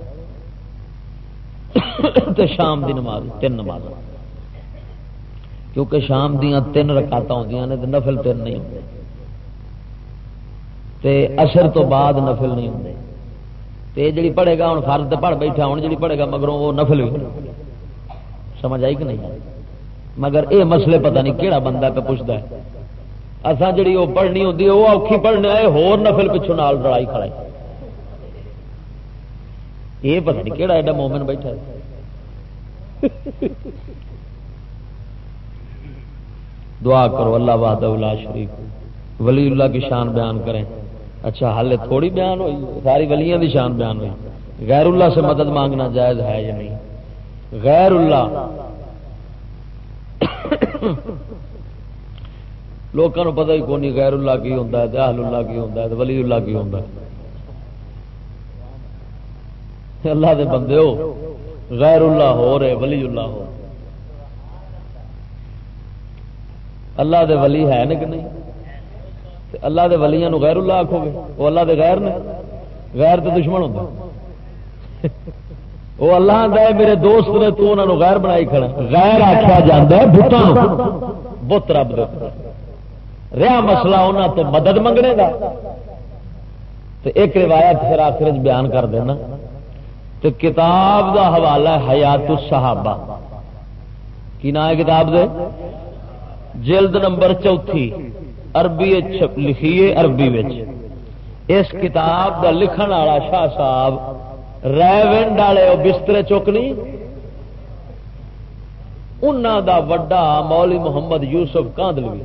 تے شام دی نماز تین نماز، کیونکہ شام دیاں تین رکعتاں ہوندیاں نے تے نفل تین نہیں ہوندے، تے عصر تو بعد نفل نہیں ہوندے، تے جڑی پڑھے گا ہن فرض تے پڑھ بیٹھا، ہن جڑی پڑھے گا مگروں وہ نفل بھی سمجھ آئی کہ نہیں؟ مگر اے مسئلے پتہ نہیں کیڑا بندہ پہ پوچھتا ہے، اساں جڑی وہ پڑھنی ہوندی ہے وہ اوکھی پڑھنے آئے ہور نفل پچھوں نال لڑائی کھڑا ہے، یہ پتہ نہیں کیڑا ایڈا مومن بیٹھا ہے۔ دعا کرو اللہ وحدہ لا شریک، ولی اللہ کی شان بیان کریں۔ اچھا حالے تھوڑی بیان ہوئی، ساری ولیاں دی شان بیان ہوئی، غیر اللہ سے مدد مانگنا جائز ہے یا نہیں؟ غیر اللہ لوگوں کو پتہ ہی کون نہیں غیر اللہ کی ہوتا ہے، اہل اللہ کی ہوتا ہے، ولی اللہ کی ہوتا ہے۔ اللہ دے بندے ہو، غیر اللہ ہو رہے ولی اللہ ہو، اللہ دے ولی ہے نا کہ نہیں؟ اللہ دے ولیاں نو غیر اللہ آکھو گے، وہ اللہ دے غیر نے؟ غیر تو دشمن ہوتا، وہ اللہ دے میرے دوست نے تو انہوں غیر بنائی کھڑا۔ غیر آخیا جاتا ہے بتوں، بت رب دے رہا مسئلہ انہوں تو مدد منگنے کا، تو ایک روایت پھر آخر بیان کر دینا، تو کتاب دا حوالہ حیات الصحابہ، کی نام ہے کتاب دے؟ جلد نمبر چوتھی، عربی لکھیے عربی وچ۔ اس کتاب دا لکھن والا شاہ صاحب ریونڈ والے بسترے چکنی انہاں دا وڈا مولوی محمد یوسف کاندلوی،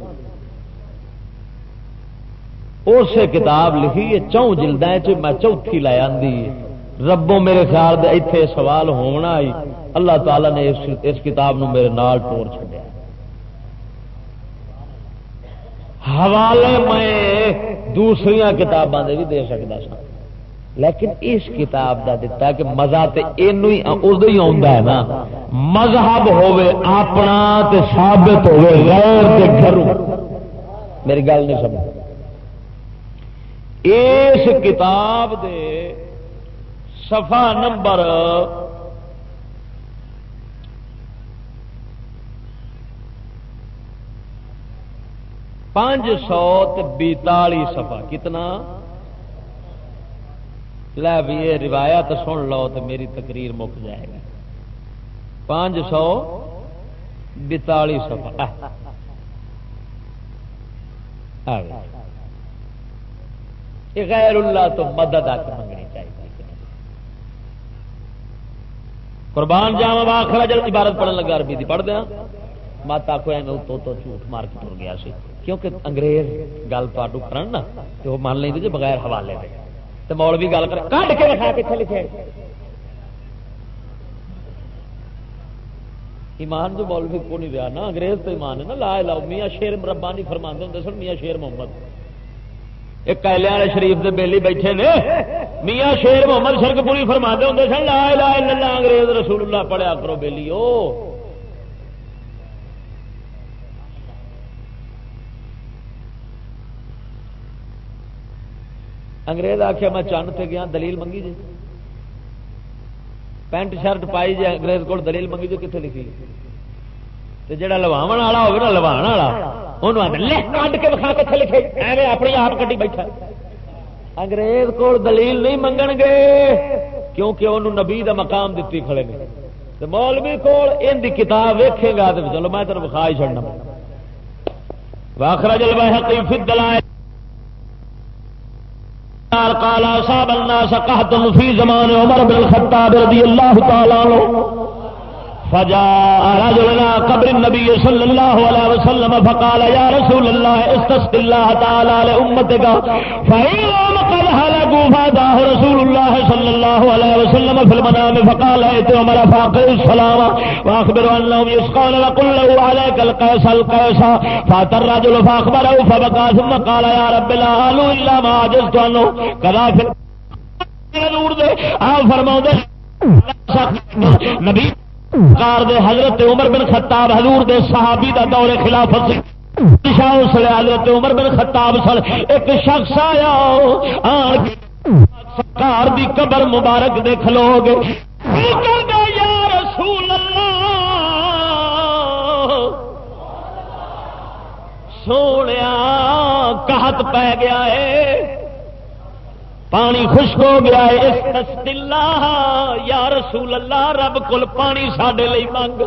اسے کتاب لکھی ہے چون جلدیں چ، میں چوتھی لے آندی۔ ربوں میرے خیال دے ایتھے سوال ہونا ہی اللہ تعالی نے اس, اس کتاب نو میرے نال ٹور چھڈیا۔ حوالے میں دوسری کتاباں دے بھی دے سکتا سا، لیکن اس کتاب دا دیتا کہ مزہ تے اینو ہی اودوں ہی آوندا ہے نا، مذہب ہوے اپنا تے ثابت ہوے غیر دے گھروں۔ میری گل نہیں سمجھ؟ اس کتاب دے صفحہ نمبر پانچ سو بیتالی صفحہ، کتنا؟ لے بھی یہ روایت سن لو تو میری تقریر مک جائے گی۔ پانچ سو بیتالی صفحہ، یہ غیر اللہ تو مدد آ کے منگنی چاہیے۔ قربان جاواں آخر جل عبارت پڑھن لگا عربی دی پڑھ دیا، مت آخو ایویں تو تو جھوٹ مار کے ٹر گیا سی، کیونکہ انگریز گل پاٹو کرن نا تو وہ مان لیں جی بغیر حوالے دے، تو مولوی گل کر کڈ کے لکھا کتنے لکھے، ایمان جو مولوی کو نہیں رہا نا، انگریز تو ایمان ہے نا، لا الہ میاں شیر ربانی فرماندے ہوندے سن، میاں شیر محمد ایک کیلے والے شریف دے بیلی بیٹھے نے، میاں شیر محمد شرک پوری فرماندے ہوندے سن لا الہ الا اللہ انگریز رسول اللہ پڑھیا کرو بیلیو۔ انگریز آخیا میں چند تے گیا دلیل منگی جی، پینٹ شرٹ پائی جی انگریز کو دلیل منگی جو کتنے لکھی، جا لواو والا ہوگا نا لوا والا انہوں کٹ کے بکھا کتنے لکھے ایویں اپنی آپ کٹی بیٹھا۔ انگریز کو دلیل نہیں منگن گے کیونکہ انہوں نبی دا مقام دیتی کھڑے نے، مولوی کو ان دی کتاب ویکھے گا تو چلو میں تینوں بکھا ہی چڑنا۔ واخرج البیہقی فی الدلائل قال اصاب الناس قحط في زمان عمر بن الخطاب رضي الله تعالى عنه فجاء رجل الى قبر النبي صلى الله عليه وسلم فقال يا رسول الله استسق الله تعالى لامتك فإنهم قد هلكوا فأتاه رسول الله صلى الله عليه وسلم في المنام فقال ائت عمر فاقم السلام واخبر انهم يسقون وقل له عليك القيس القيس فاتى الرجل فاخبره فبكى ثم قال يا رب لا قالوا الا ما عجزت عنه كذا نور دے آپ فرماؤ دے نبی کار دے حضرت عمر بن خطاب حضور دے صحابی دا دور خلافت حضرت عمر بن خطاب سن ایک شخص آیا آن سرکار دی قبر مبارک دے کھلو گے یا رسول اللہ سونیا قحط پہ گیا ہے، پانی خشک ہو گیا ہے، استسق اللہ یا رسول اللہ رب کول پانی ساڈے لئی منگ۔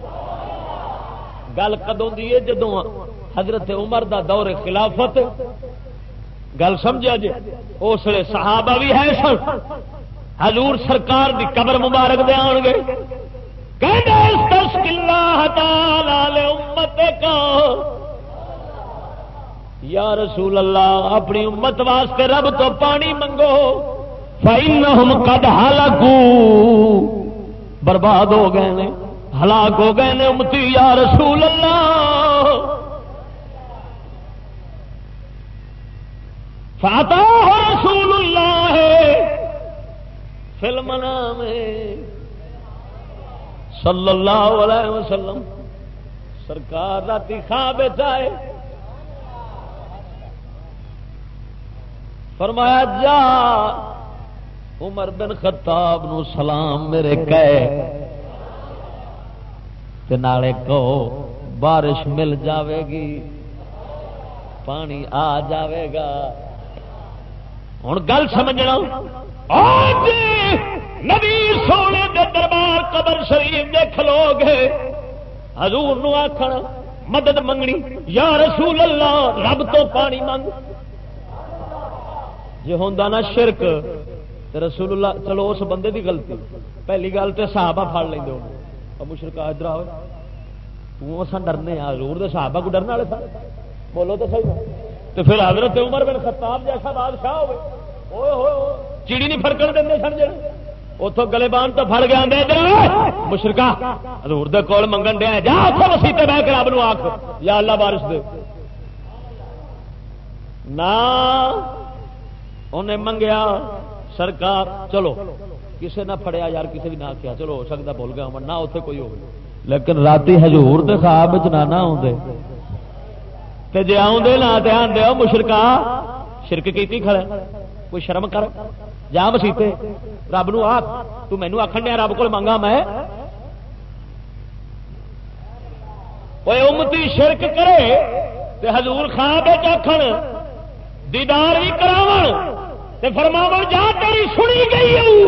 گل کدوں دی ہے جدوں حضرت عمر دا دور خلافت، گل سمجھا جی اس لیے صحابہ بھی ہے سن، حضور سرکار دی قبر مبارک دے آن گے کہندا استسق اللہ تعالی لامتک یا رسول اللہ اپنی امت واسطے رب تو پانی منگو، فإنہم قد ہلکوا برباد ہو گئے نے، ہلاک ہو گئے نے امتی یا رسول اللہ۔ فاتاہ رسول اللہ فی المنام صلی اللہ علیہ وسلم، سرکار راتی خواب آئے فرمایا جا عمر بن خطاب نو سلام میرے کہے تے نالے کہو بارش مل جاوے گی، پانی آ جاوے گا۔ ہن گل سمجھنا، آج نبی سونے دے دربار قبر شریف دے کھلو گے حضور نو آکھن مدد منگنی یا رسول اللہ رب تو پانی منگ۔ جی ہوندا نا شرک تے رسول اللہ چلو اس بندے دی غلطی، پہلی گل تے صحابہ پھڑ لیندے ہون او مشرک ادھر آؤ تو اساں ڈرنے آ حضور دے صحابہ کو ڈرن والے سن، بولو تو صحیح تے پھر حضرت عمر بن خطاب جیسا بادشاہ ہوئے اوئے ہوئے چیڑی نہیں پھڑکن دیندے سن جے اوتھوں گلے بان تو پھڑ گیا اندے ادھر مشرکا حضور دے کول منگن دیا جا اوتھوں مسیتے بیٹھ کے رب نو آکھ یا اللہ بارش دے نا انہیں منگیا سرکار چلو کسے نہ پڑیا یار کسے بھی نہ کیا چلو ہو سکتا بھول گیا نہ اتنے کوئی ہو لیکن راتی حضور دے خواب نہ نہ آدھے تے جے آدھے نہ تے آندے او مشرکا شرک کیتی کھڑا کوئی شرم کر جا مسیتے رب نو آکھ تو مینوں آکھن دیا رب کول منگا میں کوئی امتی شرک کرے تے حضور خواب آکھن دیدار بھی کراون تے فرماون جا تیری سنی گئی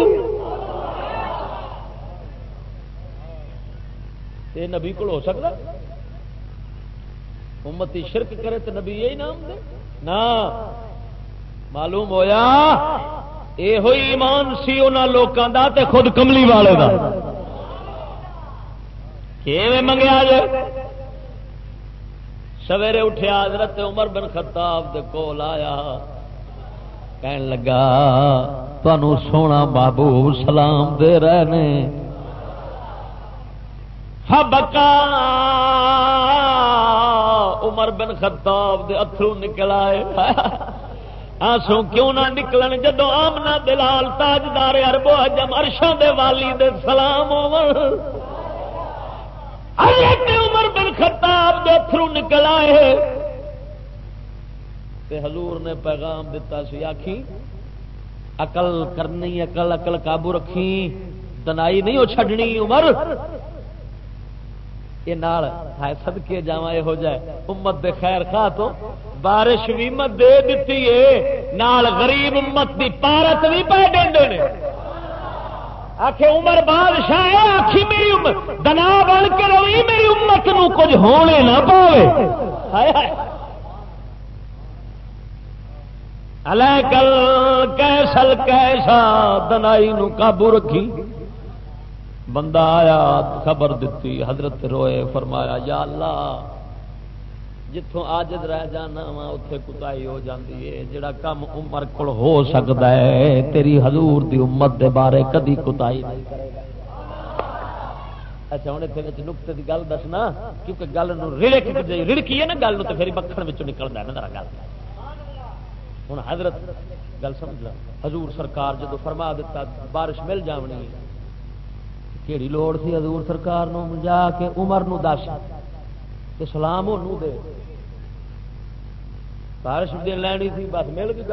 تے نبی کو ہو سکتا امتی شرک کرے تو نبی یہی نام دے نا معلوم ہویا اے ہوئی ایمان سی انہاں لوکاں دا تے خود کملی والے دا کیویں منگیا جے سویرے اٹھیا حضرت عمر بن خطاب دے کول آیا کہن لگا تانوں سونا محبوب سلام دے رہے نے فبکا عمر بن خطاب دے اتھرو نکل آئے آنسو کیوں نہ نکلن جدو آمنہ دلال تاجدار عرب و عجم عرشاں دے والی دے سلام عمر حضرت عمر بن خطاب دے اتھرو نکل آئے تے حضور نے پیغام دیتا سی آکھی عقل کرنی عقل عقل قابو رکھی دنائی نہیں ہو چھڈنی عمر یہ نال ہے صدقے جاواں یہ ہو جائے امت دے خیر خواہ تو بارش بھی مت دے دیتی ہے نال غریب امت دی پارت بھی پہ ڈنڈے نے آخے عمر بادشاہ ہے آخی میری امت دنا بن کے روی میری امت نو کچھ ہونے نہ پاوے ہائے ہائے الیکل کیسل کیسا دنائی نو قابو رکھی بندہ آیا خبر دیتی حضرت روئے فرمایا یا اللہ جتوں عاجز رہ جانا وا اتنے کتائی ہو جاتی ہے جڑا کم عمر کول ہو سکتا ہے تیری حضور دی امت دے بارے کدی کتائی نہیں کرے گا. اچھا ہوں اتنے نقطے کی گل دسنا کیونکہ گل رڑک رڑکی ہے نا گل تو پھر مکھن نکلتا ہے نا گل. ہوں حضرت گل سمجھ حضور سرکار جدو فرما دیتا بارش مل جانی کیڑی لوڑ سی حضور سرکار نو جا کے عمر نو دس تے سلام انہوں دے بارش دن لینی سی بس مل گئی.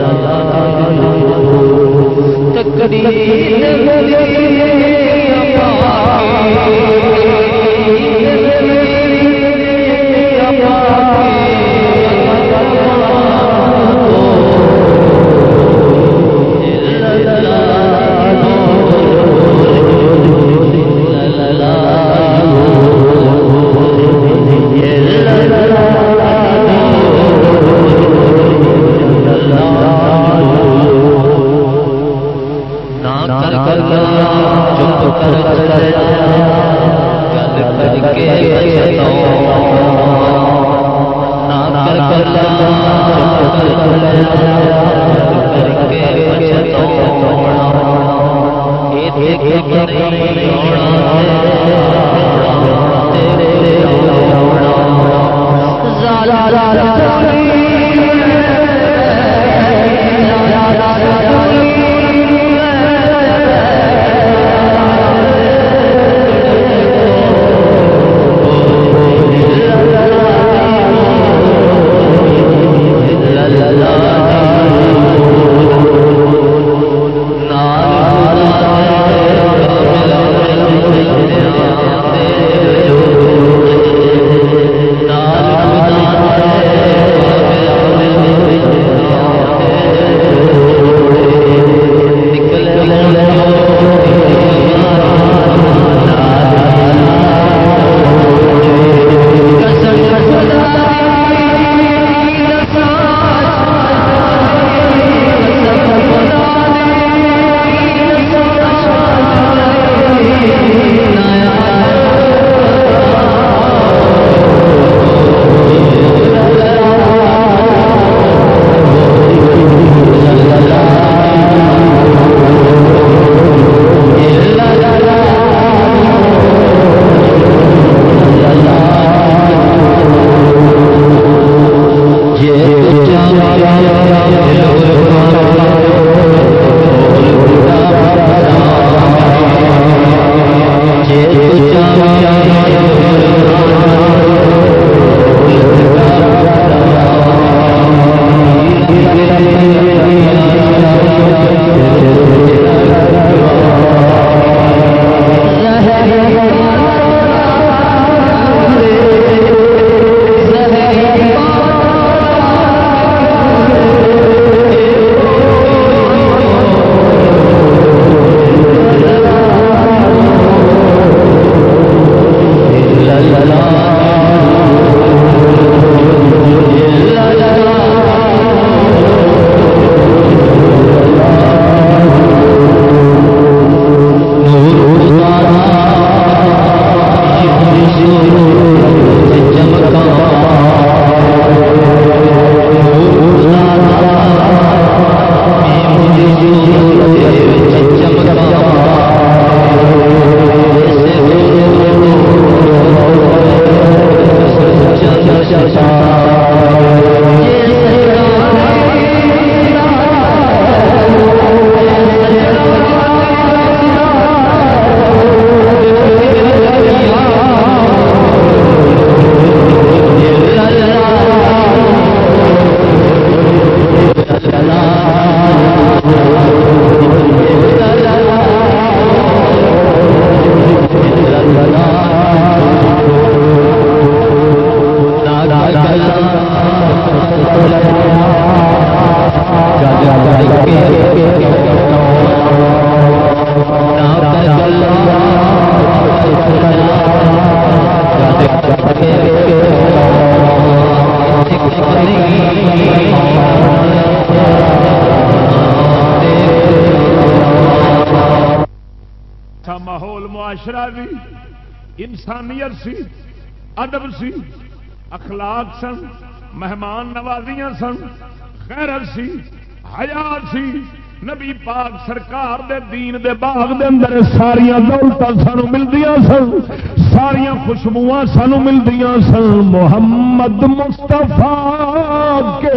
تقدیر کے انسانیت سی، ادب سی، اخلاق سن، مہمان نوازیاں سن، غیرت سی، حیا سی. نبی پاک سرکار دے دین دے باغ دے اندر ساریاں دولتاں سانو ملدیاں سن، ساریاں خوشبواں سانو ملدیاں سن. محمد مصطفیٰ کے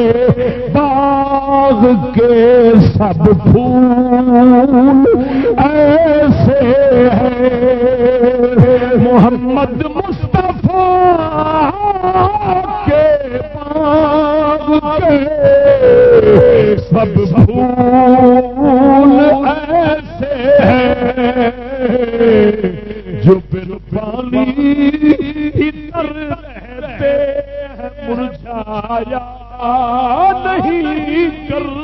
باغ کے سب پھول ایسے ہیں. محمد مصطفیٰ کے باغ کے سب پھول ایسے ہیں جو بن پانی اتر رہتے ہیں، مرجھایا نہیں کر